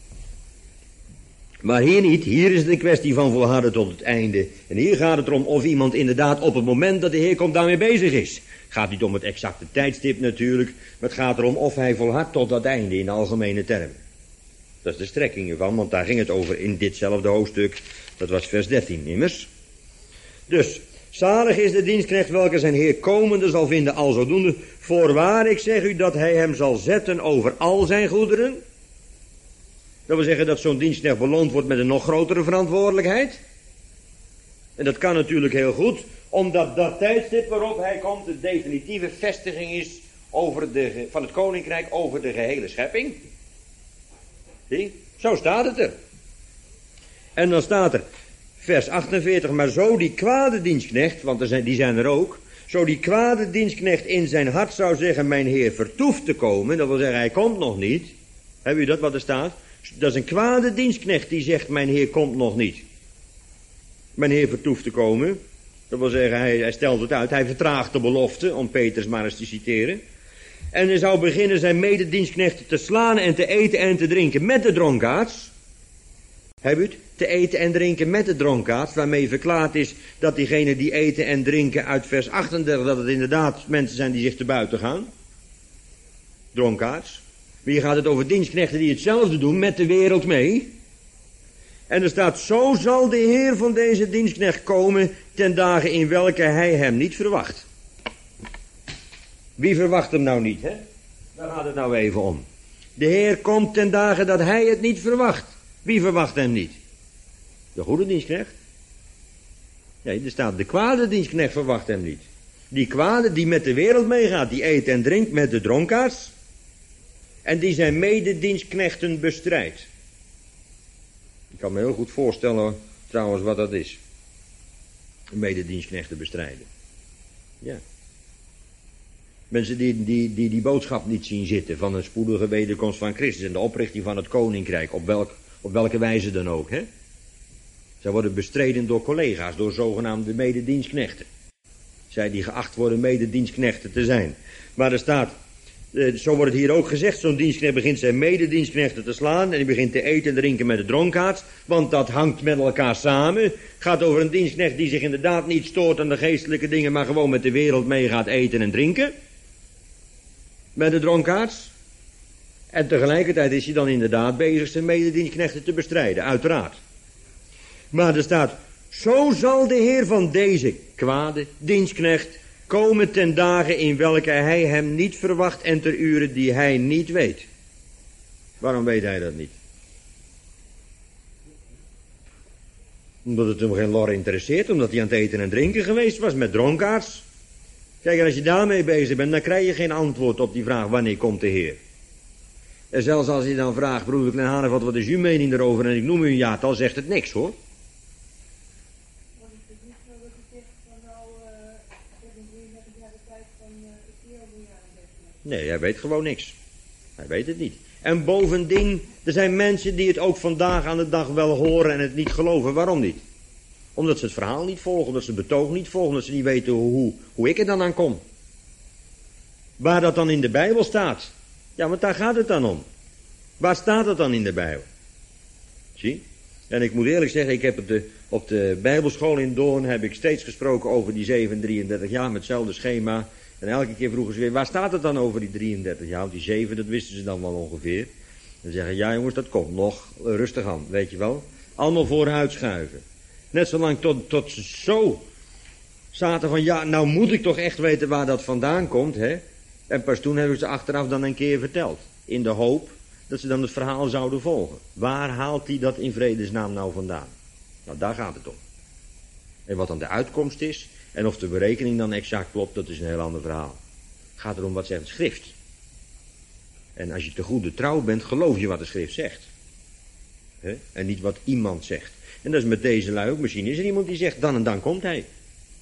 S1: Maar hier niet, hier is het een kwestie van volharden tot het einde. En hier gaat het erom of iemand inderdaad op het moment dat de Heer komt daarmee bezig is. Het gaat niet om het exacte tijdstip natuurlijk, maar het gaat erom of hij volhardt tot dat einde in algemene termen. Dat is de strekking ervan, want daar ging het over in ditzelfde hoofdstuk. Dat was vers dertien immers. Dus, zalig is de dienstknecht welke zijn Heer komende zal vinden al zodoende. Voorwaar, ik zeg u dat hij hem zal zetten over al zijn goederen. Dat wil zeggen dat zo'n dienstknecht beloond wordt met een nog grotere verantwoordelijkheid. En dat kan natuurlijk heel goed, omdat dat tijdstip waarop hij komt de definitieve vestiging is over de, van het koninkrijk over de gehele schepping. Zie, zo staat het er. En dan staat er, vers achtenveertig, maar zo die kwade dienstknecht, want er zijn, die zijn er ook, zo die kwade dienstknecht in zijn hart zou zeggen, mijn Heer vertoeft te komen, dat wil zeggen, hij komt nog niet. Hebben u dat wat er staat? Dat is een kwade dienstknecht die zegt, mijn Heer komt nog niet. Mijn Heer vertoeft te komen, dat wil zeggen, hij, hij stelt het uit, hij vertraagt de belofte, om Petrus maar eens te citeren. En hij zou beginnen zijn mededienstknechten te slaan en te eten en te drinken met de dronkaards. Heb u het? Te eten en drinken met de dronkaards, waarmee verklaard is dat diegenen die eten en drinken uit vers achtendertig, dat het inderdaad mensen zijn die zich te buiten gaan. Dronkaards. Hier gaat het over dienstknechten die hetzelfde doen met de wereld mee. En er staat, zo zal de Heer van deze dienstknecht komen ten dagen in welke hij hem niet verwacht. Wie verwacht hem nou niet, hè? Daar gaat het nou even om. De Heer komt ten dagen dat hij het niet verwacht. Wie verwacht hem niet? De goede dienstknecht? Nee, er staat, de kwade dienstknecht verwacht hem niet. Die kwade die met de wereld meegaat, die eet en drinkt met de dronkaards. En die zijn mededienstknechten bestrijdt. Ik kan me heel goed voorstellen trouwens wat dat is. Mededienstknechten bestrijden. Ja. Mensen die die, die die boodschap niet zien zitten van een spoedige wederkomst van Christus en de oprichting van het koninkrijk, op, welk, op welke wijze dan ook. Hè? Zij worden bestreden door collega's, door zogenaamde mededienstknechten. Zij die geacht worden mededienstknechten te zijn. Maar er staat, eh, zo wordt het hier ook gezegd, zo'n dienstknecht begint zijn mededienstknechten te slaan en die begint te eten en drinken met de dronkaards, want dat hangt met elkaar samen. Gaat over een dienstknecht die zich inderdaad niet stoort aan de geestelijke dingen, maar gewoon met de wereld mee gaat eten en drinken. Met de dronkaards. En tegelijkertijd is hij dan inderdaad bezig zijn mededienstknechten te bestrijden, uiteraard. Maar er staat, zo zal de Heer van deze kwade dienstknecht komen ten dagen in welke hij hem niet verwacht en ter uren die hij niet weet. Waarom weet hij dat niet? Omdat het hem geen lor interesseert, omdat hij aan het eten en drinken geweest was met dronkaards. Kijk, en als je daarmee bezig bent, dan krijg je geen antwoord op die vraag, wanneer komt de Heer? En zelfs als je dan vraagt, broeder Klein Hanef, wat is uw mening daarover? En ik noem u een jaartal, zegt het niks hoor. Nee, hij weet gewoon niks. Hij weet het niet. En bovendien, er zijn mensen die het ook vandaag aan de dag wel horen en het niet geloven. Waarom niet? Omdat ze het verhaal niet volgen, omdat ze het betoog niet volgen, omdat ze niet weten hoe, hoe ik er dan aan kom. Waar dat dan in de Bijbel staat. Ja, want daar gaat het dan om. Waar staat het dan in de Bijbel? Zie? En ik moet eerlijk zeggen, ik heb op de, op de Bijbelschool in Doorn heb ik steeds gesproken over die zeven drieëndertig jaar met hetzelfde schema. En elke keer vroegen ze weer, waar staat het dan over die drieëndertig jaar? Want die zeven, dat wisten ze dan wel ongeveer. Dan zeggen, ja jongens, dat komt nog. Rustig aan, weet je wel. Allemaal vooruit schuiven. Net zolang tot, tot ze zo zaten van, ja, nou moet ik toch echt weten waar dat vandaan komt, hè. En pas toen hebben ze achteraf dan een keer verteld. In de hoop dat ze dan het verhaal zouden volgen. Waar haalt hij dat in vredesnaam nou vandaan? Nou, daar gaat het om. En wat dan de uitkomst is, en of de berekening dan exact klopt, dat is een heel ander verhaal. Het gaat erom wat zegt de schrift. En als je te goede trouw bent, geloof je wat de schrift zegt. He? En niet wat iemand zegt. En dat is met deze lui ook. Misschien is er iemand die zegt, dan en dan komt hij.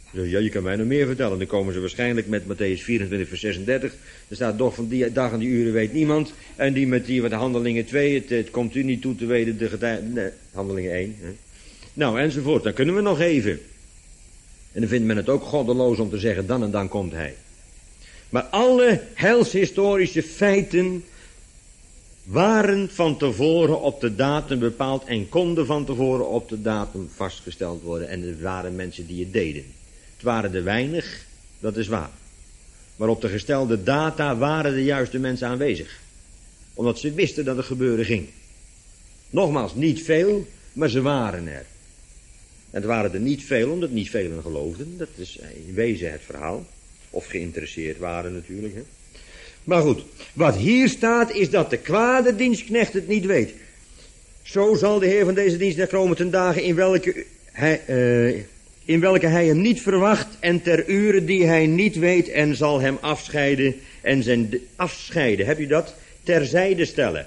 S1: Dus ja, je kan mij nog meer vertellen. Dan komen ze waarschijnlijk met Mattheüs vierentwintig vers zesendertig. Er staat doch van die dag en die uren weet niemand. En die met die wat handelingen twee, het, het komt u niet toe te weten de getij... Nee, handelingen één. Hè. Nou, enzovoort. Dan kunnen we nog even. En dan vindt men het ook goddeloos om te zeggen, dan en dan komt hij. Maar alle helshistorische feiten waren van tevoren op de datum bepaald en konden van tevoren op de datum vastgesteld worden. En er waren mensen die het deden. Het waren er weinig, dat is waar. Maar op de gestelde data waren de juiste mensen aanwezig. Omdat ze wisten dat het gebeuren ging. Nogmaals, niet veel, maar ze waren er. En het waren er niet veel, omdat niet velen geloofden. Dat is in wezen het verhaal. Of geïnteresseerd waren natuurlijk. Hè. Maar goed, wat hier staat is dat de kwade dienstknecht het niet weet. Zo zal de Heer van deze dienstknecht komen ten dagen in welke hij, uh, in welke hij hem niet verwacht en ter uren die hij niet weet en zal hem afscheiden en zijn de, afscheiden, heb je dat? Terzijde stellen.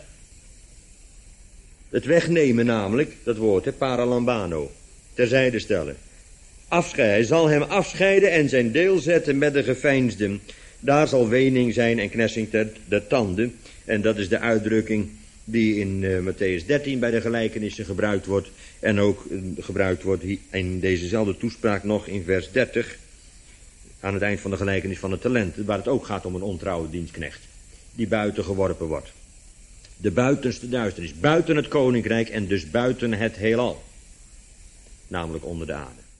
S1: Het wegnemen namelijk, dat woord, hè, paralambano. Terzijde stellen. Afscheiden. Hij zal hem afscheiden en zijn deel zetten met de geveinsden. Daar zal wening zijn en knessing ter de tanden. En dat is de uitdrukking die in uh, Mattheüs dertien bij de gelijkenissen gebruikt wordt. En ook uh, gebruikt wordt in dezezelfde toespraak nog in vers dertig. Aan het eind van de gelijkenis van de talenten. Waar het ook gaat om een ontrouwe dienstknecht. Die buiten geworpen wordt. De buitenste duisternis. Buiten het koninkrijk en dus buiten het heelal. Namelijk onder de aarde.